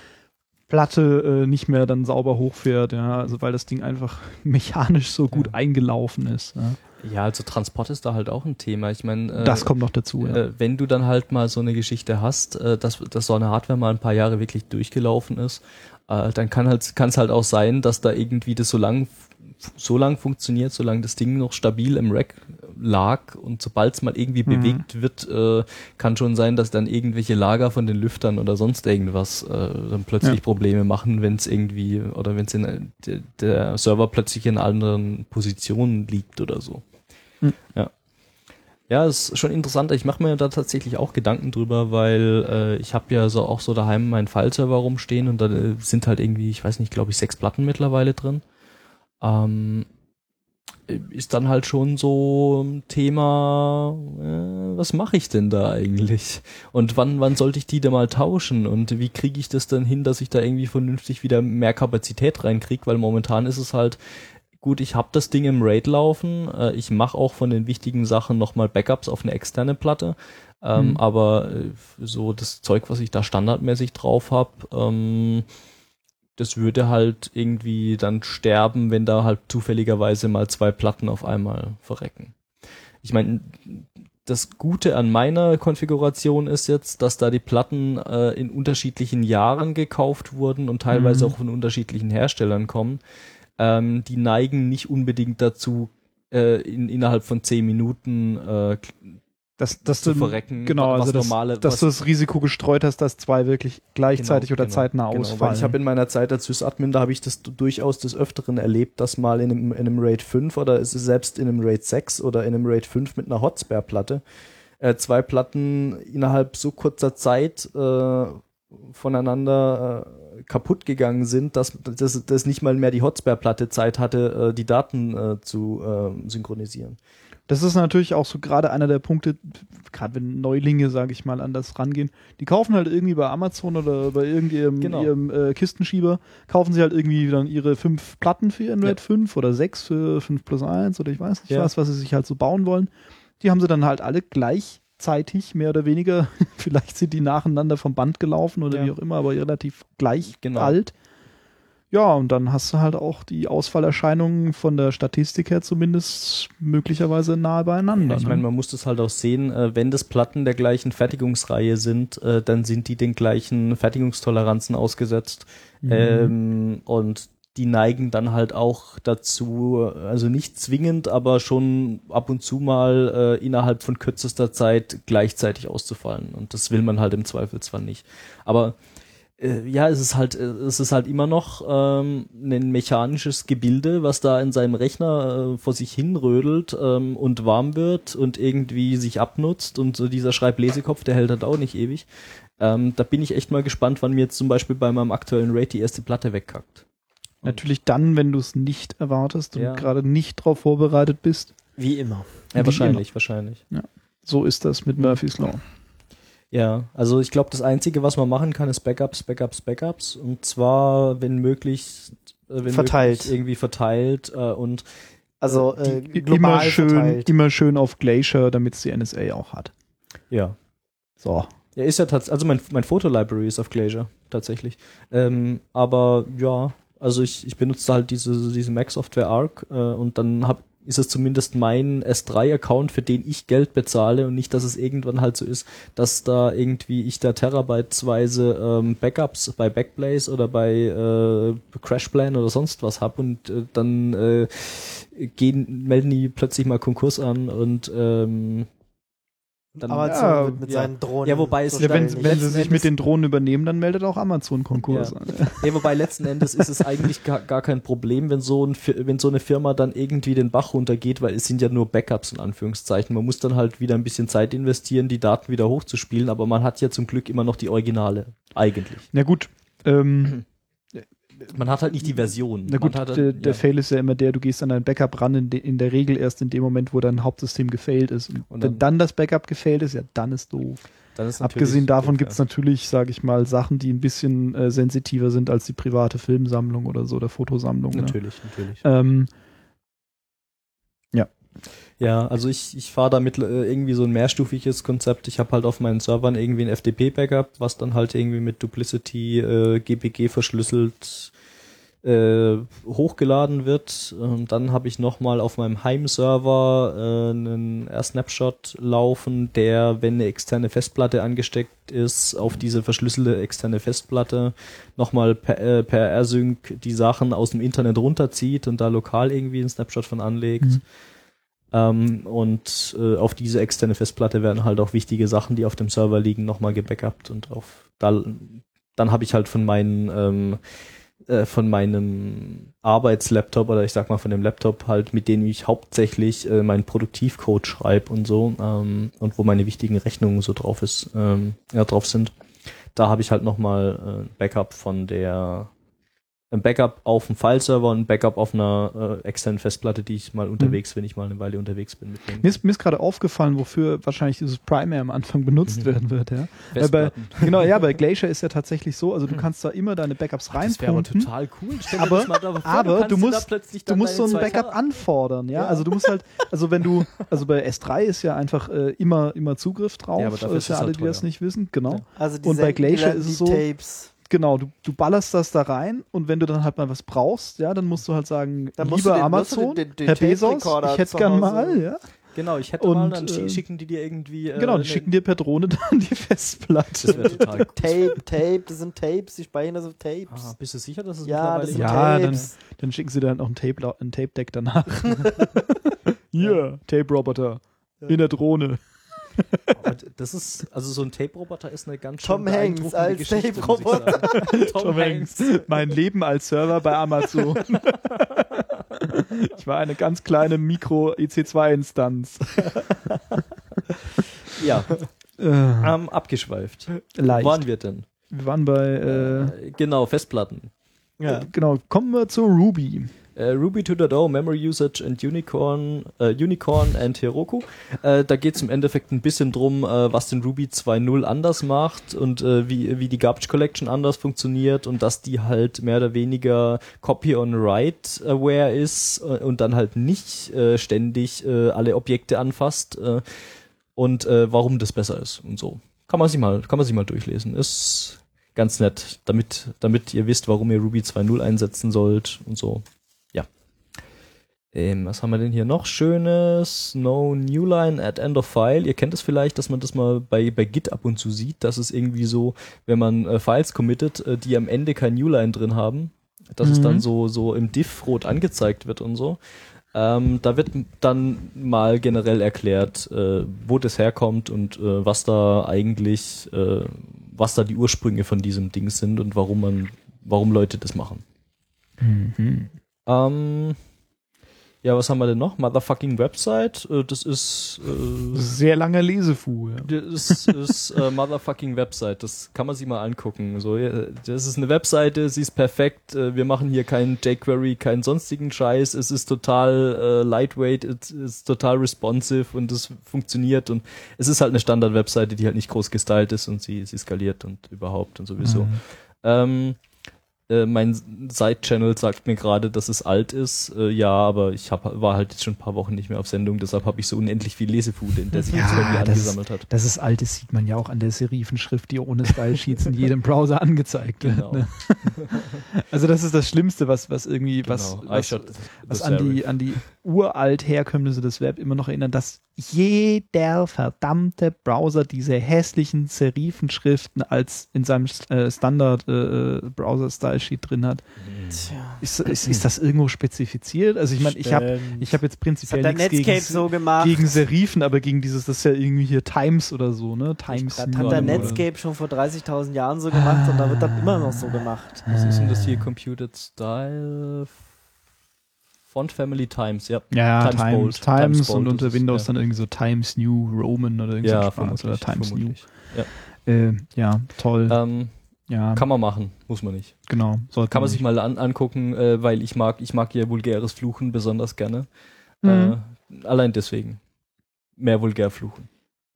Platte äh, nicht mehr dann sauber hochfährt, ja, also weil das Ding einfach mechanisch so gut Ja. eingelaufen ist. Ja. Ja, also Transport ist da halt auch ein Thema. Ich meine, äh, Das kommt noch dazu, ja. äh, wenn du dann halt mal so eine Geschichte hast, äh, dass, dass so eine Hardware mal ein paar Jahre wirklich durchgelaufen ist, äh, dann kann halt, kann es halt auch sein, dass da irgendwie das so lang, so lang funktioniert, solange das Ding noch stabil im Rack lag und sobald es mal irgendwie Mhm. bewegt wird, äh, kann schon sein, dass dann irgendwelche Lager von den Lüftern oder sonst irgendwas äh, dann plötzlich Ja. Probleme machen, wenn es irgendwie oder wenn es in der, der Server plötzlich in einer anderen Position liegt oder so. Mhm. Ja. Ja, ist schon interessant. Ich mache mir da tatsächlich auch Gedanken drüber, weil äh, ich habe ja so auch so daheim meinen File-Server rumstehen und da äh, sind halt irgendwie, ich weiß nicht, glaube ich, sechs Platten mittlerweile drin. Ähm, ist dann halt schon so ein Thema, äh, was mache ich denn da eigentlich? Und wann wann sollte ich die denn mal tauschen? Und wie kriege ich das denn hin, dass ich da irgendwie vernünftig wieder mehr Kapazität reinkriege? Weil momentan ist es halt gut, ich habe das Ding im RAID laufen, äh, ich mache auch von den wichtigen Sachen nochmal Backups auf eine externe Platte, ähm, mhm. aber äh, so das Zeug, was ich da standardmäßig drauf habe, ähm, das würde halt irgendwie dann sterben, wenn da halt zufälligerweise mal zwei Platten auf einmal verrecken. Ich meine, das Gute an meiner Konfiguration ist jetzt, dass da die Platten äh, in unterschiedlichen Jahren gekauft wurden und teilweise mhm. auch von unterschiedlichen Herstellern kommen. Ähm, die neigen nicht unbedingt dazu, äh, in, innerhalb von zehn Minuten äh, das, das zu du, verrecken. Genau, was also das, normale, dass was, du das Risiko gestreut hast, dass zwei wirklich gleichzeitig genau, oder genau, zeitnah genau, ausfallen. Weil ich habe in meiner Zeit als Sysadmin, da habe ich das durchaus des Öfteren erlebt, dass mal in einem, in einem RAID fünf oder es ist selbst in einem RAID sechs oder in einem RAID fünf mit einer Hotspare-Platte äh, zwei Platten innerhalb so kurzer Zeit äh, voneinander äh, kaputt gegangen sind, dass, dass, dass nicht mal mehr die Hotspare-Platte Zeit hatte, äh, die Daten äh, zu äh, synchronisieren. Das ist natürlich auch so gerade einer der Punkte, gerade wenn Neulinge, sage ich mal, an das rangehen, die kaufen halt irgendwie bei Amazon oder bei irgendeinem genau. ihrem, äh, Kistenschieber, kaufen sie halt irgendwie dann ihre fünf Platten für ihren RAID ja. fünf oder sechs für fünf plus eins oder ich weiß nicht ja. was, was sie sich halt so bauen wollen. Die haben sie dann halt alle gleichzeitig, mehr oder weniger, vielleicht sind die nacheinander vom Band gelaufen oder ja. wie auch immer, aber relativ gleich genau. alt. Ja, und dann hast du halt auch die Ausfallerscheinungen von der Statistik her zumindest möglicherweise nahe beieinander. Ja, ich meine, man muss das halt auch sehen, äh, wenn das Platten der gleichen Fertigungsreihe sind, äh, dann sind die den gleichen Fertigungstoleranzen ausgesetzt. Mhm. Ähm, und die neigen dann halt auch dazu, also nicht zwingend, aber schon ab und zu mal äh, innerhalb von kürzester Zeit gleichzeitig auszufallen. Und das will man halt im Zweifelsfall nicht. Aber ja, es ist halt, es ist halt immer noch ähm, ein mechanisches Gebilde, was da in seinem Rechner äh, vor sich hinrödelt ähm, und warm wird und irgendwie sich abnutzt und so dieser Schreib-Lesekopf, der hält halt auch nicht ewig. Ähm, da bin ich echt mal gespannt, wann mir jetzt zum Beispiel bei meinem aktuellen RAID die erste Platte wegkackt. Und natürlich dann, wenn du es nicht erwartest und ja. gerade nicht darauf vorbereitet bist. Wie immer. Ja, Wie wahrscheinlich, immer. wahrscheinlich. Ja. So ist das mit Murphy's Law. Ja, also ich glaube, das Einzige, was man machen kann, ist Backups, Backups, Backups. Und zwar, wenn möglich, äh, wenn verteilt. Möglich irgendwie verteilt äh, und also äh, die, global immer schön, verteilt. immer schön auf Glacier, damit es die N S A auch hat. Ja. So. Ja, ist ja tatsächlich, also mein, mein Foto-Library ist auf Glacier, tatsächlich. Ähm, aber ja, also ich, ich benutze halt diese, diese Mac-Software Arc äh, und dann hab ist es zumindest mein S drei Account, für den ich Geld bezahle und nicht, dass es irgendwann halt so ist, dass da irgendwie ich da terabytesweise ähm, Backups bei Backblaze oder bei äh, CrashPlan oder sonst was hab und äh, dann äh, gehen, melden die plötzlich mal Konkurs an und ähm, dann, Amazon ja, wird mit ja. seinen Drohnen. Ja, wobei es- so Ja, schnell wenn nicht. wenn sie Letzten sich Endes- mit den Drohnen übernehmen, dann meldet auch Amazon Konkurs Ja. an. Ja, wobei letzten Endes ist es eigentlich gar, gar kein Problem, wenn so, ein, Fi- wenn so eine Firma dann irgendwie den Bach runtergeht, weil es sind ja nur Backups in Anführungszeichen. Man muss dann halt wieder ein bisschen Zeit investieren, die Daten wieder hochzuspielen, aber man hat ja zum Glück immer noch die Originale. Eigentlich. Na gut, ähm, Man hat halt nicht die Version. na gut, man hat der, dann, der ja. Fail ist ja immer der, du gehst an dein Backup ran, in, de, in der Regel erst in dem Moment, wo dein Hauptsystem gefailt ist. Und, Und wenn dann- dann das Backup gefailt ist, ja, dann ist doof. Dann ist natürlich Abgesehen davon doof, gibt es ja. natürlich, sage ich mal, Sachen, die ein bisschen äh, sensitiver sind als die private Filmsammlung oder so, oder Fotosammlung. Ne? Natürlich, natürlich. Ähm, Ja, also ich, ich fahre damit äh, irgendwie so ein mehrstufiges Konzept. Ich habe halt auf meinen Servern irgendwie ein F T P-Backup, was dann halt irgendwie mit Duplicity äh, G P G verschlüsselt äh, hochgeladen wird. Und dann habe ich nochmal auf meinem Heimserver äh, einen R-Snapshot laufen, der, wenn eine externe Festplatte angesteckt ist, auf diese verschlüsselte externe Festplatte nochmal per, äh, per R-Sync die Sachen aus dem Internet runterzieht und da lokal irgendwie einen Snapshot von anlegt. Mhm. Ähm, und äh, auf diese externe Festplatte werden halt auch wichtige Sachen, die auf dem Server liegen, nochmal gebackupt und auf da, dann habe ich halt von meinen ähm, äh, von meinem Arbeitslaptop oder ich sag mal von dem Laptop halt, mit dem ich hauptsächlich äh, meinen Produktivcode schreibe und so ähm, und wo meine wichtigen Rechnungen so drauf ist, ähm, ja, drauf sind. Da habe ich halt nochmal äh, Backup von der ein Backup auf einem File-Server und ein Backup auf einer äh, externen Festplatte, die ich mal unterwegs, mhm. wenn ich mal eine Weile unterwegs bin. Mitnehmen. Mir ist, mir ist gerade aufgefallen, wofür wahrscheinlich dieses Primary am Anfang benutzt mhm. werden wird. Ja. Weil bei, genau, ja, bei Glacier ist ja tatsächlich so, also du kannst da immer deine Backups reinpumpen. Das wäre aber total cool. Stell dir aber das mal da vor, aber du, du musst, du musst so ein zwei Backup Tage anfordern. Ja? Ja. Also du musst halt, also wenn du, also bei S drei ist ja einfach äh, immer, immer Zugriff drauf. Ja, aber dafür ist ja ist es alle, halt die das teuer. nicht wissen. Genau. Also die Und bei senden die Glacier dann ist die es so, Tapes. genau, du, du ballerst das da rein und wenn du dann halt mal was brauchst, ja, dann musst du halt sagen, Dann musst du lieber den- Amazon, musst du den- den Herr Bezos, Tape-Recorder ich hätte zu gern Hause. mal, ja. Genau, ich hätte Und, mal, dann äh, schicken die dir irgendwie. Äh, Genau, die ne- schicken dir per Drohne dann die Festplatte. Das wäre total cool. Tape, Tape, das sind Tapes, die speichern das auf Tapes. Ah, bist du sicher, dass es Ja, das mittlerweile sind Ja, dann, Tapes. dann schicken sie dann auch ein Tape, ein Tape-Deck danach. Hier, Tape-Roboter in der Drohne. Aber das ist, also so ein Tape-Roboter ist eine ganz schön Tom Hanks beeindruckende als Geschichte, muss ich Tape-Roboter. sagen. Tom, Tom Hanks. Mein Leben als Server bei Amazon. Ich war eine ganz kleine Micro-E C zwei Instanz. Ja, Äh, ähm, abgeschweift. leicht. Wo waren wir denn? Wir waren bei, äh, Äh, genau, Festplatten. Ja. genau, kommen wir zu Ruby. Äh, Ruby two Punkt oh, Memory Usage and Unicorn, äh, Unicorn and Heroku. Äh, da geht es im Endeffekt ein bisschen drum, äh, was den Ruby zwei Punkt null anders macht und äh, wie, wie die Garbage Collection anders funktioniert und dass die halt mehr oder weniger Copy on Write aware ist äh, und dann halt nicht äh, ständig äh, alle Objekte anfasst äh, und äh, warum das besser ist und so. Kann man sich mal, kann man sich mal durchlesen. Ist ganz nett, damit, damit ihr wisst, warum ihr Ruby zwei Punkt null einsetzen sollt und so. Ähm, was haben wir denn hier noch Schönes? No Newline at End of File. Ihr kennt es vielleicht, dass man das mal bei, bei Git ab und zu sieht, dass es irgendwie so, wenn man äh, Files committet, äh, die am Ende kein Newline drin haben, dass Mhm. es dann so, so im Diff rot angezeigt wird und so. Ähm, da wird dann mal generell erklärt, äh, wo das herkommt und äh, was da eigentlich, äh, was da die Ursprünge von diesem Ding sind und warum man, warum Leute das machen. Mhm. Ähm, Ja, was haben wir denn noch? Motherfucking Website. Äh, das ist, äh, Sehr langer Lesefu. Ja. das ist äh, Motherfucking Website. Das kann man sich mal angucken. So, ja, das ist eine Webseite, sie ist perfekt. Äh, wir machen hier keinen jQuery, keinen sonstigen Scheiß. Es ist total äh, lightweight, es ist total responsive und es funktioniert. Und es ist halt eine Standard-Webseite, die halt nicht groß gestylt ist und sie, sie skaliert und überhaupt und sowieso. Mhm. Ähm, Äh, mein Side-Channel sagt mir gerade, dass es alt ist. Äh, ja, aber ich hab, war halt jetzt schon ein paar Wochen nicht mehr auf Sendung, deshalb habe ich so unendlich viel Lesefood, in der sich jetzt irgendwie das, angesammelt hat. das ist alt, das sieht man ja auch an der Serifenschrift, die ohne Style-Sheets in jedem Browser angezeigt wird. Genau. Ne? Also das ist das Schlimmste, was, was irgendwie, was, Genau. I was, shot was the an die, serif. an die uralt Herkömmnisse des Web immer noch erinnern, dass jeder verdammte Browser diese hässlichen Serifenschriften als in seinem äh, Standard-Browser-Style-Sheet drin hat. Tja. Ist, ist, ist das irgendwo spezifiziert? Also ich meine, ich habe ich hab jetzt Das prinzipiell hat der nichts Netscape gegen, so gemacht. gegen Serifen, aber gegen dieses, das ist ja irgendwie hier Times oder so, ne? Times Das New hat der oder- Netscape schon vor dreißigtausend Jahren so gemacht und da wird das immer noch so gemacht. Was ist denn das hier? Computed Style Font Family Times, ja. Ja, Times Times, Bold. Times, Times Bold und unter ist es, Windows ja. dann irgendwie so Times New Roman oder irgendwie Ja, so Spaß vermutlich. oder Times vermutlich. Ja. New. Äh, ja, toll. Ähm, ja, kann man machen, muss man nicht. genau. Sollte Kann man nicht. sich mal an, angucken, äh, weil ich mag, ich mag ja vulgäres Fluchen besonders gerne. Mhm. Äh, allein deswegen. Mehr vulgär fluchen.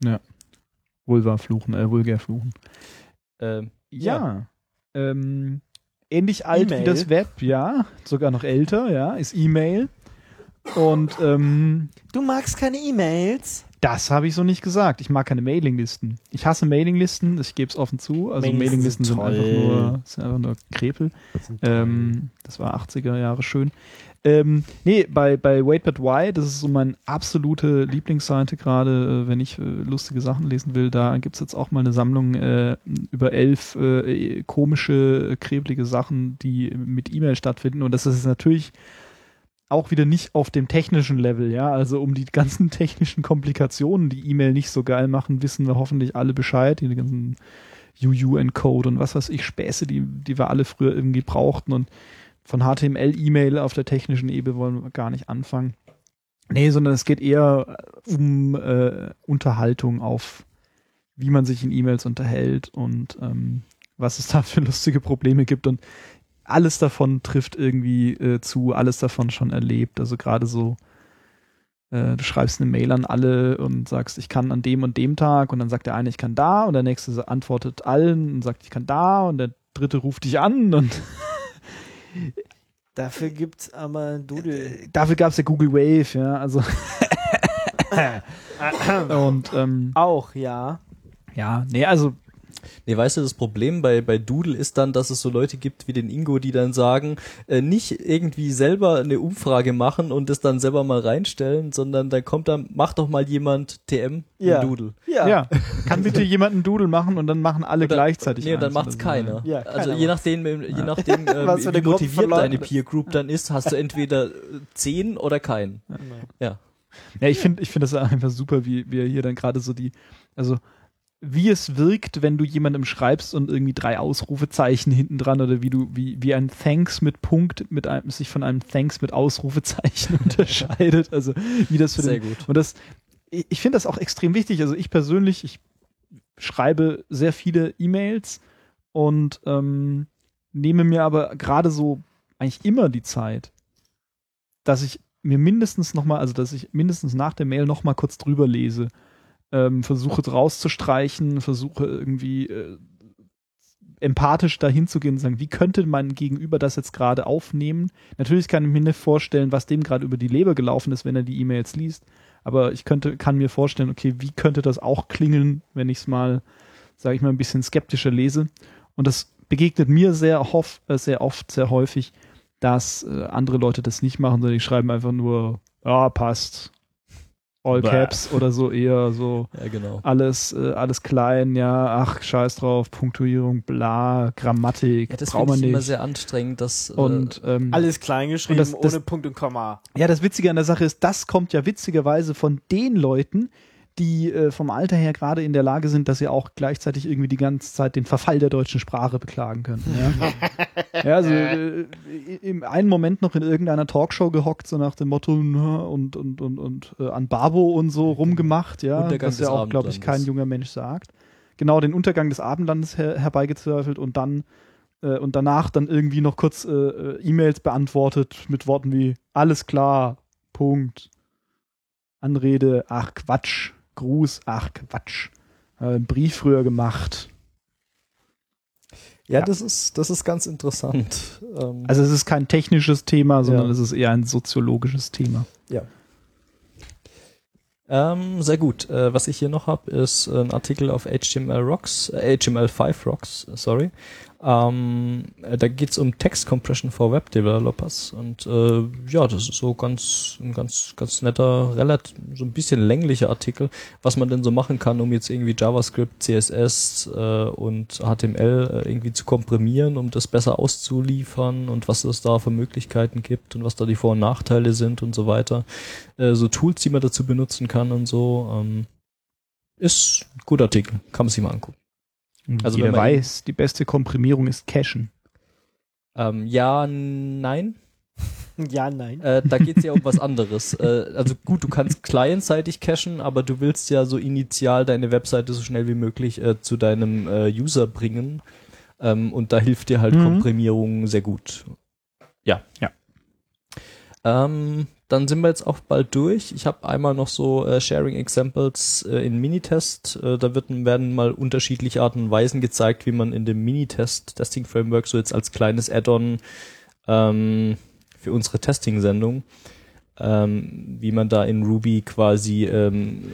Vulva fluchen, äh, vulgär fluchen. Ähm, Ja. Ähm, ähnlich alt E-Mail. wie das Web, ja. Sogar noch älter, ja. Ist E-Mail. Und ähm, Du magst keine E-Mails? das habe ich so nicht gesagt. Ich mag keine Mailinglisten. Ich hasse Mailinglisten, ich gebe es offen zu. Also Mailinglisten Mailinglisten sind sind einfach toll. nur, sind einfach nur Krepel. Ähm, das war achtziger Jahre schön. Ähm, nee, bei, bei Wait But Why, das ist so meine absolute Lieblingsseite gerade, äh, wenn ich äh, lustige Sachen lesen will, da gibt's jetzt auch mal eine Sammlung äh, über elf äh, komische, krebelige Sachen, die mit E-Mail stattfinden. Und das ist natürlich auch wieder nicht auf dem technischen Level, ja, also um die ganzen technischen Komplikationen, die E-Mail nicht so geil machen, wissen wir hoffentlich alle Bescheid, die ganzen U U-Encode und was weiß ich, Späße, die, die wir alle früher irgendwie brauchten und von H T M L-E-Mail auf der technischen Ebene wollen wir gar nicht anfangen. Nee, sondern es geht eher um äh, Unterhaltung auf, wie man sich in E-Mails unterhält und ähm, was es da für lustige Probleme gibt und alles davon trifft irgendwie äh, zu, alles davon schon erlebt. Also gerade so, äh, du schreibst eine Mail an alle und sagst, ich kann an dem und dem Tag und dann sagt der eine, ich kann da und der nächste antwortet allen und sagt, ich kann da und der dritte ruft dich an und Dafür gibt's aber Doodle. dafür gab es ja Google Wave, ja, also und ähm, Auch, ja. ja, nee, also Nee, weißt du, das Problem bei, bei Doodle ist dann, dass es so Leute gibt wie den Ingo, die dann sagen, äh, nicht irgendwie selber eine Umfrage machen und das dann selber mal reinstellen, sondern dann kommt dann, mach doch mal jemand T M Ja. ein Doodle. Ja. ja, kann bitte jemand einen Doodle machen und dann machen alle Oder- gleichzeitig. Nee, und dann eins macht's oder so. keiner. Ja, also keiner je macht's. nachdem, je nachdem äh, Was für eine wie Gruppe motiviert von Leuten. deine Peer Group dann ist, hast du entweder äh, zehn oder keinen. Ja. Ja, ich finde ich finde das einfach super, wie wir hier dann gerade so die, also wie es wirkt, wenn du jemandem schreibst und irgendwie drei Ausrufezeichen hinten dran oder wie du, wie, wie ein Thanks mit Punkt mit einem, sich von einem Thanks mit Ausrufezeichen unterscheidet. Also wie das für Sehr den, gut. und das, ich, ich finde das auch extrem wichtig. Also ich persönlich, ich schreibe sehr viele E-Mails und ähm, nehme mir aber gerade so eigentlich immer die Zeit, dass ich mir mindestens nochmal, also dass ich mindestens nach der Mail nochmal kurz drüber lese, ähm, versuche rauszustreichen, versuche irgendwie äh, empathisch dahin zu gehen und sagen, wie könnte mein Gegenüber das jetzt gerade aufnehmen? Natürlich kann ich mir nicht vorstellen, was dem gerade über die Leber gelaufen ist, wenn er die E-Mails liest, aber ich könnte, kann mir vorstellen, okay, wie könnte das auch klingeln, wenn ich es mal, sage ich mal, ein bisschen skeptischer lese? Und das begegnet mir sehr, hoff, äh, sehr oft, sehr häufig, dass äh, andere Leute das nicht machen, sondern die schreiben einfach nur, ja, passt, All Bäh. Caps oder so, eher so Ja, genau. alles, äh, alles klein, ja, ach, scheiß drauf, Punktuierung, bla, Grammatik, Ja, das braucht finde man ich immer nicht. sehr anstrengend, dass Und ähm, Alles klein geschrieben, Und das- das- ohne Punkt und Komma. ja, das Witzige an der Sache ist, das kommt ja witzigerweise von den Leuten, die äh, vom Alter her gerade in der Lage sind, dass sie auch gleichzeitig irgendwie die ganze Zeit den Verfall der deutschen Sprache beklagen können. Ja, ja also äh, im einen Moment noch in irgendeiner Talkshow gehockt, so nach dem Motto, na, und, und, und, und äh, an Babo und so rumgemacht, ja, Untergang was ja des auch, glaube ich, kein Abendlandes. junger Mensch sagt. Genau, den Untergang des Abendlandes her herbeigezweifelt und dann äh, und danach dann irgendwie noch kurz äh, äh, E-Mails beantwortet mit Worten wie alles klar, Punkt. Anrede, ach Quatsch. Gruß, ach Quatsch. Äh, einen Brief früher gemacht. Ja, Ja. das ist, das ist ganz interessant. Ähm, Also es ist kein technisches Thema, sondern Ja. es ist eher ein soziologisches Thema. ja. Ähm, sehr gut. Äh, was ich hier noch habe, ist ein Artikel auf H T M L Rocks, äh, H T M L fünf Rocks, sorry. Ähm, äh, da geht's um Text Compression for Web Developers und äh, ja, das ist so ganz ein ganz ganz netter, relativ so ein bisschen länglicher Artikel, was man denn so machen kann, um jetzt irgendwie JavaScript, C S S äh, und H T M L äh, irgendwie zu komprimieren, um das besser auszuliefern und was es da für Möglichkeiten gibt und was da die Vor- und Nachteile sind und so weiter. Äh, so Tools, die man dazu benutzen kann und so. Ähm, ist ein guter Artikel, kann man sich mal angucken. Und Also jeder wenn man weiß, die beste Komprimierung ist Cachen. Ähm, ja, nein. Ja, nein. Äh, da geht's ja um was anderes. Äh, also gut, du kannst clientseitig cachen, aber du willst ja so initial deine Webseite so schnell wie möglich äh, zu deinem äh, User bringen. Ähm, und da hilft dir halt Mhm. Komprimierung sehr gut. Ja. Ja. Ähm, dann sind wir jetzt auch bald durch. Ich habe einmal noch so äh, Sharing Examples äh, in Minitest. Äh, da wird, werden mal unterschiedliche Arten und Weisen gezeigt, wie man in dem Minitest Testing Framework so jetzt als kleines Add-on ähm, für unsere Testing-Sendung, ähm, wie man da in Ruby quasi ähm,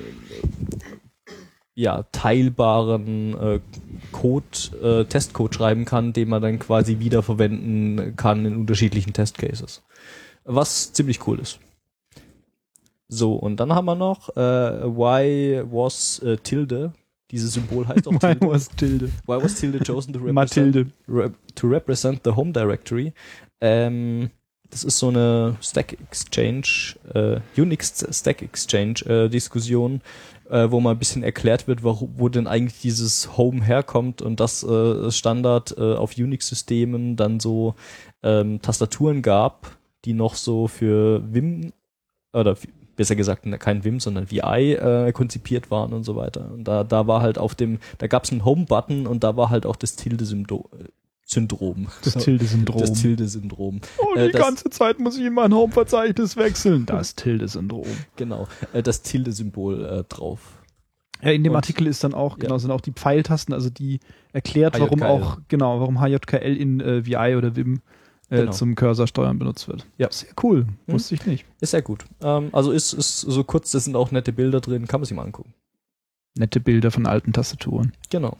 ja teilbaren äh, Code, äh, Testcode schreiben kann, den man dann quasi wiederverwenden kann in unterschiedlichen Testcases. Was ziemlich cool ist. So, und dann haben wir noch äh, Why was äh, Tilde? Dieses Symbol heißt auch Why Tilde. was Tilde? Why was Tilde chosen to represent, Mathilde. rep, to represent the Home Directory? Ähm, das ist so eine Stack Exchange, äh, Unix Stack Exchange äh, Diskussion, äh, wo mal ein bisschen erklärt wird, wo, wo denn eigentlich dieses Home herkommt und dass äh, Standard äh, auf Unix-Systemen dann so ähm, Tastaturen gab, die noch so für Vim oder besser gesagt kein Vim, sondern V I äh, konzipiert waren und so weiter. Und da da war halt auf dem, da gab es einen Home-Button und da war halt auch das Tilde-Symbol Syndrom. Das Tilde-Syndrom. Das Tilde-Syndrom. Oh, Äh, die das- ganze Zeit muss ich in mein Home-Verzeichnis wechseln. Das Tilde-Syndrom. Genau, äh, das Tilde-Symbol äh, drauf. Ja, in dem Und- Artikel ist dann auch, genau, ja. sind auch die Pfeiltasten, also die erklärt, H J warum K L. auch, genau, warum H J K L in äh, V I oder Vim äh, Genau. zum Cursor-Steuern benutzt wird. Ja. Sehr cool. Hm. Wusste ich nicht. Ist sehr gut. Ähm, also ist, ist so kurz, da sind auch nette Bilder drin, kann man sich mal angucken. Nette Bilder von alten Tastaturen. Genau.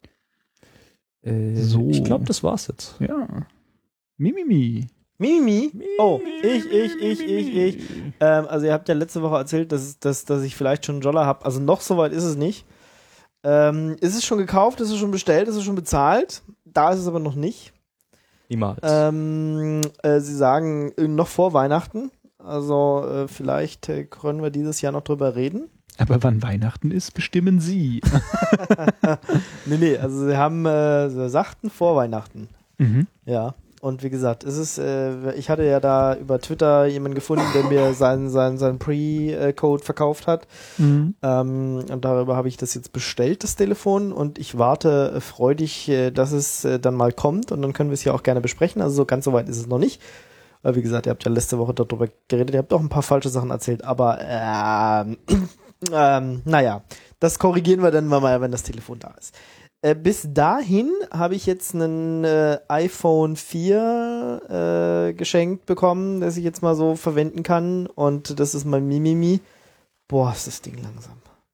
Äh, So. Ich glaube, das war's jetzt. Ja. Mimimi. Mimi? Oh, ich, ich, ich, ich, ich. Ähm, also ihr habt ja letzte Woche erzählt, dass, dass, dass ich vielleicht schon einen Jolla habe. Also noch so weit ist es nicht. Ähm, ist es schon gekauft, ist es schon bestellt, ist es schon bezahlt? Da ist es aber noch nicht. Niemals. Ähm, äh, sie sagen äh, noch vor Weihnachten. Also äh, vielleicht äh, können wir dieses Jahr noch drüber reden. Aber wann Weihnachten ist, bestimmen Sie. Nee, nee, also sie haben, äh, sie sagten vor Weihnachten. Mhm. Ja. Und wie gesagt, es ist, äh, ich hatte ja da über Twitter jemanden gefunden, der mir seinen, seinen, seinen Pre-Code verkauft hat. Mhm. Ähm, und darüber habe ich das jetzt bestellt, das Telefon. Und ich warte äh, freudig, äh, dass es äh, dann mal kommt. Und dann können wir es ja auch gerne besprechen. Also so ganz so weit ist es noch nicht. Weil wie gesagt, ihr habt ja letzte Woche darüber geredet. Ihr habt auch ein paar falsche Sachen erzählt. Aber ähm, ähm, naja, das korrigieren wir dann mal, wenn das Telefon da ist. Äh, bis dahin habe ich jetzt einen äh, iPhone vier äh, geschenkt bekommen, das ich jetzt mal so verwenden kann. Und das ist mein Mimimi. Boah, ist das Ding langsam.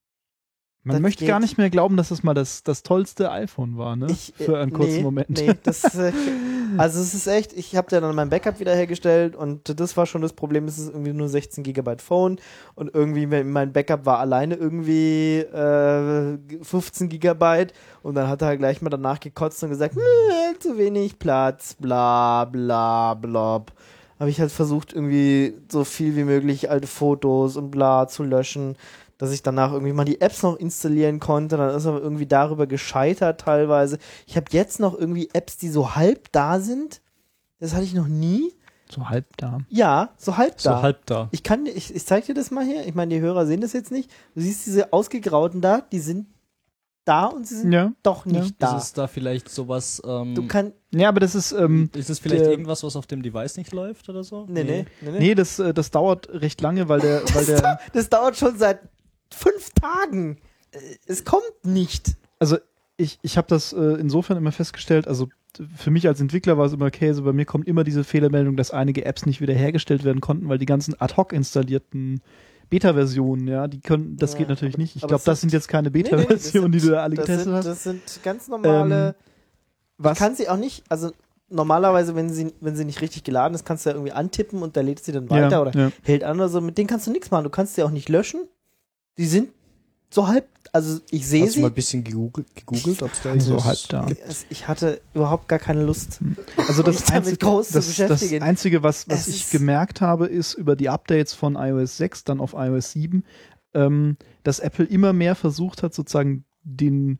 Man Das möchte geht. gar nicht mehr glauben, dass das mal das, das tollste iPhone war, ne? Ich, äh, Für einen kurzen nee, Moment. Nee, das, äh, also es ist echt, ich habe ja dann mein Backup wiederhergestellt und das war schon das Problem, es ist irgendwie nur sechzehn Gigabyte Phone und irgendwie mein Backup war alleine irgendwie äh, fünfzehn Gigabyte und dann hat er halt gleich mal danach gekotzt und gesagt, nee, zu wenig Platz, bla bla blob. Habe ich halt versucht irgendwie so viel wie möglich alte Fotos und bla zu löschen, dass ich danach irgendwie mal die Apps noch installieren konnte, dann ist aber irgendwie darüber gescheitert teilweise. Ich habe jetzt noch irgendwie Apps, die so halb da sind. Das hatte ich noch nie. So halb da. Ja, so halb so da. halb da. Ich kann, ich, ich zeig dir das mal hier. Ich meine, die Hörer sehen das jetzt nicht. Du siehst diese ausgegrauten da, die sind da und sie sind Ja. doch nicht da. Ist es da vielleicht sowas, ähm, Du kannst, Ja, aber das ist, ähm, ist es vielleicht der- irgendwas, was auf dem Device nicht läuft oder so? nee, nee, nee, nee. nee, das, äh, das dauert recht lange, weil der, weil der, Das dauert schon seit fünf Tagen. Äh, Es kommt nicht. also ich, ich habe das äh, insofern immer festgestellt, also für mich als Entwickler war es immer okay, also bei mir kommt immer diese Fehlermeldung, dass einige Apps nicht wiederhergestellt werden konnten, weil die ganzen ad hoc installierten Beta-Versionen, ja, die können, das Ja, geht natürlich aber- nicht. Ich aber glaube, es das sind- sind jetzt keine Nee, nee, das Beta-Versionen, die sind- du da alle das getestet sind, hast. Das sind ganz normale. Ähm, Was? Du kannst sie auch nicht, also normalerweise, wenn sie, wenn sie nicht richtig geladen ist, kannst du ja irgendwie antippen und der lädt sie dann weiter ja, oder ja. hält an oder so. Mit denen kannst du nichts machen. Du kannst sie auch nicht löschen. Die sind so halb, also ich sehe Hast du sie. mal ein bisschen gegoogelt, gegoogelt ob es da So irgendwas halb da. gibt? Es- Ich hatte überhaupt gar keine Lust. Also das, mich damit Einzige, groß zu das, das beschäftigen. Einzige, was, was Es ich ist- gemerkt habe, ist über die Updates von iOS sechs, dann auf iOS sieben, ähm, dass Apple immer mehr versucht hat, sozusagen den,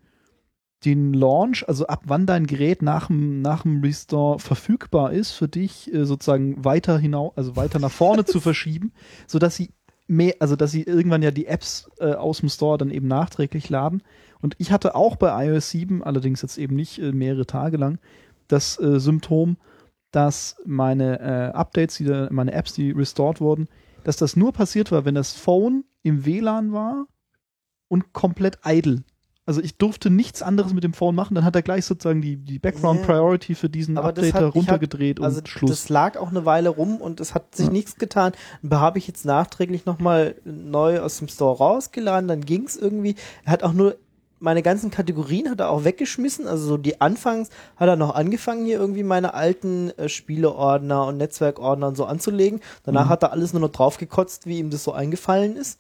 den Launch, also ab wann dein Gerät nach dem, nach dem Restore verfügbar ist, für dich äh, sozusagen weiter hinaus, also weiter nach vorne zu verschieben, sodass sie mehr, also dass sie irgendwann ja die Apps äh, aus dem Store dann eben nachträglich laden. Und ich hatte auch bei iOS sieben, allerdings jetzt eben nicht äh, mehrere Tage lang, das äh, Symptom, dass meine äh, Updates, die da, meine Apps, die restored wurden, dass das nur passiert war, wenn das Phone im W L A N war und komplett idle. Also ich durfte nichts anderes mit dem Phone machen, dann hat er gleich sozusagen die, die Background Ja. Priority für diesen Aber das Updater hat- ich hab- runtergedreht Also und Schluss. das lag auch eine Weile rum und es hat sich Ja. nichts getan. Da habe ich jetzt nachträglich nochmal neu aus dem Store rausgeladen, dann ging es irgendwie. Er hat auch nur meine ganzen Kategorien hat er auch weggeschmissen, also so die Anfangs hat er noch angefangen hier irgendwie meine alten äh, Spieleordner und Netzwerkordner und so anzulegen. Danach Mhm. hat er alles nur noch draufgekotzt, wie ihm das so eingefallen ist.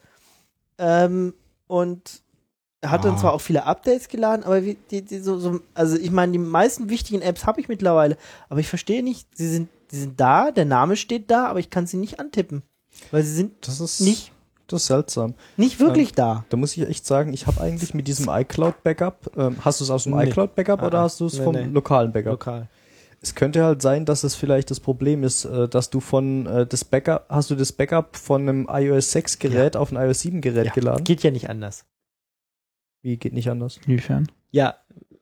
Ähm, und er hat dann Ah. zwar auch viele Updates geladen, aber wie, die, die so, so, also ich meine, die meisten wichtigen Apps habe ich mittlerweile, aber ich verstehe nicht, sie sind, sie sind da, der Name steht da, aber ich kann sie nicht antippen, weil sie sind Das ist nicht, das ist seltsam. nicht wirklich da. Da muss ich echt sagen, ich habe eigentlich mit diesem iCloud-Backup, ähm, hast du es aus dem Nee. iCloud-Backup Ah, oder hast du es nee, vom nee. lokalen Backup? Lokal. Es könnte halt sein, dass es vielleicht das Problem ist, äh, dass du von äh, das Backup, hast du das Backup von einem iOS sechs Gerät auf ein iOS sieben Gerät Ja, geladen? geht ja nicht anders. Wie geht nicht anders? Inwiefern? Ja,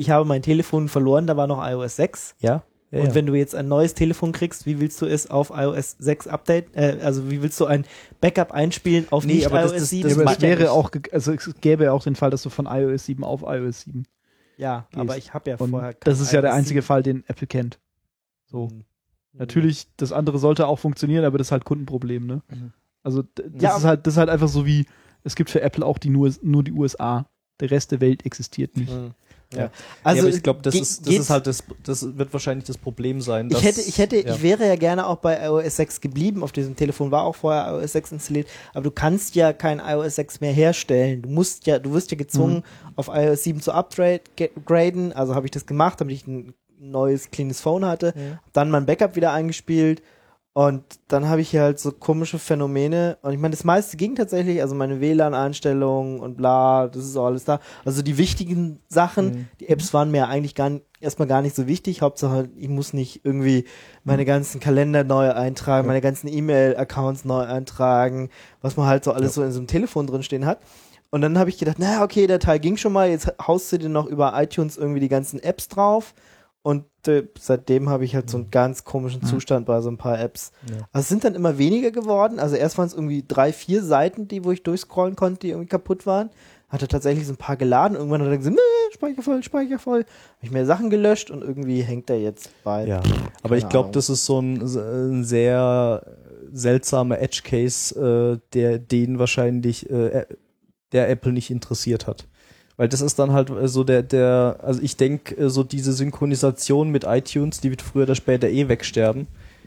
ich habe mein Telefon verloren, da war noch i O S sechs. Ja. ja Und ja. wenn du jetzt ein neues Telefon kriegst, wie willst du es auf i O S sechs Update, äh, also wie willst du ein Backup einspielen auf Nee, nicht aber i O das- S das- sieben? das Ja, aber Geht es wäre nicht. auch, ge- also es gäbe ja auch den Fall, dass du von i O S sieben auf i O S sieben. Ja, gehst. aber ich habe ja Und vorher das kein ist ja der iOS einzige sieben. Fall, den Apple kennt. So. Mhm. Natürlich, das andere sollte auch funktionieren, aber das ist halt Kundenproblem, ne? Mhm. Also d- das Ja, ist halt, das ist halt einfach so wie, es gibt für Apple auch die nur, nur die U S A. Der Rest der Welt existiert nicht. Mhm. Ja. Ja. Also ja, aber ich glaube, das ge- ist das geht's- ist halt das das wird wahrscheinlich das Problem sein. Ich dass- hätte, ich hätte, ja. ich wäre ja gerne auch bei i O S sechs geblieben. Auf diesem Telefon war auch vorher i O S sechs installiert, aber du kannst ja kein i O S sechs mehr herstellen. Du musst ja, du wirst ja gezwungen, Mhm. auf i O S sieben zu upgraden. Also habe ich das gemacht, damit ich ein neues, cleanes Phone hatte. Ja. Dann mein Backup wieder eingespielt. Und dann habe ich hier halt so komische Phänomene. Und ich meine, das meiste ging tatsächlich, also meine W L A N-Einstellungen und bla, das ist auch alles da. Also die wichtigen Sachen, Mhm. die Apps waren mir eigentlich gar, n- erstmal gar nicht so wichtig. Hauptsache, ich muss nicht irgendwie meine ganzen Kalender neu eintragen, Ja. meine ganzen E-Mail-Accounts neu eintragen, was man halt so alles so in so einem Telefon drin stehen hat. Und dann habe ich gedacht, naja, okay, der Teil ging schon mal, jetzt haust du dir noch über iTunes irgendwie die ganzen Apps drauf. Und äh, seitdem habe ich halt so einen ganz komischen Zustand bei so ein paar Apps. Ja. Also es sind dann immer weniger geworden. Also erst waren es irgendwie drei, vier Seiten, die, wo ich durchscrollen konnte, die irgendwie kaputt waren. Hatte tatsächlich so ein paar geladen. Irgendwann hat er gesagt, nee, Speicher voll, Speicher voll. Habe ich mehr Sachen gelöscht und irgendwie hängt er jetzt bei. Ja, aber Keine ich glaube, Ahnung. das ist so ein, ein sehr seltsamer Edge-Case, äh, der den wahrscheinlich äh, der Apple nicht interessiert hat. Weil das ist dann halt äh, so der, der, also ich denke, äh, so diese Synchronisation mit iTunes, die wird früher oder später eh wegsterben.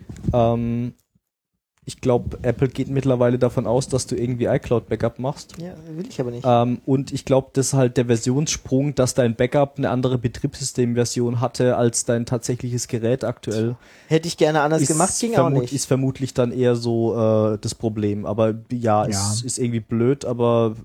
Ähm, ich glaube, Apple geht mittlerweile davon aus, dass du irgendwie iCloud-Backup machst. Ja, will ich aber nicht. Ähm, und ich glaube, das ist halt der Versionssprung, dass dein Backup eine andere Betriebssystemversion hatte als dein tatsächliches Gerät aktuell. Hätte ich gerne anders gemacht, ging auch vermut- nicht. Ist vermutlich dann eher so äh, das Problem. Aber ja, Ja. es ist irgendwie blöd, aber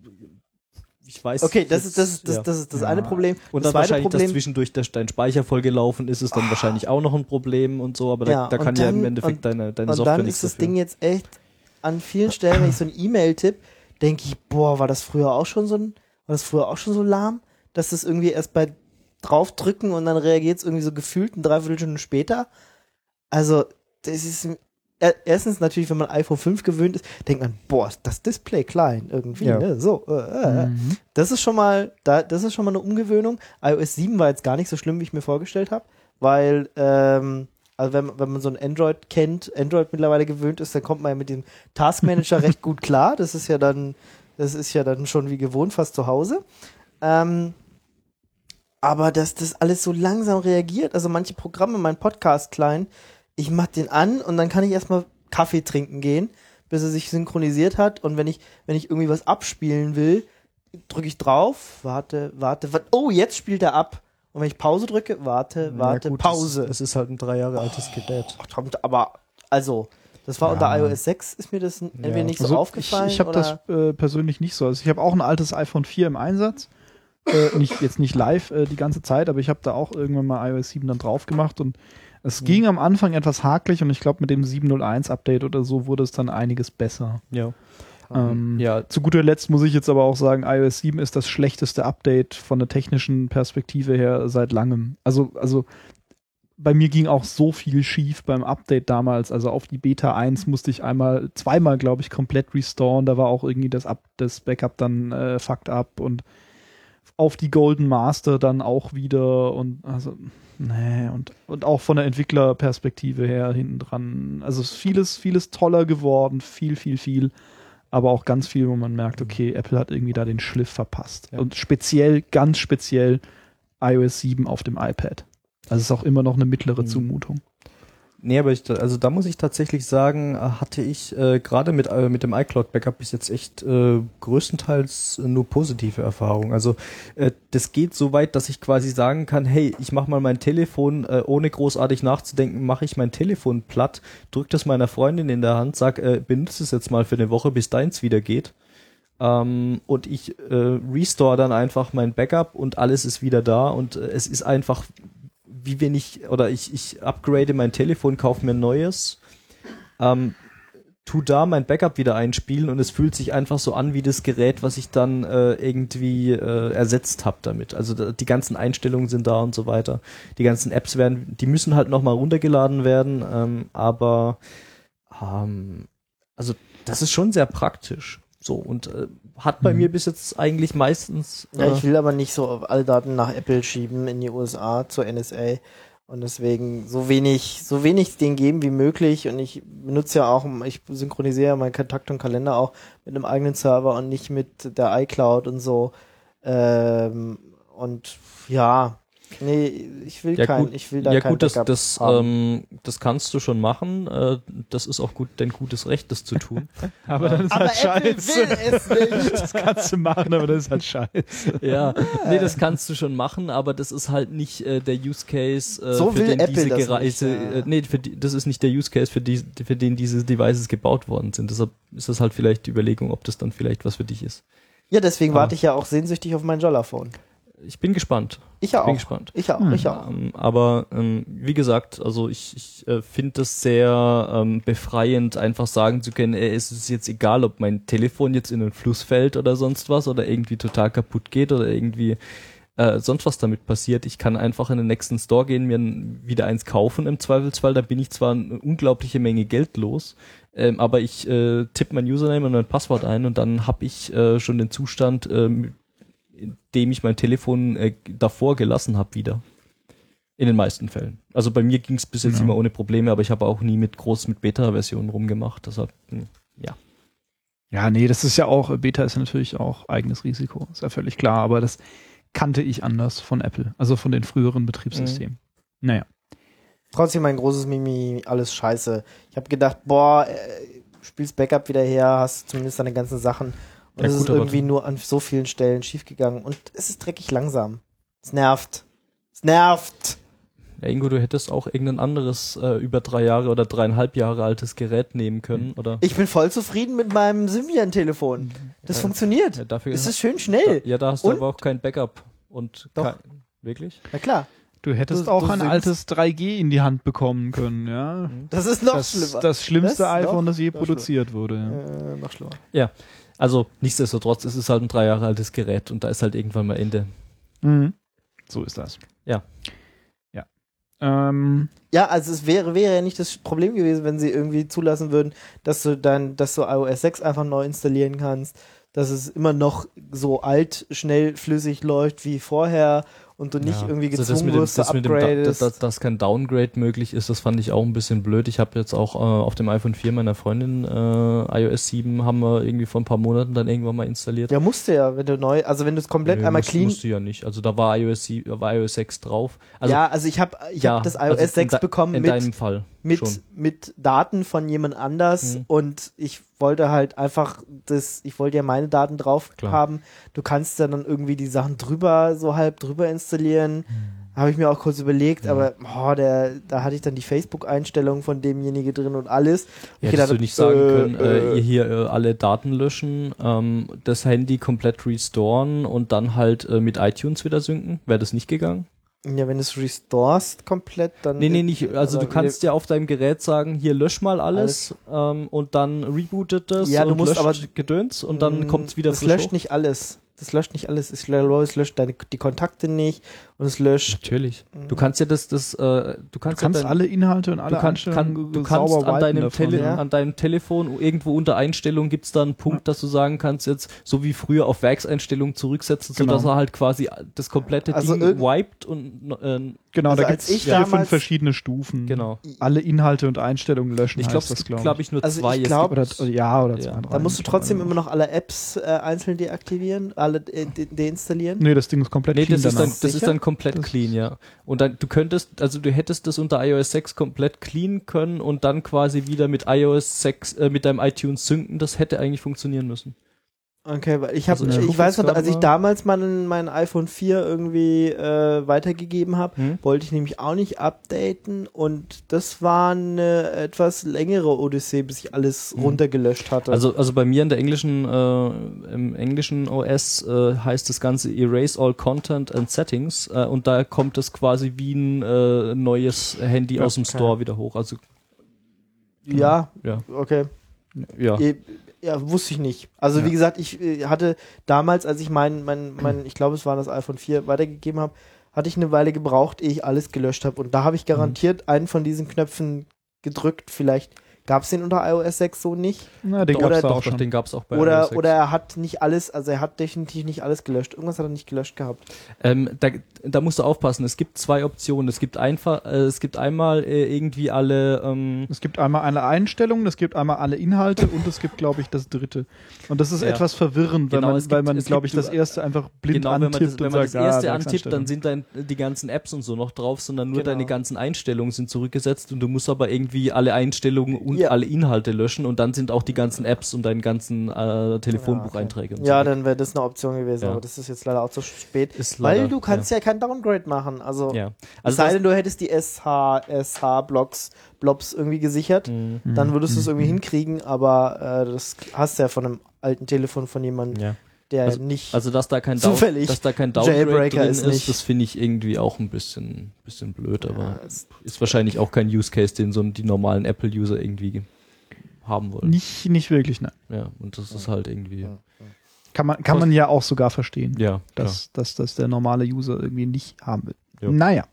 ich weiß. Okay, das jetzt- ist das, ist das, ja. das, ist das Ja. eine Problem. Und das dann zweite wahrscheinlich, dass Problem, zwischendurch der, dein Speicher vollgelaufen ist, ist dann wahrscheinlich auch noch ein Problem und so, aber da, Ja, da und kann ja dann- im Endeffekt und- deine, deine und Software dann nichts ist das dafür. Ding jetzt echt an vielen Stellen, wenn ich so ein E-Mail tippe, denke ich, boah, war das früher auch schon so ein, war das früher auch schon so lahm, dass das irgendwie erst bei draufdrücken und dann reagiert es irgendwie so gefühlt eine Dreiviertelstunde später. Also, das ist er- erstens natürlich, wenn man iPhone fünf gewöhnt ist, denkt man, boah, ist das Display klein irgendwie, Ja. ne? So, äh, äh. Mhm. Das ist schon mal, da, das ist schon mal eine Umgewöhnung. i O S sieben war jetzt gar nicht so schlimm, wie ich mir vorgestellt habe, weil, ähm, also wenn, wenn man so ein Android kennt, Android mittlerweile gewöhnt ist, dann kommt man ja mit dem Taskmanager recht gut klar. Das ist ja dann, das ist ja dann schon wie gewohnt fast zu Hause. Ähm, aber dass das alles so langsam reagiert, also manche Programme, mein Podcast-Client, ich mach den an und dann kann ich erstmal Kaffee trinken gehen, bis er sich synchronisiert hat. Und wenn ich, wenn ich irgendwie was abspielen will, drücke ich drauf, warte, warte, warte, oh, jetzt spielt er ab. Und wenn ich Pause drücke, warte, warte, Ja, gut, Pause. Es, es ist halt ein drei Jahre altes Gerät. Ach, kommt, aber, also, das war Ja. unter i O S sechs, ist mir das entweder nicht so Also aufgefallen. Ich, ich habe oder das äh, persönlich nicht so. Also ich habe auch ein altes iPhone vier im Einsatz. Äh, nicht, jetzt nicht live äh, die ganze Zeit, aber ich habe da auch irgendwann mal i O S sieben dann drauf gemacht und es Mhm. ging am Anfang etwas hakelig und ich glaube mit dem sieben null eins Update oder so wurde es dann einiges besser. Ja. Ähm, ja, Zu guter Letzt muss ich jetzt aber auch sagen, i O S sieben ist das schlechteste Update von der technischen Perspektive her seit langem. Also, also bei mir ging auch so viel schief beim Update damals. Also auf die Beta eins musste ich einmal, zweimal glaube ich, komplett restoren. Da war auch irgendwie das, Up, das Backup dann äh, fucked up und auf die Golden Master dann auch wieder und also nee, und, und auch von der Entwicklerperspektive her hinten dran. Also es ist vieles, vieles toller geworden, viel, viel, viel. Aber auch ganz viel, wo man merkt, okay, Apple hat irgendwie da den Schliff verpasst. Ja. Und speziell, ganz speziell i O S sieben auf dem iPad. Also es ist auch immer noch eine mittlere Mhm. Zumutung. nee, aber ich, also da muss ich tatsächlich sagen, äh, hatte ich äh, gerade mit, äh, mit dem iCloud-Backup bis jetzt echt äh, größtenteils äh, nur positive Erfahrungen. Also äh, das geht so weit, dass ich quasi sagen kann, hey, ich mache mal mein Telefon, äh, ohne großartig nachzudenken, mache ich mein Telefon platt, drück das meiner Freundin in der Hand, sag, äh, benutze es jetzt mal für eine Woche, bis deins wieder geht. Ähm, und ich äh, restore dann einfach mein Backup und alles ist wieder da und äh, es ist einfach, wie wenn ich, oder ich, ich upgrade mein Telefon, kaufe mir ein neues, ähm, tu da mein Backup wieder einspielen und es fühlt sich einfach so an wie das Gerät, was ich dann äh, irgendwie äh, ersetzt habe damit. Also da, die ganzen Einstellungen sind da und so weiter. Die ganzen Apps werden, die müssen halt nochmal runtergeladen werden, ähm, aber ähm, also das ist schon sehr praktisch. So, und äh, hat bei mhm. mir bis jetzt eigentlich meistens... Äh, ja, ich will aber nicht so alle Daten nach Apple schieben in die U S A zur N S A und deswegen so wenig so wenig denen geben wie möglich und ich benutze ja auch, ich synchronisiere ja meinen Kontakt und Kalender auch mit einem eigenen Server und nicht mit der iCloud und so ähm, und ja... Nee, ich will ja, kein, gut, ich will da ja, kein gut, das, Backup das, haben. ähm, das kannst du schon machen. Äh, das ist auch gut, dein gutes Recht, das zu tun. aber dann ist aber halt Apple scheiße. will es nicht. Das kannst du machen, aber das ist halt scheiße. Ja, nee, das kannst du schon machen, aber das ist halt nicht äh, der Use Case, äh, So für will den Apple diese das Gereise, nicht, ja. äh, nee, für die, das ist nicht der Use Case, für, die, für den diese Devices gebaut worden sind. Deshalb ist das halt vielleicht die Überlegung, ob das dann vielleicht was für dich ist. Ja, deswegen Aber- warte ich ja auch sehnsüchtig auf mein Jollaphone. Ich bin gespannt. Ich ja Ich bin auch. gespannt. Ich auch, Hm. ich auch. Ähm, aber ähm, wie gesagt, also ich, ich äh, finde das sehr ähm, befreiend, einfach sagen zu können, ey, es ist jetzt egal, ob mein Telefon jetzt in den Fluss fällt oder sonst was oder irgendwie total kaputt geht oder irgendwie äh, sonst was damit passiert. Ich kann einfach in den nächsten Store gehen, mir n- wieder eins kaufen im Zweifelsfall. Da bin ich zwar eine unglaubliche Menge Geld los, ähm, aber ich äh, tippe mein Username und mein Passwort ein und dann habe ich äh, schon den Zustand, ähm, in dem ich mein Telefon äh, davor gelassen habe, wieder. In den meisten Fällen. Also bei mir ging es bis jetzt Ja. immer ohne Probleme, aber ich habe auch nie mit groß mit Beta-Versionen rumgemacht. Deshalb, hm, ja. Ja, nee, das ist ja auch, Beta ist ja natürlich auch eigenes Risiko, ist ja völlig klar, aber das kannte ich anders von Apple, also von den früheren Betriebssystemen. Mhm. Naja. Trotzdem mein großes Mimi, alles scheiße. Ich habe gedacht, boah, äh, spielst Backup wieder her, hast zumindest deine ganzen Sachen. Und Ja, es gut, ist aber- irgendwie nur an so vielen Stellen schiefgegangen. Und es ist dreckig langsam. Es nervt. Es nervt. Ja, Ingo, du hättest auch irgendein anderes äh, über drei Jahre oder dreieinhalb Jahre altes Gerät nehmen können, oder? Ich bin voll zufrieden mit meinem Symbian-Telefon. Das Ja. funktioniert. Ja, dafür Es ist schön schnell. Da, ja, da hast du Und- aber auch kein Backup. Und Doch. kein, wirklich? Na klar. Du hättest Du- auch du ein singst. altes drei G in die Hand bekommen können, ja. Das ist noch Das, schlimmer. das schlimmste Das ist iPhone, noch- das je noch produziert wurde. Ja. äh, noch schlimmer. Also, nichtsdestotrotz, es ist halt ein drei Jahre altes Gerät und da ist halt irgendwann mal Ende. Mhm. So ist das. Ja. Ja. Ähm, Ja, also es wäre, wäre ja nicht das Problem gewesen, wenn sie irgendwie zulassen würden, dass du dann, dass du iOS sechs einfach neu installieren kannst, dass es immer noch so alt, schnell, flüssig läuft wie vorher und du nicht Ja. irgendwie Also gezwungen das mit dem, wirst, das du mit dem da, upgradest. dass, dass kein Downgrade möglich ist, das fand ich auch ein bisschen blöd. Ich habe jetzt auch äh, auf dem iPhone vier meiner Freundin äh, iOS sieben haben wir irgendwie vor ein paar Monaten dann irgendwann mal installiert. Ja, musste ja, wenn du neu, also wenn du es komplett Nö, einmal musst- clean. musste ja nicht. Also da war iOS sieben, war iOS sechs drauf. Also, ja, also ich habe ich ja, hab das also iOS in sechs de- bekommen in mit, deinem Fall mit, schon. mit Daten von jemand anders Mhm. und ich wollte halt einfach das, ich wollte ja meine Daten drauf Klar. haben. Du kannst ja dann irgendwie die Sachen drüber, so halb drüber installieren. Habe ich mir auch kurz überlegt, Ja. aber oh, der, da hatte ich dann die Facebook-Einstellung von demjenige drin und alles. Ja, Ich hättest du gedacht, nicht sagen äh, können, äh, äh. ihr hier äh, alle Daten löschen, ähm, das Handy komplett restoren und dann halt äh, mit iTunes wieder synken? Wäre das nicht gegangen? Ja, wenn du es restorest komplett, dann... Nee, nee, nicht. Also du aber- kannst ja auf deinem Gerät sagen, hier lösch mal alles, Ähm, und dann rebootet das Ja, du und musst löscht aber- Gedöns und dann Mm, kommt's wieder Das frisch löscht hoch. nicht alles. Das löscht nicht alles. Es lö- es löscht deine, die Kontakte nicht und es löscht... Natürlich. Du kannst ja das, das, äh, du du kannst, kannst ja dein, alle Inhalte und alle du, kannst, Einstellungen kann, du kannst sauber an wipen deinem, davon. Tele ja. an deinem Telefon irgendwo unter Einstellungen gibt's da einen Punkt, dass du sagen kannst jetzt, so wie früher auf Werkseinstellungen zurücksetzen, Genau. sodass er halt quasi das komplette Also Ding irgend- wiped und äh, Genau, Also da als gibt es ich vier, fünf damals- verschiedene Stufen. genau. Alle Inhalte und Einstellungen löschen Ich heißt glaube, das, es glaube glaube ich nur Also zwei. ich Es glaub- gibt- Oder, ja, oder Ja. zwei, drei. Da musst du trotzdem immer noch alle Apps äh, einzeln deaktivieren, alle äh, de deinstallieren. Nee, das Ding ist komplett Nee, clean das ist, dann, danach. das ist Sicher? dann komplett Das- clean, ja. Und dann, du könntest, also du hättest das unter iOS sechs komplett clean können und dann quasi wieder mit iOS sechs, äh, mit deinem iTunes synken, das hätte eigentlich funktionieren müssen. Okay, weil ich habe, Also, ich ich weiß noch, guck jetzt als ich grad mal. damals mein, mein iPhone vier irgendwie äh, weitergegeben habe, Hm? wollte ich nämlich auch nicht updaten und das war eine etwas längere Odyssee, bis ich alles Hm. runtergelöscht hatte. Also, also bei mir in der englischen, äh, im englischen O S äh, heißt das Ganze Erase all Content and Settings äh, und da kommt es quasi wie ein äh, neues Handy Ja, aus dem okay. Store wieder hoch. Also ja, ja. okay. Ja. Äh, Ja, wusste ich nicht. Also Ja. wie gesagt, ich äh, hatte damals, als ich mein, mein, mein ich glaube es war das iPhone vier weitergegeben habe, hatte ich eine Weile gebraucht, ehe ich alles gelöscht habe. Und da habe ich garantiert einen von diesen Knöpfen gedrückt. Vielleicht gab es den unter iOS sechs so nicht. Na, den Oder gab's da doch, auch schon. Den gab es auch bei iOS Oder, sechs. oder er hat nicht alles, also er hat definitiv nicht alles gelöscht. Irgendwas hat er nicht gelöscht gehabt. Ähm, da, da musst du aufpassen. Es gibt zwei Optionen. Es gibt einfach, äh, es gibt einmal äh, irgendwie alle. Ähm, Es gibt einmal eine Einstellung, es gibt einmal alle Inhalte und es gibt, glaube ich, das dritte. Und das ist Ja. etwas verwirrend, weil Genau, man, es weil gibt- man es glaube ich, gibt- das erste einfach blind genau, wenn man antippt das, wenn und man das sagt, erste ah, antippt, dann Werkseinstellung. sind dann die ganzen Apps und so noch drauf, sondern nur Genau. deine ganzen Einstellungen sind zurückgesetzt und du musst aber irgendwie alle Einstellungen und Ja. alle Inhalte löschen und dann sind auch die ganzen Apps und deine ganzen äh, Telefonbucheinträge und Ja, so. dann wäre das eine Option gewesen, Ja. aber das ist jetzt leider auch zu spät. Ist weil leider, du kannst ja. kein Downgrade machen. Also, Ja. es Also sei das- denn, du hättest die S H, S H-Blocks, Blobs irgendwie gesichert, Mhm. dann würdest du es Mhm. irgendwie hinkriegen, aber äh, das hast du ja von einem alten Telefon von jemandem, Ja. der Also- nicht. Also dass da kein Down, Zufällig. dass da kein Downgrade Jailbreaker drin ist ist, nicht. das finde ich irgendwie auch ein bisschen, bisschen blöd, aber Ja, es- ist wahrscheinlich auch kein Use Case, den so die normalen Apple-User irgendwie haben wollen. Nicht, nicht wirklich, nein. Ja, und das ist halt irgendwie, Ja. Kann man, kann man ja auch sogar verstehen, ja, klar. dass, dass das der normale User irgendwie nicht haben will. Ja. Naja.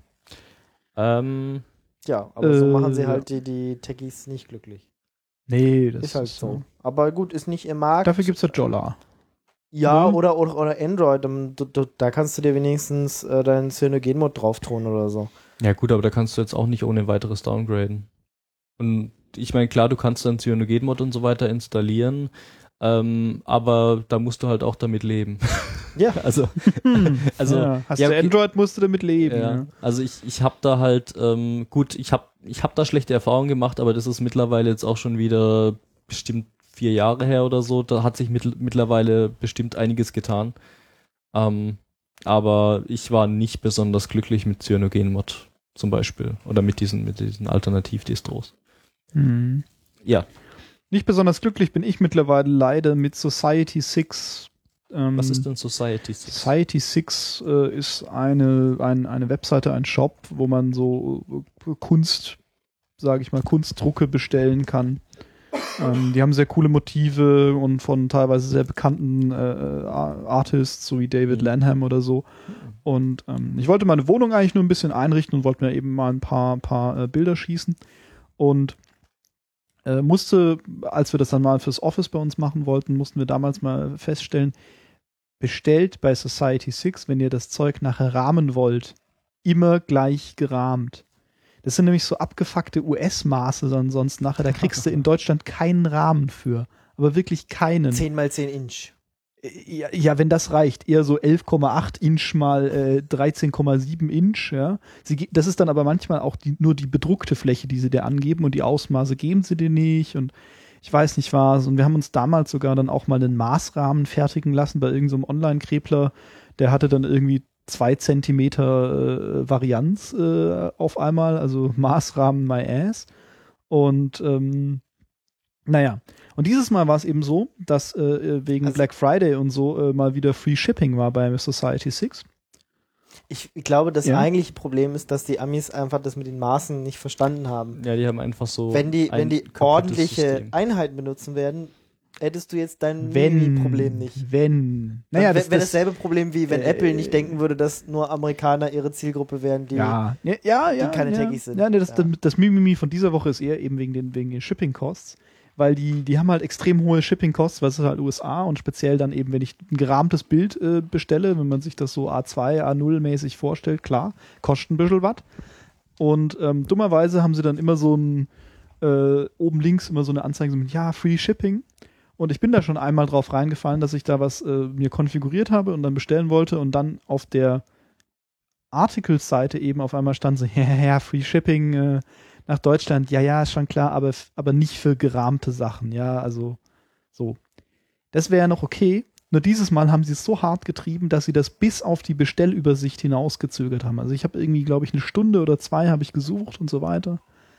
Ähm, ja, aber so Äh, machen sie ja. halt die, die Techies nicht glücklich. Nee, das Ist halt so. Aber gut, ist nicht ihr Markt. Dafür gibt es ja Jolla. Ja, Ne? oder, oder, oder Android. ähm, Du, du, da kannst du dir wenigstens äh, deinen Cyanogen-Mod drauf tun oder so. ja gut, aber da kannst du jetzt auch nicht ohne weiteres downgraden. Und ich meine, klar, du kannst dann Cyanogen-Mod und so weiter installieren, ähm, aber da musst du halt auch damit leben. Ja. Also, also ja, hast ja, du okay. Android, musst du damit leben. Ja, Ne? also ich, ich habe da halt, ähm, gut, ich habe ich hab da schlechte Erfahrungen gemacht, aber das ist mittlerweile jetzt auch schon wieder bestimmt vier Jahre her oder so. Da hat sich mit, mittlerweile bestimmt einiges getan. Ähm, aber ich war nicht besonders glücklich mit Cyanogen-Mod zum Beispiel oder mit diesen, mit diesen Alternativ-Distros. Mhm. Ja, Nicht besonders glücklich bin ich mittlerweile leider mit Society six. Ähm, was ist denn Society six? Society six äh, ist eine, ein, eine Webseite, ein Shop, wo man so äh, Kunst, sage ich mal, Kunstdrucke bestellen kann. Ähm, die haben sehr coole Motive und von teilweise sehr bekannten äh, Artists, so wie David Lanham oder so. Und ähm, ich wollte meine Wohnung eigentlich nur ein bisschen einrichten und wollte mir eben mal ein paar, paar äh, Bilder schießen. Und äh, musste, als wir das dann mal fürs Office bei uns machen wollten, mussten wir damals mal feststellen, bestellt bei Society six, wenn ihr das Zeug nachher rahmen wollt, immer gleich gerahmt. Das sind nämlich so abgefuckte U S-Maße sonst nachher, da kriegst du in Deutschland keinen Rahmen für. Aber wirklich keinen. zehn mal zehn Inch. Ja, ja, wenn das reicht, eher so elf Komma acht Inch mal äh, dreizehn Komma sieben Inch, ja. Sie, ge- das ist dann aber manchmal auch die, nur die bedruckte Fläche, die sie dir angeben und die Ausmaße geben sie dir nicht und ich weiß nicht was. Und wir haben uns damals sogar dann auch mal einen Maßrahmen fertigen lassen bei irgendeinem Online-Krepler, der hatte dann irgendwie zwei Zentimeter äh, Varianz äh, auf einmal, also Maßrahmen my ass. Und ähm, naja, und dieses Mal war es eben so, dass äh, wegen Also- Black Friday und so äh, mal wieder Free Shipping war bei Society six. Ich, ich glaube, das Ja. eigentliche Problem ist, dass die Amis einfach das mit den Maßen nicht verstanden haben. Ja, die haben einfach so Wenn die, ein wenn die kaputtes ordentliche System. Einheiten benutzen werden, hättest du jetzt dein Wenn, Problem nicht. wenn. Naja, Dann das, wäre das, dasselbe Problem, wie wenn äh, Apple nicht denken würde, dass nur Amerikaner ihre Zielgruppe wären, die ja, ja, ja, ja, keine ja. Techies sind. Ja, nee, das, Ja. das, das Mimimi von dieser Woche ist eher eben wegen den, wegen den Shipping Costs, weil die, die haben halt extrem hohe Shipping Costs, weil es ist halt U S A und speziell dann eben, wenn ich ein gerahmtes Bild äh, bestelle, wenn man sich das so A zwei, A null mäßig vorstellt, klar, kostet ein bisschen was. Und ähm, dummerweise haben sie dann immer so ein, äh, oben links immer so eine Anzeige so mit, ja, Free Shipping. Und ich bin da schon einmal drauf reingefallen, dass ich da was äh, mir konfiguriert habe und dann bestellen wollte und dann auf der Articles-Seite eben auf einmal stand so, ja, ja, ja, Free Shipping äh, nach Deutschland, ja, ja, ist schon klar, aber, aber nicht für gerahmte Sachen, ja, also so. Das wäre ja noch okay, nur dieses Mal haben sie es so hart getrieben, dass sie das bis auf die Bestellübersicht hinausgezögert haben. Also ich habe irgendwie, glaube ich, eine Stunde oder zwei habe ich gesucht und so weiter.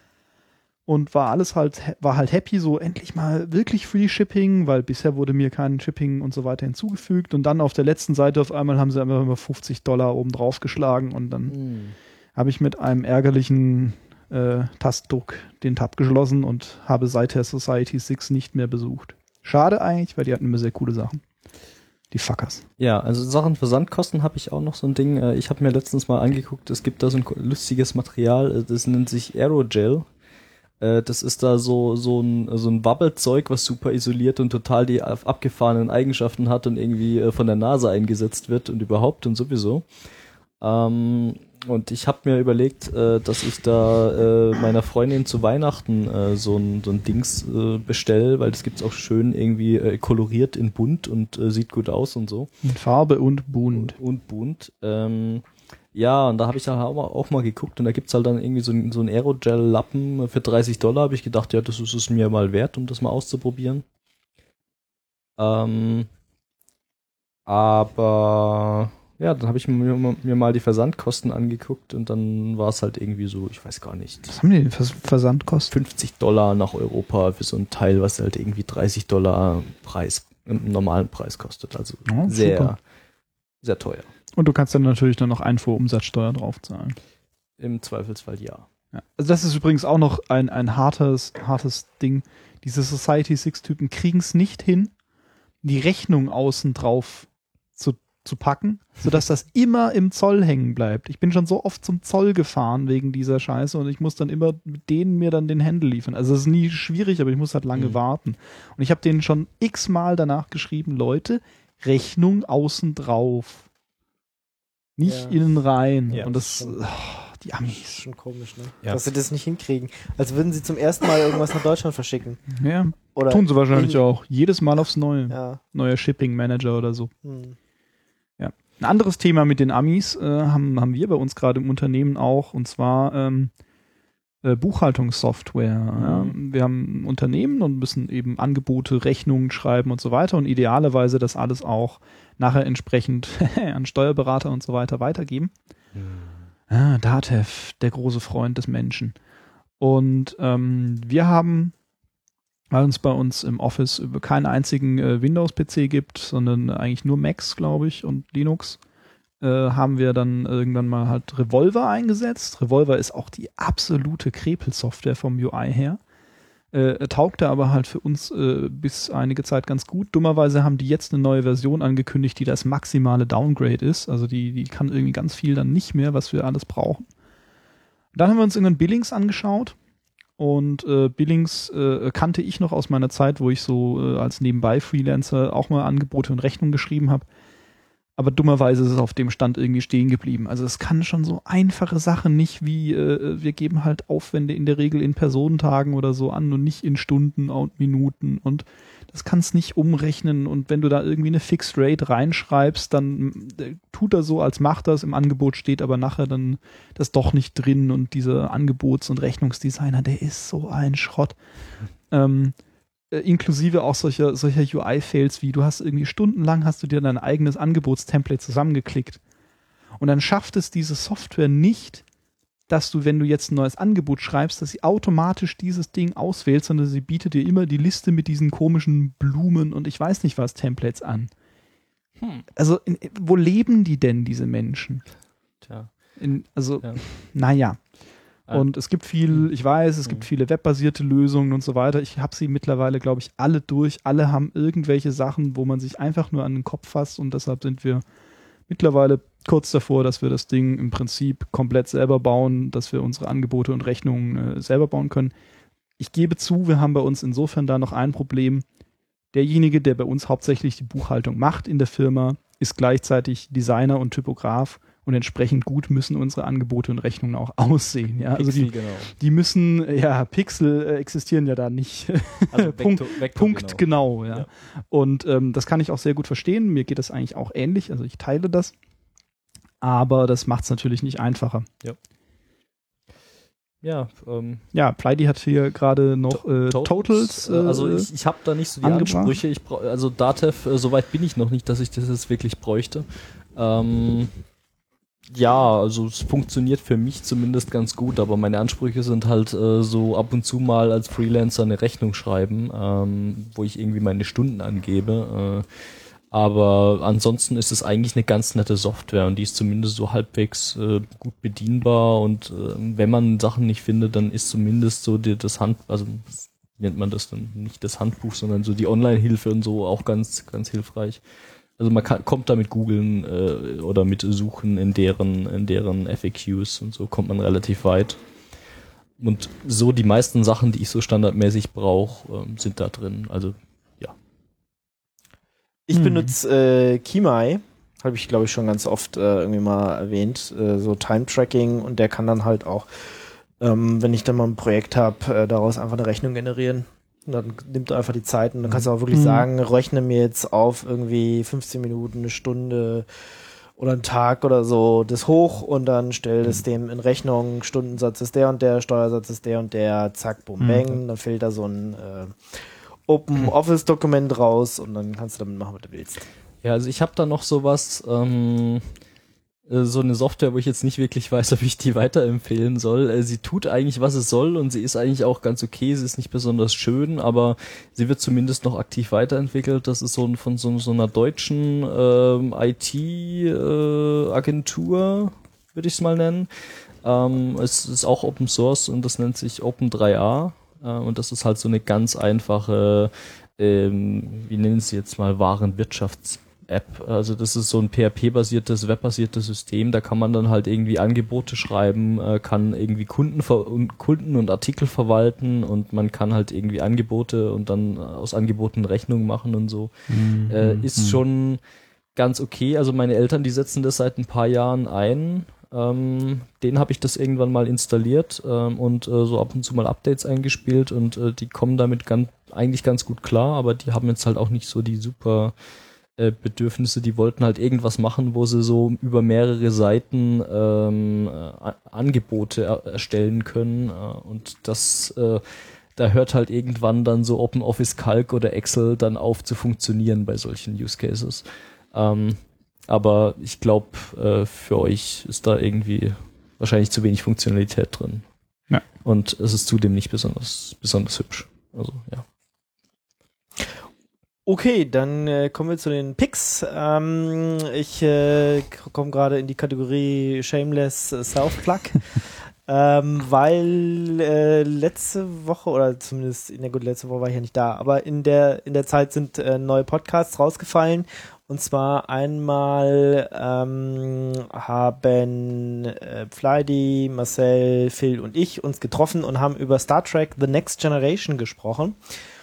Und war alles halt, war halt happy, so endlich mal wirklich Free Shipping, weil bisher wurde mir kein Shipping und so weiter hinzugefügt. Und dann auf der letzten Seite auf einmal haben sie einfach immer fünfzig Dollar oben drauf geschlagen und dann Hm. habe ich mit einem ärgerlichen äh, Tastendruck den Tab geschlossen und habe seither Society six nicht mehr besucht. Schade eigentlich, weil die hatten immer sehr coole Sachen. Die Fuckers. Ja, also Sachen Versandkosten habe ich auch noch so ein Ding. Ich habe mir letztens mal angeguckt, es gibt da so ein lustiges Material, das nennt sich Aerogel. Das ist da so so ein so ein Wabbelzeug, was super isoliert und total die abgefahrenen Eigenschaften hat und irgendwie von der NASA eingesetzt wird und überhaupt und sowieso. Ähm, und ich habe mir überlegt, äh, dass ich da äh, meiner Freundin zu Weihnachten äh, so ein so ein Dings äh, bestelle, weil das gibt's auch schön irgendwie äh, koloriert in bunt und äh, sieht gut aus und so. In Farbe und bunt. Und, und bunt. Ähm, ja, und da habe ich dann auch mal, auch mal geguckt und da gibt's halt dann irgendwie so ein, so ein Aerogel-Lappen für dreißig Dollar. Habe ich gedacht, ja, das ist es mir mal wert, um das mal auszuprobieren. Ähm, aber ja, dann habe ich mir, mir mal die Versandkosten angeguckt und dann war es halt irgendwie so, ich weiß gar nicht. Was haben die denn für Versandkosten? fünfzig Dollar nach Europa für so ein Teil, was halt irgendwie dreißig Dollar Preis, im normalen Preis kostet. Also Oh, sehr, super. sehr teuer. Und du kannst dann natürlich dann noch Einfuhrumsatzsteuer draufzahlen. Im Zweifelsfall ja. Ja. Also das ist übrigens auch noch ein, ein hartes, hartes Ding. Diese Society six Typen kriegen es nicht hin, die Rechnung außen drauf zu, zu packen, sodass das immer im Zoll hängen bleibt. Ich bin schon so oft zum Zoll gefahren wegen dieser Scheiße und ich muss dann immer mit denen mir dann den Händel liefern. Also es ist nie schwierig, aber ich muss halt lange Mhm. warten. Und ich habe denen schon x-mal danach geschrieben, Leute, Rechnung außen drauf. Nicht Ja. innen rein. Ja, und das, das ist oh, die Das Amis. ist schon komisch, ne? Ja. Dass sie das nicht hinkriegen. Als würden sie zum ersten Mal irgendwas nach Deutschland verschicken. Ja, Oder tun sie wahrscheinlich in- auch. Jedes Mal aufs Neue. Ja. Neuer Shipping Manager oder so. Hm. Ein anderes Thema mit den Amis äh, haben, haben wir bei uns gerade im Unternehmen auch, und zwar ähm, äh, Buchhaltungssoftware. Ja. Wir haben ein Unternehmen und müssen eben Angebote, Rechnungen schreiben und so weiter und idealerweise das alles auch nachher entsprechend an Steuerberater und so weiter weitergeben. Ah, Datev, der große Freund des Menschen. Und ähm, wir haben, weil es bei uns im Office über keinen einzigen äh, Windows-P C gibt, sondern eigentlich nur Macs, glaube ich, und Linux, äh, haben wir dann irgendwann mal halt Revolver eingesetzt. Revolver ist auch die absolute Krepel-Software vom U I her. Äh, taugte aber halt für uns äh, bis einige Zeit ganz gut. Dummerweise haben die jetzt eine neue Version angekündigt, die das maximale Downgrade ist. Also die, die kann irgendwie ganz viel dann nicht mehr, was wir alles brauchen. Dann haben wir uns irgendwann Billings angeschaut. Und äh, Billings äh, kannte ich noch aus meiner Zeit, wo ich so äh, als Nebenbei-Freelancer auch mal Angebote und Rechnungen geschrieben habe. Aber dummerweise ist es auf dem Stand irgendwie stehen geblieben. Also es kann schon so einfache Sachen nicht wie, äh, wir geben halt Aufwände in der Regel in Personentagen oder so an und nicht in Stunden und Minuten. Und das kannst nicht umrechnen. Und wenn du da irgendwie eine Fixed Rate reinschreibst, dann äh, tut er so, als macht das. Im Angebot steht aber nachher dann das doch nicht drin. Und dieser Angebots- und Rechnungsdesigner, der ist so ein Schrott. Ähm, äh, inklusive auch solcher, solcher U I-Fails wie, du hast irgendwie stundenlang hast du dir dein eigenes Angebotstemplate zusammengeklickt. Und dann schafft es diese Software nicht, dass du, wenn du jetzt ein neues Angebot schreibst, dass sie automatisch dieses Ding auswählt, sondern sie bietet dir immer die Liste mit diesen komischen Blumen und ich weiß nicht was Templates an. Hm. Also, in, wo leben die denn, diese Menschen? Tja. In, also, Ja. naja. Ah. Und es gibt viel, ich weiß, es gibt Mhm. viele webbasierte Lösungen und so weiter. Ich habe sie mittlerweile, glaube ich, alle durch. Alle haben irgendwelche Sachen, wo man sich einfach nur an den Kopf fasst und deshalb sind wir mittlerweile kurz davor, dass wir das Ding im Prinzip komplett selber bauen, dass wir unsere Angebote und Rechnungen äh, selber bauen können. Ich gebe zu, wir haben bei uns insofern da noch ein Problem. Derjenige, der bei uns hauptsächlich die Buchhaltung macht in der Firma, ist gleichzeitig Designer und Typograf und entsprechend gut müssen unsere Angebote und Rechnungen auch aussehen. Ja? Also Pixel, die, genau. die müssen, ja, Pixel äh, existieren ja da nicht. Also Punkt, Vektor, Vektor, Punkt genau, ja. Ja. Und ähm, das kann ich auch sehr gut verstehen. Mir geht das eigentlich auch ähnlich, also ich teile das. Aber das macht es natürlich nicht einfacher. Ja, ähm, Ja, Pleidi hat hier gerade noch äh, Totals. äh, also äh, ich, ich habe da nicht so die angebracht. Ansprüche. Ich brauch, also Datev, äh, soweit bin ich noch nicht, dass ich das jetzt wirklich bräuchte. Ähm, ja, also es funktioniert für mich zumindest ganz gut, aber meine Ansprüche sind halt äh, so ab und zu mal als Freelancer eine Rechnung schreiben, ähm, wo ich irgendwie meine Stunden angebe. Äh, Aber ansonsten ist es eigentlich eine ganz nette Software und die ist zumindest so halbwegs äh, gut bedienbar und äh, wenn man Sachen nicht findet, dann ist zumindest so die, das Hand, also nennt man das dann nicht das Handbuch, sondern so die Online-Hilfe und so auch ganz, ganz hilfreich. Also man kann, kommt da mit googeln äh, oder mit suchen in deren, in deren F A Qs und so kommt man relativ weit. Und so die meisten Sachen, die ich so standardmäßig brauche, äh, sind da drin. Also ich Hm. benutze äh, Kimai, habe ich glaube ich schon ganz oft äh, irgendwie mal erwähnt, äh, so Time-Tracking und der kann dann halt auch, ähm, wenn ich dann mal ein Projekt habe, äh, daraus einfach eine Rechnung generieren. Und dann nimmt er einfach die Zeit und dann kannst du auch wirklich Hm. sagen, rechne mir jetzt auf irgendwie fünfzehn Minuten, eine Stunde oder einen Tag oder so das hoch und dann stell das dem in Rechnung, Stundensatz ist der und der, Steuersatz ist der und der, zack, bum, Hm. bang, dann fällt da so ein äh, Open Office Dokument raus und dann kannst du damit machen, was du willst. ja, also ich habe da noch sowas, ähm, äh, so eine Software, wo ich jetzt nicht wirklich weiß, ob ich die weiterempfehlen soll. Äh, sie tut eigentlich, was es soll und sie ist eigentlich auch ganz okay. Sie ist nicht besonders schön, aber sie wird zumindest noch aktiv weiterentwickelt. Das ist so ein, von so, so einer deutschen ähm, I T-Agentur, äh, würde ich es mal nennen. Ähm, es ist auch Open Source und das nennt sich Open drei a. Äh, und das ist halt so eine ganz einfache, ähm, wie nennen sie jetzt mal, Warenwirtschafts-App. Also das ist so ein P H P-basiertes, webbasiertes System. Da kann man dann halt irgendwie Angebote schreiben, äh, kann irgendwie Kunden, ver- und Kunden und Artikel verwalten und man kann halt irgendwie Angebote und dann aus Angeboten Rechnungen machen und so. Mhm. Äh, ist schon ganz okay. Also meine Eltern, die setzen das seit ein paar Jahren ein. Ähm, denen habe ich das irgendwann mal installiert ähm, und äh, so ab und zu mal Updates eingespielt und äh, die kommen damit ganz, eigentlich ganz gut klar, aber die haben jetzt halt auch nicht so die super äh, Bedürfnisse. Die wollten halt irgendwas machen, wo sie so über mehrere Seiten ähm, äh, Angebote er erstellen können äh, und das äh, da hört halt irgendwann dann so OpenOffice Calc oder Excel dann auf zu funktionieren bei solchen Use Cases. Ähm, aber ich glaube, äh, für euch ist da irgendwie wahrscheinlich zu wenig Funktionalität drin. Ja. Und es ist zudem nicht besonders, besonders hübsch. Also, ja. Okay, dann äh, kommen wir zu den Picks. Ähm, ich äh, komme gerade in die Kategorie Shameless Self-Plug, ähm, weil äh, letzte Woche, oder zumindest, in der gut, letzte Woche war ich ja nicht da, aber in der in der Zeit sind äh, neue Podcasts rausgefallen. Und zwar einmal ähm, haben äh, Flydy, Marcel, Phil und ich uns getroffen und haben über Star Trek The Next Generation gesprochen.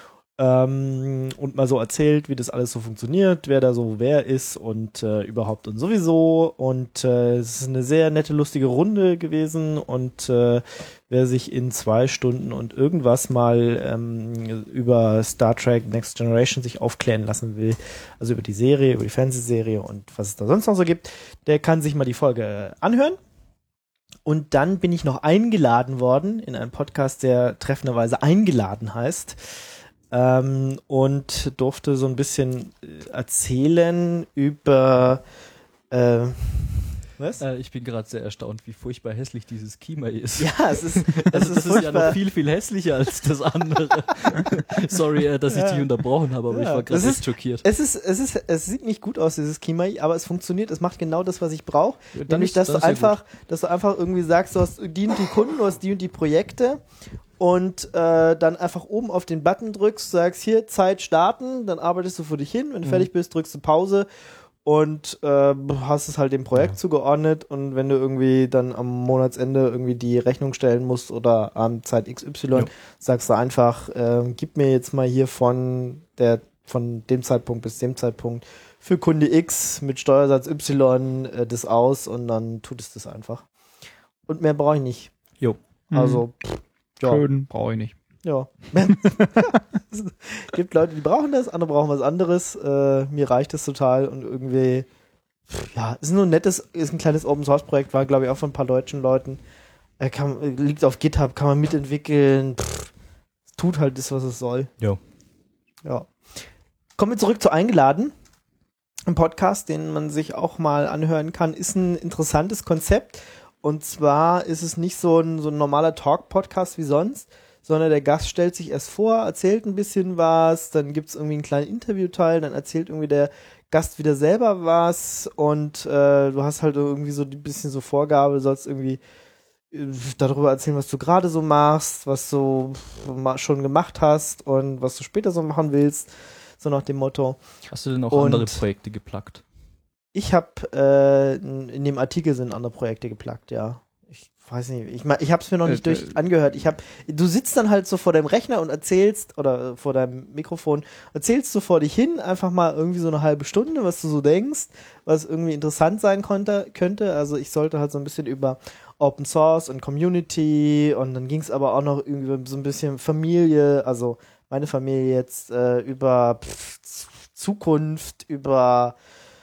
Ähm, und mal so erzählt, wie das alles so funktioniert, wer da so wer ist und äh, überhaupt und sowieso. Und äh, es ist eine sehr nette, lustige Runde gewesen. Und äh, wer sich in zwei Stunden und irgendwas mal ähm, über Star Trek Next Generation sich aufklären lassen will, also über die Serie, über die Fernsehserie und was es da sonst noch so gibt, der kann sich mal die Folge anhören. Und dann bin ich noch eingeladen worden in einen Podcast, der treffenderweise Eingeladen heißt. Ähm, und durfte so ein bisschen erzählen über äh, was? Äh, ich bin gerade sehr erstaunt, wie furchtbar hässlich dieses Kimai ist. Ja, es ist, es Also ist, das ist ja noch furchtbar. viel, viel hässlicher als das andere. Sorry, äh, dass ich Ja. dich unterbrochen habe, aber Ja, ich war das gerade ist- echt schockiert. Es ist, es ist, es sieht nicht gut aus, dieses Kimai, aber es funktioniert, es macht genau das, was ich brauche. Ja, dann Nämlich, ist- dass dann du ist ja einfach, dass du einfach irgendwie sagst, du hast die und die Kunden, du hast die und die Projekte und äh, dann einfach oben auf den Button drückst, sagst hier Zeit starten, dann arbeitest du für dich hin, wenn du Mhm. fertig bist, drückst du Pause und äh, hast es halt dem Projekt zugeordnet und wenn du irgendwie dann am Monatsende irgendwie die Rechnung stellen musst oder am Zeit X Y, Ja. sagst du einfach, äh, gib mir jetzt mal hier von der von dem Zeitpunkt bis dem Zeitpunkt für Kunde X mit Steuersatz Y äh, das aus und dann tut es das einfach. Und mehr brauche ich nicht. Jo. Also, pff, ja. Schön, brauche ich nicht. Ja. Es gibt Leute, die brauchen das, andere brauchen was anderes. Äh, mir reicht das total und irgendwie, pff, ja, ist nur ein nettes, ist ein kleines Open-Source-Projekt, war glaube ich auch von ein paar deutschen Leuten. Äh, kann, liegt auf GitHub, kann man mitentwickeln. Pff, tut halt das, was es soll. Jo. Ja. Kommen wir zurück zu Eingeladen. Ein Podcast, den man sich auch mal anhören kann, ist ein interessantes Konzept. Und zwar ist es nicht so ein, so ein normaler Talk-Podcast wie sonst, sondern der Gast stellt sich erst vor, erzählt ein bisschen was, dann gibt's irgendwie einen kleinen Interviewteil, dann erzählt irgendwie der Gast wieder selber was und äh, du hast halt irgendwie so ein bisschen so Vorgabe, du sollst irgendwie äh, darüber erzählen, was du gerade so machst, was du ma- schon gemacht hast und was du später so machen willst, so nach dem Motto. Hast du denn auch Und andere Projekte geplagt? Ich habe äh, in dem Artikel sind andere Projekte geplagt, ja. Ich weiß nicht, ich mein, ich habe es mir noch nicht Äh, durch angehört. Ich habe, du sitzt dann halt so vor deinem Rechner und erzählst oder vor deinem Mikrofon, erzählst du vor dich hin einfach mal irgendwie so eine halbe Stunde, was du so denkst, was irgendwie interessant sein konnte, könnte. Also ich sollte halt so ein bisschen über Open Source und Community und dann ging es aber auch noch irgendwie so ein bisschen Familie, also meine Familie jetzt äh, über pff, Zukunft, über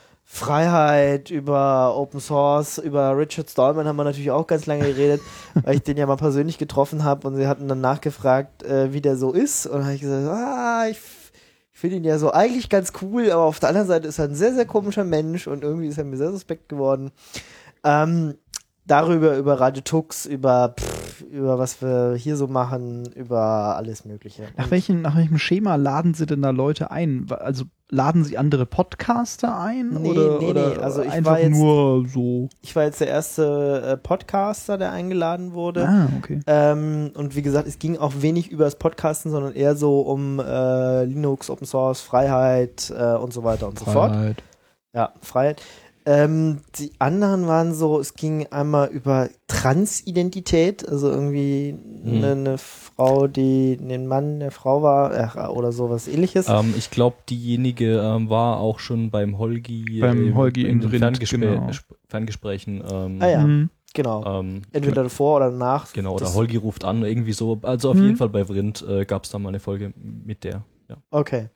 Freiheit, über Open Source, über Richard Stallman haben wir natürlich auch ganz lange geredet, weil ich den ja mal persönlich getroffen habe und sie hatten dann nachgefragt, äh, wie der so ist und dann habe ich gesagt, ah, ich, ich finde ihn ja so eigentlich ganz cool, aber auf der anderen Seite ist er ein sehr, sehr komischer Mensch und irgendwie ist er mir sehr suspekt geworden. Ähm, darüber, über Radio Tux, über, pff, über was wir hier so machen, über alles Mögliche. Nach welchem, nach welchem Schema laden Sie denn da Leute ein? Also laden Sie andere Podcaster ein? Nee, oder, nee, oder nee, also ich einfach war jetzt- nur so? Ich war jetzt der erste äh, Podcaster, der eingeladen wurde. Ah, okay. Ähm, und wie gesagt, es ging auch wenig über das Podcasten, sondern eher so um äh, Linux, Open Source, Freiheit äh, und so weiter und so fort. Freiheit. Ja, Freiheit. Ähm, die anderen waren so, es ging einmal über Transidentität, also irgendwie Hm. eine, eine Frau, die ein Mann der Frau war äh, oder sowas ähnliches. Ähm, ich glaube, diejenige ähm, war auch schon beim Holgi, Beim äh, Holgi in in den Rind, Ferngespr genau. Sp- Ferngesprächen. Ähm, Ah ja, Mhm. genau. ähm, Entweder davor oder danach. Genau, oder Das- Holgi ruft an, irgendwie so. Also auf Mhm. jeden Fall bei Vrind äh, gab es da mal eine Folge mit der. Ja. Okay.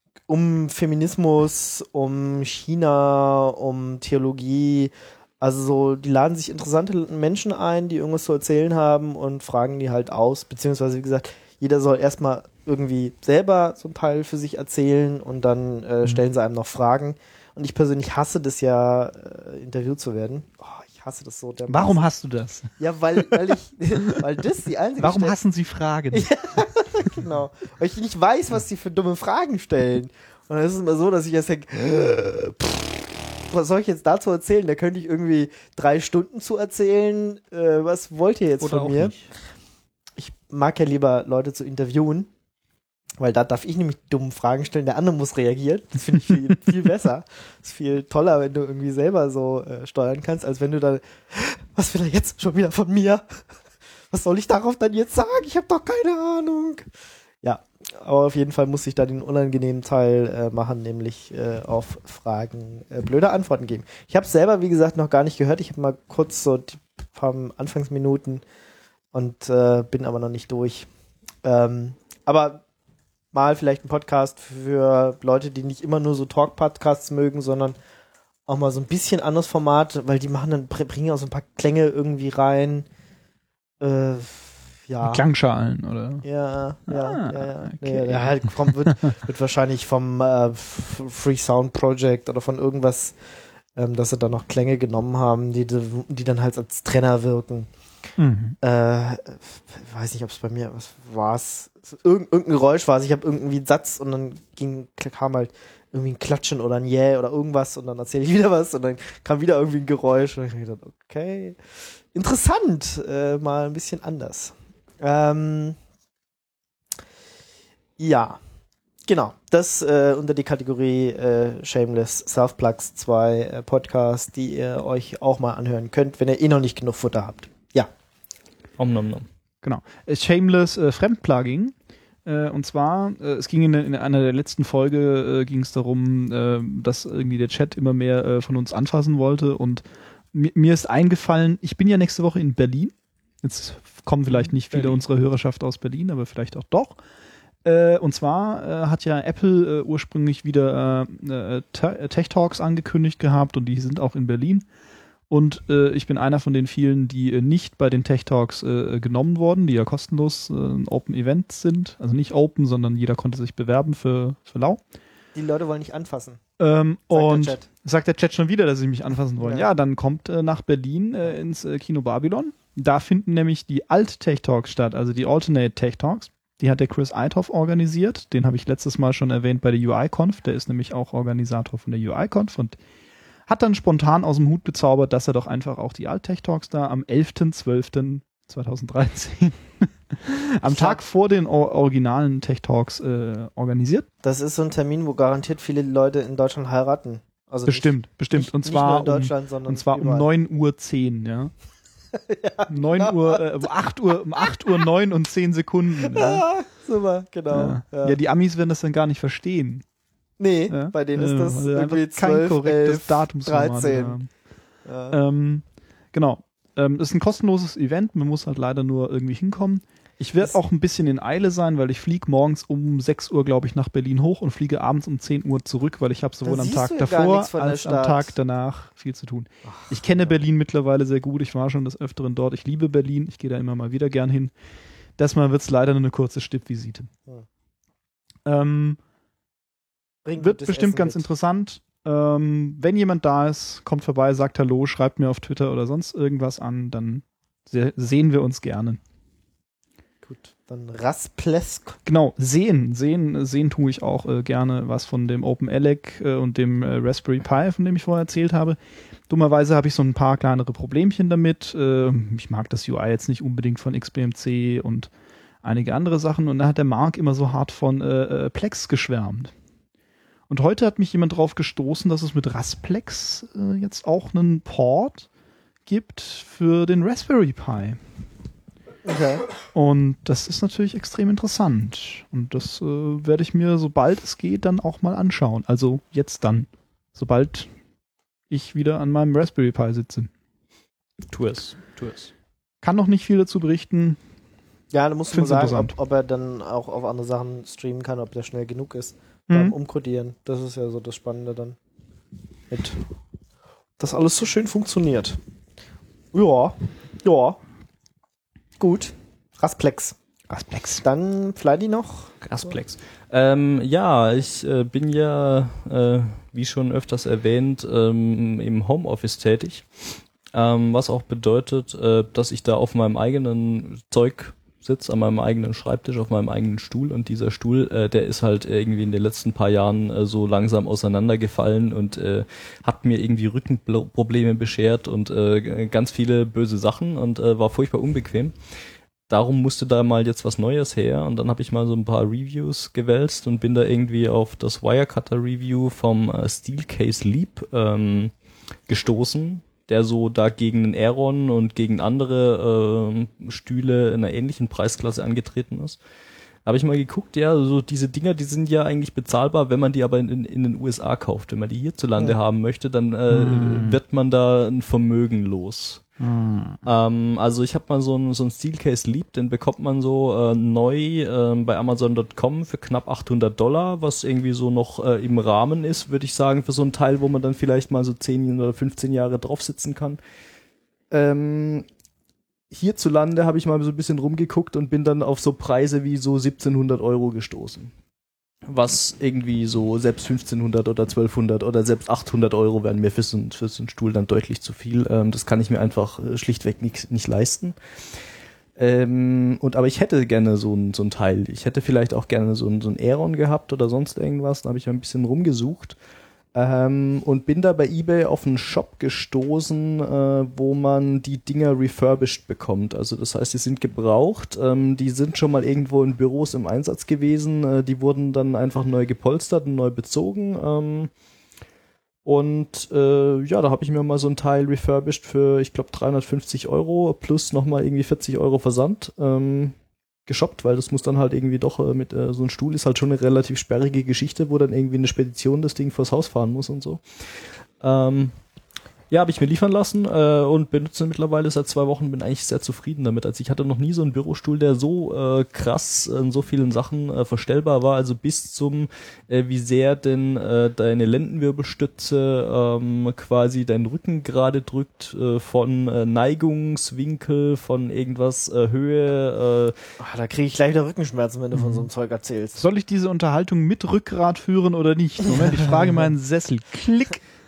Um Feminismus, um China, um Theologie. Also so, die laden sich interessante Menschen ein, die irgendwas zu erzählen haben und fragen die halt aus. Beziehungsweise, wie gesagt, jeder soll erstmal irgendwie selber so einen Teil für sich erzählen und dann äh, stellen sie einem noch Fragen. Und ich persönlich hasse das ja, äh, interviewt zu werden. Oh, ich hasse das so. dermaßen. Warum hast du das? Ja, weil, weil ich, weil das die einzige Warum Stelle- hassen Sie Fragen? Genau. Weil ich nicht weiß, was die für dumme Fragen stellen. Und dann ist es immer so, dass ich jetzt denke, äh, pff, was soll ich jetzt dazu erzählen? Da könnte ich irgendwie drei Stunden zu erzählen. Äh, was wollt ihr jetzt Oder von auch mir? nicht. Ich mag ja lieber Leute zu interviewen, weil da darf ich nämlich dumme Fragen stellen, der andere muss reagieren. Das finde ich viel, viel besser. Das ist viel toller, wenn du irgendwie selber so äh, steuern kannst, als wenn du dann, was will er jetzt schon wieder von mir? Was soll ich darauf dann jetzt sagen? Ich habe doch keine Ahnung. Ja, aber auf jeden Fall muss ich da den unangenehmen Teil äh, machen, nämlich äh, auf Fragen äh, blöde Antworten geben. Ich habe es selber, wie gesagt, noch gar nicht gehört. Ich habe mal kurz so die paar Anfangsminuten und äh, bin aber noch nicht durch. Ähm, aber mal vielleicht ein Podcast für Leute, die nicht immer nur so Talk-Podcasts mögen, sondern auch mal so ein bisschen anderes Format, weil die machen dann, bringen auch so ein paar Klänge irgendwie rein. Äh, ja. Klangschalen, oder? Ja, ja, Ah, ja, ja. okay. Nee, der halt kommt, wird, wird wahrscheinlich vom äh, F- Free Sound Project oder von irgendwas, ähm, dass sie da noch Klänge genommen haben, die, die dann halt als Trenner wirken. Mhm. Äh, weiß nicht, ob es bei mir, was war's? Irgend, irgendein Geräusch war es. Ich habe irgendwie einen Satz und dann ging, kam halt irgendwie ein Klatschen oder ein Yeah oder irgendwas und dann erzähle ich wieder was und dann kam wieder irgendwie ein Geräusch und ich hab gedacht, okay, interessant, äh, mal ein bisschen anders. Ähm, ja, genau. Das äh, unter die Kategorie äh, Shameless Self-Plugs, zwei äh, Podcasts, die ihr euch auch mal anhören könnt, wenn ihr eh noch nicht genug Futter habt. Ja. Om nom nom. Genau. Äh, Shameless äh, Fremdplugging. Äh, und zwar, äh, es ging in, in einer der letzten Folge, äh, ging es darum, äh, dass irgendwie der Chat immer mehr äh, von uns anfassen wollte. Und mi- mir ist eingefallen, ich bin ja nächste Woche in Berlin. Jetzt kommen vielleicht nicht viele Berlin. unserer Hörerschaft aus Berlin, aber vielleicht auch doch. Äh, und zwar äh, hat ja Apple äh, ursprünglich wieder äh, äh, Te- Tech Talks angekündigt gehabt und die sind auch in Berlin. Und äh, ich bin einer von den vielen, die äh, nicht bei den Tech Talks äh, genommen wurden, die ja kostenlos äh, ein Open Event sind. Also nicht Open, sondern jeder konnte sich bewerben für, für Lau. Die Leute wollen nicht anfassen. Ähm, Sagt und der Chat. sagt der Chat schon wieder, dass sie mich anfassen wollen. Ja. Ja, dann kommt äh, nach Berlin äh, ins äh, Kino Babylon. da finden nämlich die Alt-Tech Talks statt, also die Alternate Tech Talks. Die hat der Chris Eitoff organisiert. Den habe ich letztes Mal schon erwähnt bei der U I-Conf. Der ist nämlich auch Organisator von der U I-Conf und hat dann spontan aus dem Hut gezaubert, dass er doch einfach auch die Alt-Tech Talks da am elften zwölften zweitausenddreizehn am Tag vor den or- originalen Tech Talks äh, organisiert. Das ist so ein Termin, wo garantiert viele Leute in Deutschland heiraten. Also bestimmt, nicht, bestimmt. Nicht, und zwar nicht nur in Deutschland, um, sondern und zwar überall. um neun Uhr zehn, ja. ja neun Uhr, äh, um acht Uhr, um acht Uhr neun und zehn Sekunden. Ja. Ja, super, genau. Ja. Ja. Ja, die Amis werden das dann gar nicht verstehen. Nee, Ja? bei denen ist Ja, das weil sie irgendwie einfach kein zwölf, korrektes elf, Datumsformat dreizehn. haben. Ja. Ähm, genau. Ähm, ist ein kostenloses Event, man muss halt leider nur irgendwie hinkommen. Ich werde auch ein bisschen in Eile sein, weil ich fliege morgens um sechs Uhr, glaube ich, nach Berlin hoch und fliege abends um zehn Uhr zurück, weil ich habe sowohl Da am siehst Tag du ja gar davor nichts von der als am Stadt. Tag danach viel zu tun. Ich kenne Berlin mittlerweile sehr gut, ich war schon des Öfteren dort, ich liebe Berlin, ich gehe da immer mal wieder gern hin. Das Mal wird es leider nur eine kurze Stippvisite. Hm. Ähm, Bring wird gutes bestimmt Essen ganz mit. interessant. Ähm, wenn jemand da ist, kommt vorbei, sagt Hallo, schreibt mir auf Twitter oder sonst irgendwas an, dann se- sehen wir uns gerne. Gut, dann Rasplesk. Genau, sehen, sehen, sehen tue ich auch äh, gerne was von dem OpenELEC äh, und dem äh, Raspberry Pi, von dem ich vorher erzählt habe. Dummerweise habe ich so ein paar kleinere Problemchen damit. Äh, ich mag das U I jetzt nicht unbedingt von X B M C und einige andere Sachen. Und da hat der Mark immer so hart von äh, äh, Plex geschwärmt. Und heute hat mich jemand drauf gestoßen, dass es mit Rasplex äh, jetzt auch einen Port gibt für den Raspberry Pi. Okay. Und das ist natürlich extrem interessant. Und das äh, werde ich mir, sobald es geht, dann auch mal anschauen. Also jetzt dann. Sobald ich wieder an meinem Raspberry Pi sitze. Tu es, tu es. Kann noch nicht viel dazu berichten. Ja, da musst du mal Find's sagen, interessant. ob, ob er dann auch auf andere Sachen streamen kann, ob der schnell genug ist Mhm. beim Umkodieren. Das ist ja so das Spannende dann. Mit. Dass alles so schön funktioniert. Ja, ja. Gut. Rasplex. Rasplex. Dann Flighty noch. Rasplex. Ähm, ja, ich äh, bin ja, äh, wie schon öfters erwähnt, ähm, im Homeoffice tätig. Ähm, was auch bedeutet, äh, dass ich da auf meinem eigenen Zeug sitze, an meinem eigenen Schreibtisch, auf meinem eigenen Stuhl. Und dieser Stuhl, äh, der ist halt irgendwie in den letzten paar Jahren äh, so langsam auseinandergefallen und äh, hat mir irgendwie Rückenprobleme beschert und äh, ganz viele böse Sachen und äh, war furchtbar unbequem. Darum musste da mal jetzt was Neues her und dann habe ich mal so ein paar Reviews gewälzt und bin da irgendwie auf das Wirecutter-Review vom äh, Steelcase Leap ähm, gestoßen, der so da gegen den Aeron und gegen andere äh, Stühle in einer ähnlichen Preisklasse angetreten ist. Da habe ich mal geguckt, ja, so diese Dinger, die sind ja eigentlich bezahlbar, wenn man die aber in, in, in den U S A kauft. Wenn man die hierzulande Ja. haben möchte, dann äh, Hm. wird man da ein Vermögen los. Hm. Ähm, also ich habe mal so ein so ein Steelcase Leap, den bekommt man so äh, neu äh, bei Amazon Punkt com für knapp achthundert Dollar, was irgendwie so noch äh, im Rahmen ist, würde ich sagen, für so ein Teil, wo man dann vielleicht mal so zehn oder fünfzehn Jahre drauf sitzen kann. Ähm, hierzulande habe ich mal so ein bisschen rumgeguckt und bin dann auf so Preise wie so siebzehnhundert Euro gestoßen. Was irgendwie so selbst fünfzehnhundert oder zwölfhundert oder selbst achthundert Euro wären mir für so, einen, für so einen Stuhl dann deutlich zu viel. Ähm, das kann ich mir einfach äh, schlichtweg nicht, nicht leisten. Ähm, und aber ich hätte gerne so ein, so ein Teil. Ich hätte vielleicht auch gerne so ein, so ein Aeron gehabt oder sonst irgendwas. Da habe ich ein bisschen rumgesucht. Ähm, und bin da bei eBay auf einen Shop gestoßen, äh, wo man die Dinger refurbished bekommt. Also das heißt, die sind gebraucht, ähm, die sind schon mal irgendwo in Büros im Einsatz gewesen, äh, die wurden dann einfach neu gepolstert und neu bezogen. Ähm, und äh, ja, da habe ich mir mal so ein Teil refurbished für, ich glaube, dreihundertfünfzig Euro plus nochmal irgendwie vierzig Euro Versand ähm, geshoppt, weil das muss dann halt irgendwie doch äh, mit äh, so ein Stuhl ist halt schon eine relativ sperrige Geschichte, wo dann irgendwie eine Spedition das Ding vors Haus fahren muss und so. Ähm, ja, habe ich mir liefern lassen äh, und benutze mittlerweile seit zwei Wochen, bin eigentlich sehr zufrieden damit. Also ich hatte noch nie so einen Bürostuhl, der so äh, krass in so vielen Sachen äh, verstellbar war, also bis zum, äh, wie sehr denn äh, deine Lendenwirbelstütze ähm, quasi deinen Rücken gerade drückt, äh, von äh, Neigungswinkel, von irgendwas äh, Höhe, äh, Ah, da kriege ich gleich wieder Rückenschmerzen, wenn du von so einem Zeug erzählst. Soll ich diese Unterhaltung mit Rückgrat führen oder nicht? Moment, ich frage meinen Sessel. Klick.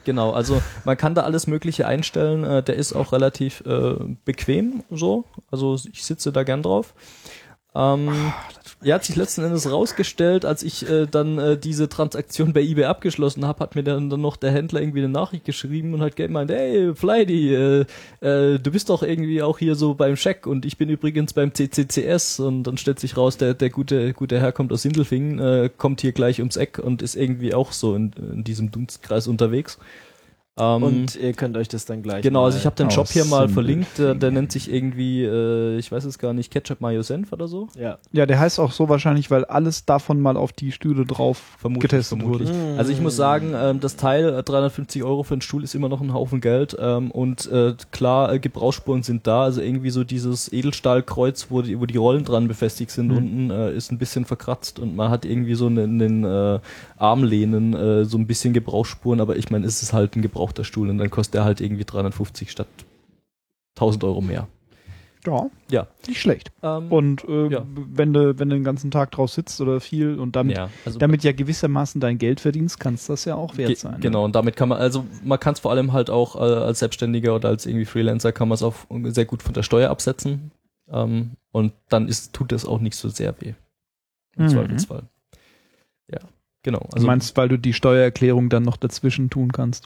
Genau, also man kann da alles Mögliche einstellen. Äh, der ist auch relativ äh, bequem so. Also ich sitze da gern drauf. Ähm, ja, hat sich letzten Endes rausgestellt, als ich äh, dann äh, diese Transaktion bei eBay abgeschlossen habe, hat mir dann, dann noch der Händler irgendwie eine Nachricht geschrieben und hat gemeint, hey, Flighty, äh, äh, du bist doch irgendwie auch hier so beim Scheck und ich bin übrigens beim C C C S und dann stellt sich raus, der der gute gute Herr kommt aus Sindelfingen, äh, kommt hier gleich ums Eck und ist irgendwie auch so in, in diesem Dunstkreis unterwegs. Ähm, Und ihr könnt euch das dann gleich Genau, also ich habe den Shop hier mal aus verlinkt, der, der nennt sich irgendwie, äh, ich weiß es gar nicht, Ketchup Mayo Senf oder so. Ja. Ja, der heißt auch so wahrscheinlich, weil alles davon mal auf die Stühle drauf Vermutlich, getestet vermutlich. wurde. Also ich muss sagen, ähm, das Teil, äh, dreihundertfünfzig Euro für einen Stuhl ist immer noch ein Haufen Geld ähm, und äh, klar, äh, Gebrauchsspuren sind da, also irgendwie so dieses Edelstahlkreuz, wo die, wo die Rollen dran befestigt sind, Mhm. unten äh, ist ein bisschen verkratzt und man hat irgendwie so in den äh, Armlehnen äh, so ein bisschen Gebrauchsspuren, aber ich meine, es ist halt ein gebrauchter Stuhl und dann kostet der halt irgendwie dreihundertfünfzig statt tausend Euro mehr. Ja, Ja. nicht schlecht. Ähm, Und äh, Ja. wenn du wenn du den ganzen Tag drauf sitzt oder viel und damit, ja, also damit ja gewissermaßen dein Geld verdienst, kann es das ja auch wert Ge- sein. Genau, und damit kann man, also man kann es vor allem halt auch äh, als Selbstständiger oder als irgendwie Freelancer kann man es auch sehr gut von der Steuer absetzen. Ähm, und dann ist, tut es auch nicht so sehr weh. Im Mhm. Zweifelsfall. Ja, genau. Also, Also du meinst, weil du die Steuererklärung dann noch dazwischen tun kannst?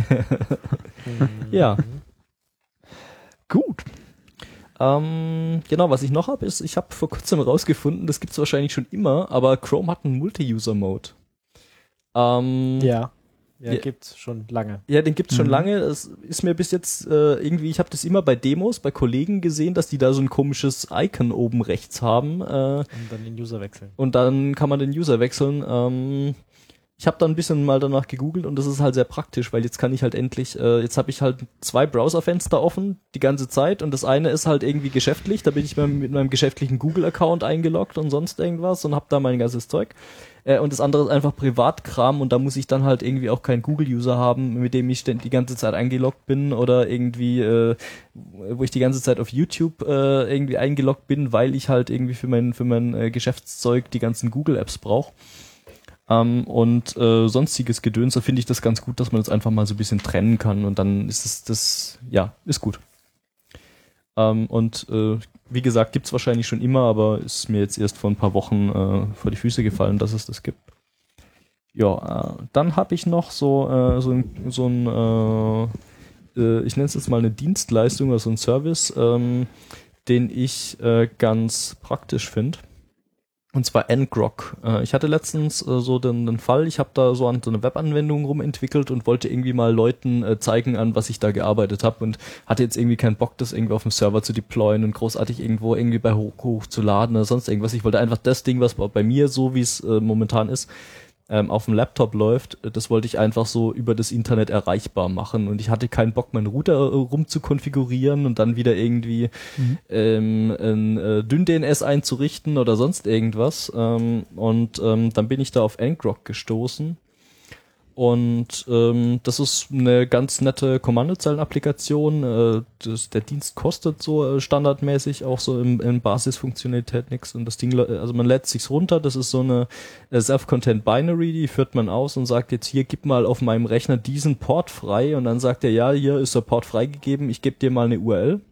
ja. Gut. Ähm, genau, was ich noch habe, ist, ich habe vor kurzem rausgefunden, das gibt es wahrscheinlich schon immer, aber Chrome hat einen Multi-User-Mode. Ähm, Ja. Ja, Ja. gibt's schon lange. Ja, den gibt's schon Mhm. lange. Das ist mir bis jetzt äh, irgendwie, ich habe das immer bei Demos, bei Kollegen gesehen, dass die da so ein komisches Icon oben rechts haben. Äh, Und dann den User wechseln. und dann kann man den User wechseln. Ähm, ich habe da ein bisschen mal danach gegoogelt und das ist halt sehr praktisch, weil jetzt kann ich halt endlich, äh, jetzt habe ich halt zwei Browserfenster offen die ganze Zeit und das eine ist halt irgendwie geschäftlich, da bin ich mit, mit meinem geschäftlichen Google-Account eingeloggt und sonst irgendwas und habe da mein ganzes Zeug. Äh, und das andere ist einfach Privatkram und da muss ich dann halt irgendwie auch keinen Google-User haben, mit dem ich denn die ganze Zeit eingeloggt bin oder irgendwie, äh, wo ich die ganze Zeit auf YouTube äh, irgendwie eingeloggt bin, weil ich halt irgendwie für mein, für mein äh, Geschäftszeug die ganzen Google-Apps brauche. Um, und äh, sonstiges Gedöns, da finde ich das ganz gut, dass man das einfach mal so ein bisschen trennen kann und dann ist es das, ja, ist gut. Um, und äh, wie gesagt, gibt's wahrscheinlich schon immer, aber ist mir jetzt erst vor ein paar Wochen äh, vor die Füße gefallen, dass es das gibt. Ja, äh, dann habe ich noch so, äh, so ein, so ein äh, äh, ich nenne es jetzt mal eine Dienstleistung oder so ein Service, ähm, den ich äh, ganz praktisch finde. Und zwar ngrok. Äh, ich hatte letztens äh, so den, den Fall, ich habe da so an so eine Webanwendung rumentwickelt und wollte irgendwie mal Leuten äh, zeigen, an was ich da gearbeitet habe und hatte jetzt irgendwie keinen Bock, das irgendwie auf dem Server zu deployen und großartig irgendwo irgendwie bei hoch, hoch zu laden oder sonst irgendwas. Ich wollte einfach das Ding, was bei mir so, wie es äh, momentan ist, ähm, auf dem Laptop läuft, das wollte ich einfach so über das Internet erreichbar machen und ich hatte keinen Bock, meinen Router äh, rum zu konfigurieren und dann wieder irgendwie Mhm. ähm, ein äh, Dünn-D N S einzurichten oder sonst irgendwas ähm, und ähm, dann bin ich da auf ngrok gestoßen und ähm, das ist eine ganz nette Kommandozeilen-Applikation. Äh, das, der Dienst kostet so äh, standardmäßig auch so im, in Basisfunktionalität nichts und das Ding, also man lädt sich's runter, das ist so eine äh, Self-Contained Binary, die führt man aus und sagt jetzt hier, gib mal auf meinem Rechner diesen Port frei und dann sagt er, ja, hier ist der Port freigegeben, ich gebe dir mal eine U R L.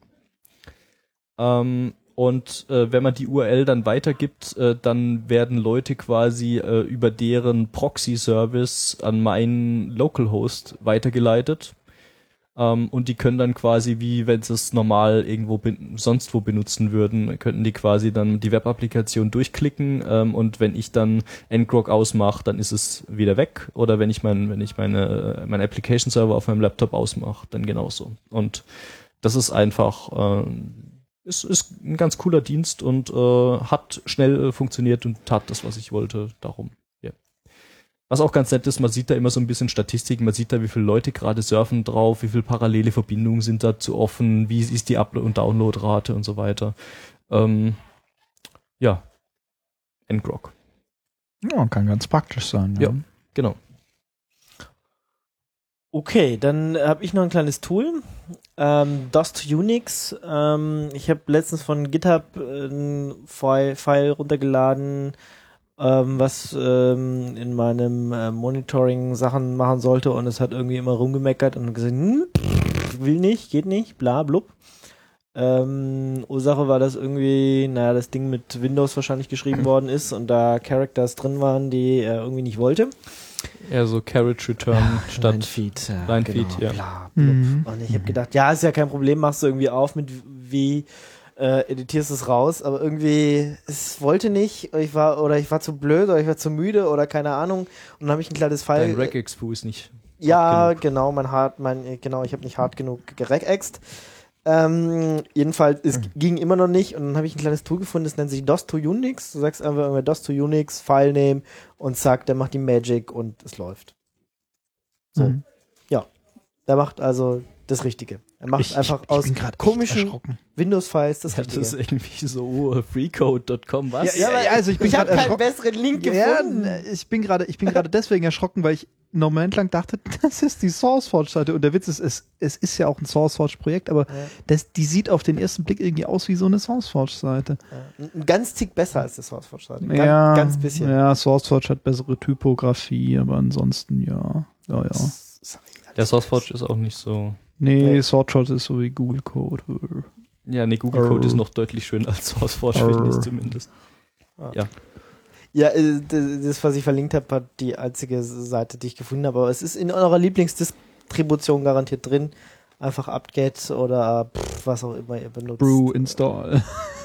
Ähm, und äh, wenn man die U R L dann weitergibt, äh, dann werden Leute quasi äh, über deren Proxy-Service an meinen Localhost weitergeleitet. Ähm, und die können dann quasi, wie wenn sie es normal irgendwo bin- sonst wo benutzen würden, könnten die quasi dann die Web-Applikation durchklicken ähm, und wenn ich dann ngrok ausmache, dann ist es wieder weg. Oder wenn ich mein, wenn ich meine, mein Application-Server auf meinem Laptop ausmache, dann genauso. Und das ist einfach... Äh, Es ist ein ganz cooler Dienst und äh, hat schnell äh, funktioniert und tat das, was ich wollte. Darum, ja. Was auch ganz nett ist, man sieht da immer so ein bisschen Statistiken, man sieht da, wie viele Leute gerade surfen drauf, wie viele parallele Verbindungen sind dazu offen, wie ist die Upload- und Downloadrate und so weiter. Ähm, ja, ngrok. Ja, kann ganz praktisch sein. Ja. Ja. Genau. Okay, dann habe ich noch ein kleines Tool. Ähm, Dost Unix. Ähm, ich habe letztens von GitHub ein File, File runtergeladen, ähm, was ähm, in meinem äh, Monitoring Sachen machen sollte und es hat irgendwie immer rumgemeckert und gesagt, hm, will nicht, geht nicht, bla blub. Ähm, Ursache war, dass irgendwie, naja, das Ding mit Windows wahrscheinlich geschrieben worden ist und da Characters drin waren, die er irgendwie nicht wollte. Eher so Carriage Return statt Linefeed, ja, Linefeed, genau, ja. bla, blub. Mhm. Und ich habe gedacht, ja, ist ja kein Problem, machst du irgendwie auf mit wie äh, editierst es raus, aber irgendwie es wollte nicht, ich war oder ich war zu blöd oder ich war zu müde oder keine Ahnung und dann habe ich ein kleines File. Dein Regex-Fu ist nicht. Ja, genug. genau, mein hart, mein genau, ich habe nicht hart genug geregext. Ähm, jedenfalls, es Mhm. ging immer noch nicht und dann habe ich ein kleines Tool gefunden, das nennt sich D O S to Unix. Du sagst einfach irgendwie D O S to Unix, Filename und zack, der macht die Magic und es läuft. So. Mhm. Der macht also das Richtige. Er macht Ich, einfach ich, ich aus bin grad echt komischen erschrocken. Windows-Files das Ja, das Richtige. ist irgendwie so uh, freecode Punkt com, was? Ja, ja, also ich bin ich habe gerade keinen erschrocken. besseren Link Ja, gefunden. ich bin gerade, ich bin gerade deswegen erschrocken, weil ich einen Moment lang dachte, das ist die SourceForge-Seite. Und der Witz ist, es, es ist ja auch ein SourceForge-Projekt, aber Ja. das, die sieht auf den ersten Blick irgendwie aus wie so eine SourceForge-Seite. Ja. Ein ganz Tick besser als das SourceForge-Seite. Ganz, Ja, ganz bisschen. Ja, SourceForge hat bessere Typografie, aber ansonsten ja. Ja, ja. Sorry. Der SourceForge ist auch nicht so. Nee, Nee. SourceForge ist so wie Google Code. Ja, nee, Google Code Arr. ist noch deutlich schöner als SourceForge, Arr. finde ich zumindest. Ja. Ja, äh, d- das, was ich verlinkt habe, war die einzige Seite, die ich gefunden habe. Aber es ist in eurer Lieblingsdistribution garantiert drin. Einfach apt-get oder pff, was auch immer ihr benutzt. Brew install.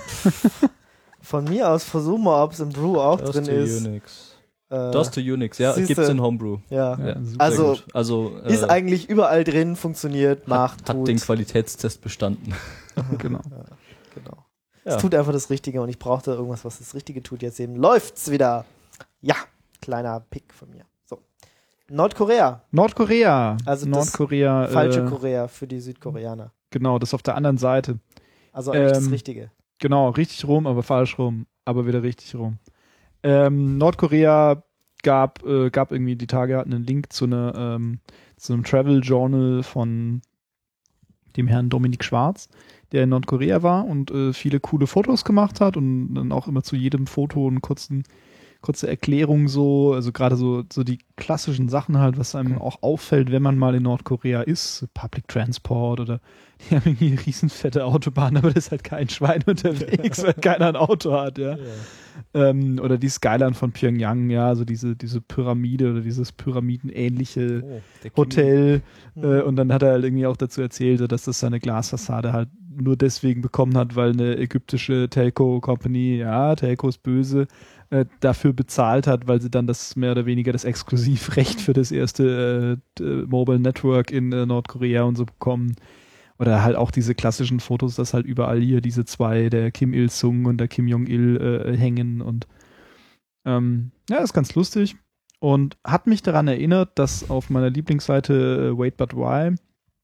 Von mir aus versuch mal, ob es im Brew auch D O S drin to ist. Unix. Äh, D O S to Unix, ja, siehste. gibt's in Homebrew. ja. Ja, Ja, super Also, Sehr gut. Also äh, Ist eigentlich überall drin, funktioniert, macht, hat, hat tut. den Qualitätstest bestanden. genau. Genau. Ja. Es tut einfach das Richtige und ich brauchte irgendwas, was das Richtige tut. Jetzt eben läuft's wieder. Ja, kleiner Pick von mir. So. Nordkorea. Nordkorea. Also das Nordkorea. Falsche äh, Korea für die Südkoreaner. Genau, das auf der anderen Seite. Also eigentlich das Ähm, Richtige. Genau, richtig rum, aber falsch rum. Aber wieder richtig rum. Ähm, Nordkorea gab, äh, gab irgendwie die Tage hatten einen Link zu, einer, ähm, zu einem Travel Journal von dem Herrn Dominik Schwarz, der in Nordkorea war und äh, viele coole Fotos gemacht hat und dann auch immer zu jedem Foto einen kurzen, kurze Erklärung so, also gerade so, so die klassischen Sachen halt, was einem auch auffällt, wenn man mal in Nordkorea ist, Public Transport oder die haben irgendwie eine riesenfette Autobahn, aber da ist halt kein Schwein unterwegs, weil keiner ein Auto hat, ja. Ähm, oder die Skyline von Pyongyang, ja, also diese, diese Pyramide oder dieses pyramidenähnliche Oh, der Hotel. Mhm. Äh, und dann hat er halt irgendwie auch dazu erzählt, dass das seine Glasfassade halt nur deswegen bekommen hat, weil eine ägyptische Telco-Company, ja, Telco ist böse, äh, dafür bezahlt hat, weil sie dann das mehr oder weniger das Exklusivrecht für das erste äh, Mobile Network in äh, Nordkorea und so bekommen. Oder halt auch diese klassischen Fotos, dass halt überall hier diese zwei, der Kim Il-sung und der Kim Jong-il äh, hängen und ähm, ja, ist ganz lustig und hat mich daran erinnert, dass auf meiner Lieblingsseite äh, Wait But Why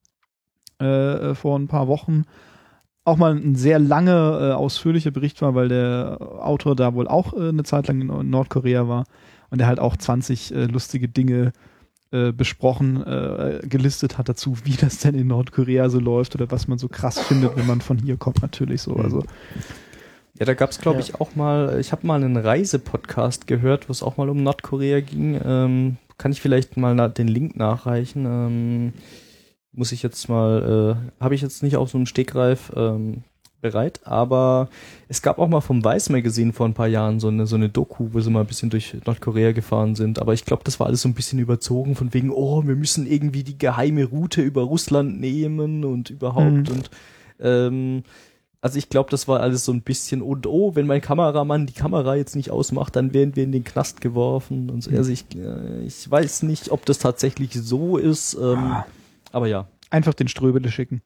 äh, vor ein paar Wochen auch mal ein sehr lange, äh, ausführlicher Bericht war, weil der Autor da wohl auch äh, eine Zeit lang in Nordkorea war und der halt auch zwanzig äh, lustige Dinge äh, besprochen, äh, gelistet hat dazu, wie das denn in Nordkorea so läuft oder was man so krass findet, wenn man von hier kommt, natürlich so. Also Ja, da gab's glaube Ja. ich auch mal, ich habe mal einen Reisepodcast gehört, wo es auch mal um Nordkorea ging. Ähm, kann ich vielleicht mal na, den Link nachreichen? Ähm, muss ich jetzt mal, äh, habe ich jetzt nicht auf so einen Stegreif ähm, bereit, aber es gab auch mal vom Vice Magazine vor ein paar Jahren so eine so eine Doku, wo sie mal ein bisschen durch Nordkorea gefahren sind, aber ich glaube, das war alles so ein bisschen überzogen von wegen, oh, wir müssen irgendwie die geheime Route über Russland nehmen und überhaupt Mhm. und ähm, also ich glaube, das war alles so ein bisschen und oh, wenn mein Kameramann die Kamera jetzt nicht ausmacht, dann werden wir in den Knast geworfen und so. Also ich, äh, ich weiß nicht, ob das tatsächlich so ist, ähm, Ah. aber ja, einfach den Ströbele schicken.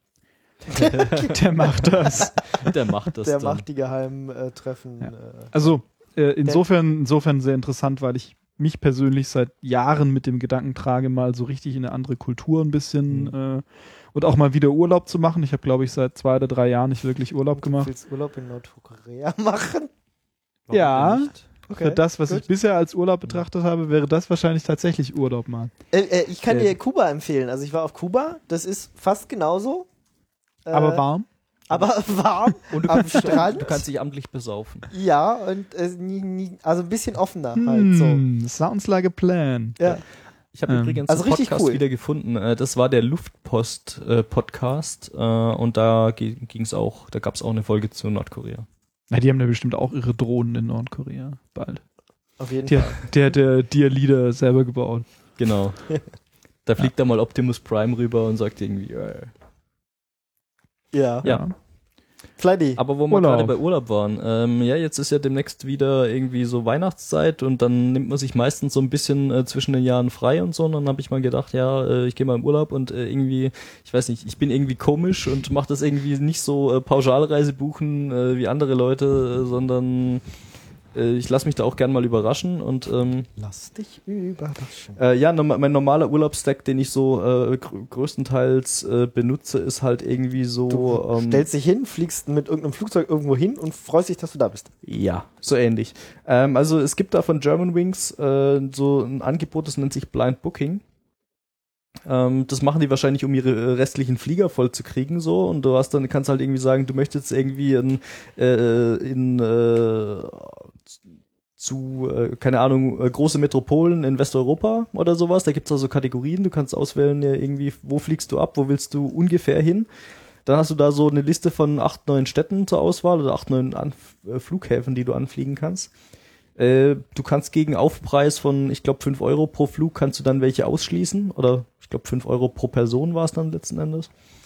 Der macht das. der macht das Der dann. macht die geheimen äh, Treffen. Ja. Äh, Also äh, insofern, insofern sehr interessant, weil ich mich persönlich seit Jahren mit dem Gedanken trage, mal so richtig in eine andere Kultur ein bisschen Mhm. äh, und auch mal wieder Urlaub zu machen. Ich habe, glaube ich, seit zwei oder drei Jahren nicht wirklich Urlaub Du gemacht. willst Urlaub in Nordkorea machen? Warum Ja. denn nicht? Okay. Für das, was gut. ich bisher als Urlaub betrachtet habe, wäre das wahrscheinlich tatsächlich Urlaub mal. Äh, äh, ich kann Äh. dir Kuba empfehlen. Also ich war auf Kuba. Das ist fast genauso. Äh, Aber warm? aber warm Und du am kannst, dich, Strand. du kannst dich amtlich besaufen. Ja, und äh, nie, nie, also ein bisschen offener halt so. Hm, sounds like a plan. Ja. Ich habe Ähm, übrigens also einen richtig Podcast cool. wieder gefunden. Äh, Das war der Luftpost-Podcast. Und da ging es auch, da gab es auch eine Folge zu Nordkorea. Na, die haben ja bestimmt auch ihre Drohnen in Nordkorea bald. Auf jeden Der, Fall. der, der Dear Leader selber gebaut. Genau. Da fliegt da mal Optimus Prime rüber und sagt irgendwie, äh. Ja. Ja. Flighty. Aber wo wir Urlaub. gerade bei Urlaub waren, ähm, ja, jetzt ist ja demnächst wieder irgendwie so Weihnachtszeit und dann nimmt man sich meistens so ein bisschen äh, zwischen den Jahren frei und so. Und dann habe ich mal gedacht, ja, äh, ich gehe mal im Urlaub und äh, irgendwie, ich weiß nicht, ich bin irgendwie komisch und mache das irgendwie nicht so äh, Pauschalreise buchen äh, wie andere Leute, äh, sondern äh, ich lasse mich da auch gern mal überraschen und ähm, Lass dich überraschen. Äh, ja, norm- mein normaler Urlaubsstack, den ich so äh, gr- größtenteils äh, benutze, ist halt irgendwie so. Du ähm, stellst dich hin, fliegst mit irgendeinem Flugzeug irgendwo hin und freust dich, dass du da bist. Ja, so ähnlich. Ähm, also es gibt da von Germanwings äh, so ein Angebot, das nennt sich Blind Booking. Ähm, das machen die wahrscheinlich, um ihre äh, restlichen Flieger voll zu kriegen, so. Und du hast dann, kannst halt irgendwie sagen, du möchtest irgendwie in, äh, in äh, zu, äh, keine Ahnung, äh, große Metropolen in Westeuropa oder sowas. Da gibt's also Kategorien. Du kannst auswählen, ja, irgendwie, wo fliegst du ab, wo willst du ungefähr hin. Dann hast du da so eine Liste von acht, neun Städten zur Auswahl oder acht, neun Anf- äh, Flughäfen, die du anfliegen kannst. Äh, du kannst gegen Aufpreis von, ich glaube, fünf Euro pro Flug kannst du dann welche ausschließen. Oder ich glaube, fünf Euro pro Person war es dann letzten Endes.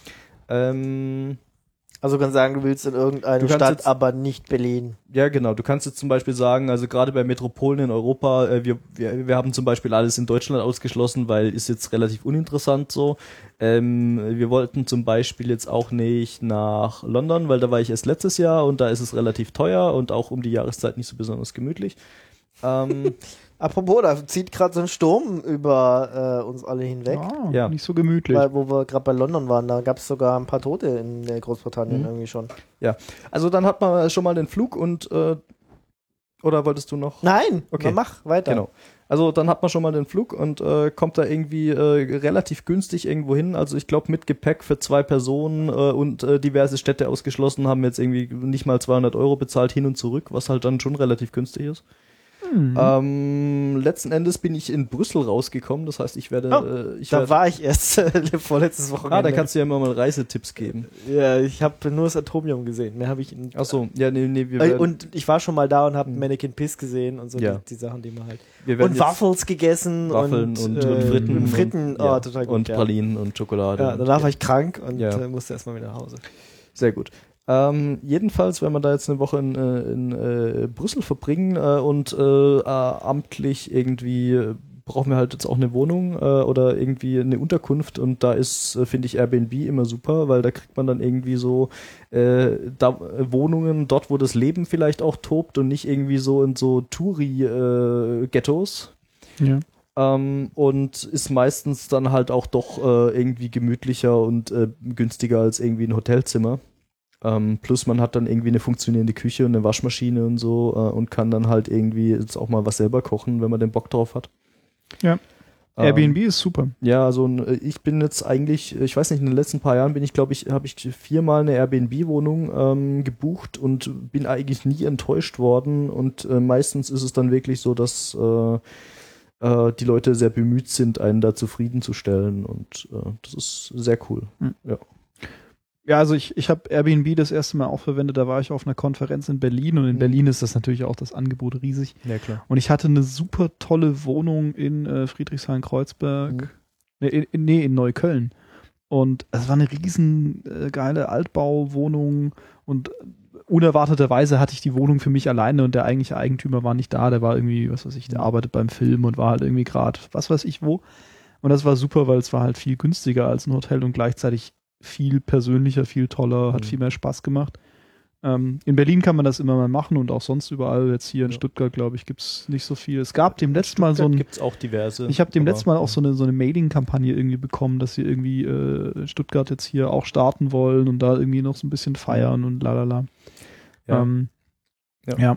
Ähm, Also du kannst sagen, du willst in irgendeine Du kannst Stadt, jetzt- aber nicht Berlin. Ja, genau. Du kannst jetzt zum Beispiel sagen, also gerade bei Metropolen in Europa, äh, wir, wir, wir haben zum Beispiel alles in Deutschland ausgeschlossen, weil ist jetzt relativ uninteressant so. Ähm, wir wollten zum Beispiel jetzt auch nicht nach London, weil da war ich erst letztes Jahr und da ist es relativ teuer und auch um die Jahreszeit nicht so besonders gemütlich. Ähm, Apropos, da zieht gerade so ein Sturm über äh, uns alle hinweg. Ah, Ja. Nicht so gemütlich. Weil, wo wir gerade bei London waren, da gab es sogar ein paar Tote in äh, Großbritannien Mhm. irgendwie schon. also dann hat man schon mal den Flug und äh, oder wolltest du noch? Nein, Okay. na, mach weiter. Genau. Also dann hat man schon mal den Flug und äh, kommt da irgendwie äh, relativ günstig irgendwo hin. Also ich glaube mit Gepäck für zwei Personen äh, und äh, diverse Städte ausgeschlossen haben jetzt irgendwie nicht mal zweihundert Euro bezahlt hin und zurück, was halt dann schon relativ günstig ist. Hm. Ähm, letzten Endes bin ich in Brüssel rausgekommen. Das heißt, ich werde... Oh, äh, ich Da werde war ich erst äh, vorletztes Wochenende. ah, da kannst du ja immer mal Reisetipps geben. Ja, ich habe nur das Atomium gesehen. Mehr habe ich. In, Ach so, ja, nee, nee, wir äh, werden, und ich war schon mal da und habe Hm. Mannequin Piss gesehen und so Ja. die, die Sachen, die man halt. wir werden Und jetzt Waffels gegessen Waffeln und, und, äh, und Fritten. Und Fritten, und, oh, ja, total gut. und ja. Pralinen und Schokolade. Ja, und, danach war ich krank und Ja. äh, musste erstmal wieder nach Hause. Sehr gut. Ähm, jedenfalls, wenn wir da jetzt eine Woche in, äh, in äh, Brüssel verbringen äh, und äh, äh, amtlich irgendwie äh, brauchen wir halt jetzt auch eine Wohnung äh, oder irgendwie eine Unterkunft und da ist, äh, finde ich, Airbnb immer super, weil da kriegt man dann irgendwie so äh, da, äh, Wohnungen dort, wo das Leben vielleicht auch tobt und nicht irgendwie so in so Touri-Ghettos. Ja. Ähm, und ist meistens dann halt auch doch äh, irgendwie gemütlicher und äh, günstiger als irgendwie ein Hotelzimmer. Ähm, plus man hat dann irgendwie eine funktionierende Küche und eine Waschmaschine und so äh, und kann dann halt irgendwie jetzt auch mal was selber kochen, wenn man den Bock drauf hat. Ja. Ähm, Airbnb ist super. Ja, also ein- ich bin jetzt eigentlich, ich weiß nicht, in den letzten paar Jahren bin ich, glaube ich, habe ich viermal eine Airbnb-Wohnung ähm, gebucht und bin eigentlich nie enttäuscht worden und äh, meistens ist es dann wirklich so, dass äh, äh, die Leute sehr bemüht sind, einen da zufriedenzustellen und äh, das ist sehr cool. Mhm. Ja. Ja, also ich, ich habe Airbnb das erste Mal auch verwendet, da war ich auf einer Konferenz in Berlin und in Mhm. Berlin ist das natürlich auch das Angebot riesig. Ja, klar. Und ich hatte eine super tolle Wohnung in äh, Friedrichshain-Kreuzberg, Mhm. nee, in, nee, in Neukölln. Und es war eine riesen äh, geile Altbauwohnung und unerwarteterweise hatte ich die Wohnung für mich alleine und der eigentliche Eigentümer war nicht da, der war irgendwie, was weiß ich, der arbeitet beim Film und war halt irgendwie gerade, was weiß ich wo. Und das war super, weil es war halt viel günstiger als ein Hotel und gleichzeitig viel persönlicher, viel toller, hat Mhm. viel mehr Spaß gemacht. Ähm, in Berlin kann man das immer mal machen und auch sonst überall. Jetzt hier in Ja. Stuttgart, glaube ich, gibt es nicht so viel. Es gab dem letzten Mal so ein, Gibt's auch diverse. ich habe dem aber- letzten Mal auch so eine, so eine Mailing-Kampagne irgendwie bekommen, dass sie irgendwie äh, Stuttgart jetzt hier auch starten wollen und da irgendwie noch so ein bisschen feiern und lalala. Ja. Ähm, Ja. ja.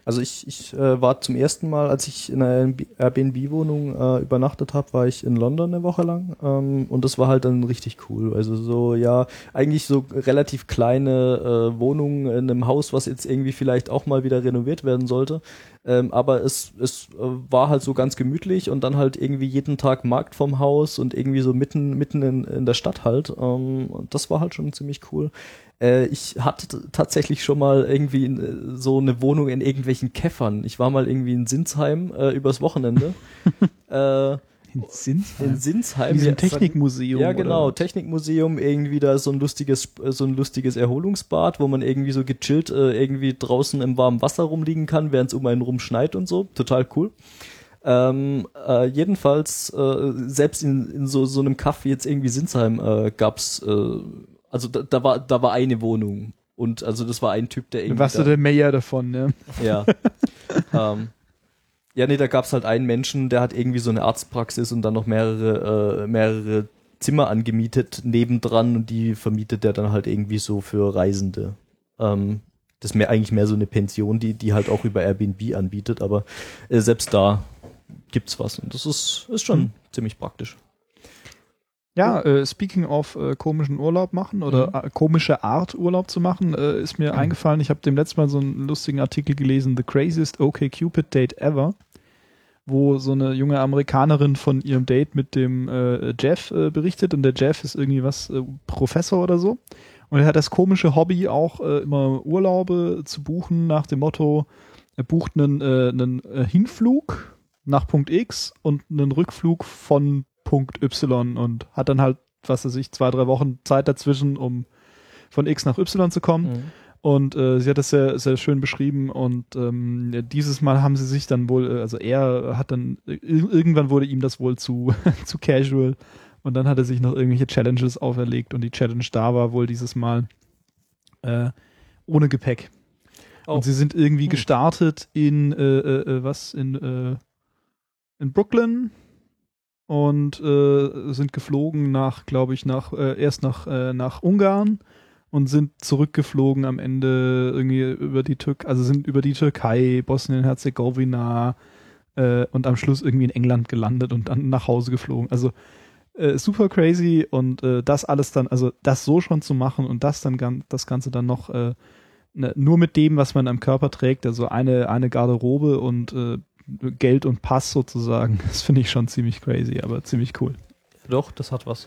Also ich, ich äh, war zum ersten Mal, als ich in einer Airbnb-Wohnung äh, übernachtet habe, war ich in London eine Woche lang ähm, und das war halt dann richtig cool. Also so, ja, eigentlich so relativ kleine äh, Wohnungen in einem Haus, was jetzt irgendwie vielleicht auch mal wieder renoviert werden sollte. Ähm, aber es, es äh, war halt so ganz gemütlich und dann halt irgendwie jeden Tag Markt vom Haus und irgendwie so mitten mitten in, in der Stadt halt. Ähm, und das war halt schon ziemlich cool. Äh, ich hatte t- tatsächlich schon mal irgendwie in, so eine Wohnung in irgendwelchen Käffern. Ich war mal irgendwie in Sinsheim äh, übers Wochenende. äh, In Sinsheim? in Sinsheim. In diesem Ja, Technikmuseum. ja, genau, oder? Technikmuseum, irgendwie da ist so ein lustiges, so ein lustiges Erholungsbad, wo man irgendwie so gechillt äh, irgendwie draußen im warmen Wasser rumliegen kann, während es um einen rum schneit und so. Total cool. Ähm, äh, jedenfalls, äh, selbst in, in so, so einem Kaff wie jetzt irgendwie Sinsheim äh, gab's, äh, also da, da war, da war eine Wohnung. Und also das war ein Typ, der irgendwie. Warst du da, der Mayor davon, ne? ja. ähm, ja, nee, da gab's halt einen Menschen, der hat irgendwie so eine Arztpraxis und dann noch mehrere, äh, mehrere Zimmer angemietet nebendran und die vermietet der dann halt irgendwie so für Reisende. Ähm, das ist mehr, eigentlich mehr so eine Pension, die, die halt auch über Airbnb anbietet, aber äh, selbst da gibt's was und das ist, ist schon Mhm. ziemlich praktisch. Ja, äh, speaking of äh, komischen Urlaub machen oder Mhm. äh, komische Art Urlaub zu machen, äh, ist mir Mhm. eingefallen, ich habe dem letzten Mal so einen lustigen Artikel gelesen, The Craziest OkCupid Date Ever, wo so eine junge Amerikanerin von ihrem Date mit dem äh, Jeff äh, berichtet und der Jeff ist irgendwie was, äh, Professor oder so und er hat das komische Hobby auch äh, immer Urlaube zu buchen nach dem Motto, er bucht einen, äh, einen äh, Hinflug nach Punkt X und einen Rückflug von Punkt Y und hat dann halt, was weiß ich, zwei, drei Wochen Zeit dazwischen, um von X nach Y zu kommen. Mhm. Und äh, sie hat das sehr, sehr schön beschrieben und ähm, dieses Mal haben sie sich dann wohl, äh, also er hat dann, ir- irgendwann wurde ihm das wohl zu, zu casual und dann hat er sich noch irgendwelche Challenges auferlegt und die Challenge da war wohl dieses Mal äh, ohne Gepäck. Oh. Und sie sind irgendwie Hm. gestartet in, äh, äh, was, in, äh, in Brooklyn und äh, sind geflogen nach, glaube ich, nach äh, erst nach, äh, nach Ungarn und sind zurückgeflogen am Ende irgendwie über die Türkei, also sind über die Türkei, Bosnien-Herzegowina äh, und am Schluss irgendwie in England gelandet und dann nach Hause geflogen. Also äh, super crazy und äh, das alles dann, also das so schon zu machen und das dann gan- das Ganze dann noch äh, ne, nur mit dem, was man am Körper trägt, also eine, eine Garderobe und äh, Geld und Pass sozusagen. Das finde ich schon ziemlich crazy, aber ziemlich cool. Doch, das hat was.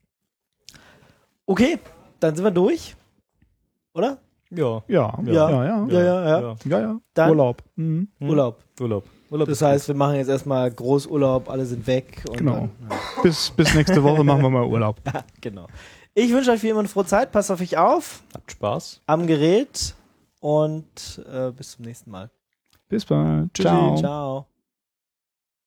Okay, dann sind wir durch. Oder? Ja. Ja, Ja. ja, ja. Ja, Ja, ja, ja. ja. ja. Dann- Urlaub. Mhm. Urlaub. Urlaub. Urlaub Das ist heißt, wir machen jetzt erstmal Großurlaub, alle sind weg. Und Genau. Dann, ja. Bis, bis nächste Woche machen wir mal Urlaub. Genau. Ich wünsche euch wie immer eine frohe Zeit. Passt auf euch auf. Habt Spaß. Am Gerät. Und äh, bis zum nächsten Mal. Bis bald. Tschüssi, Ciao. Ciao.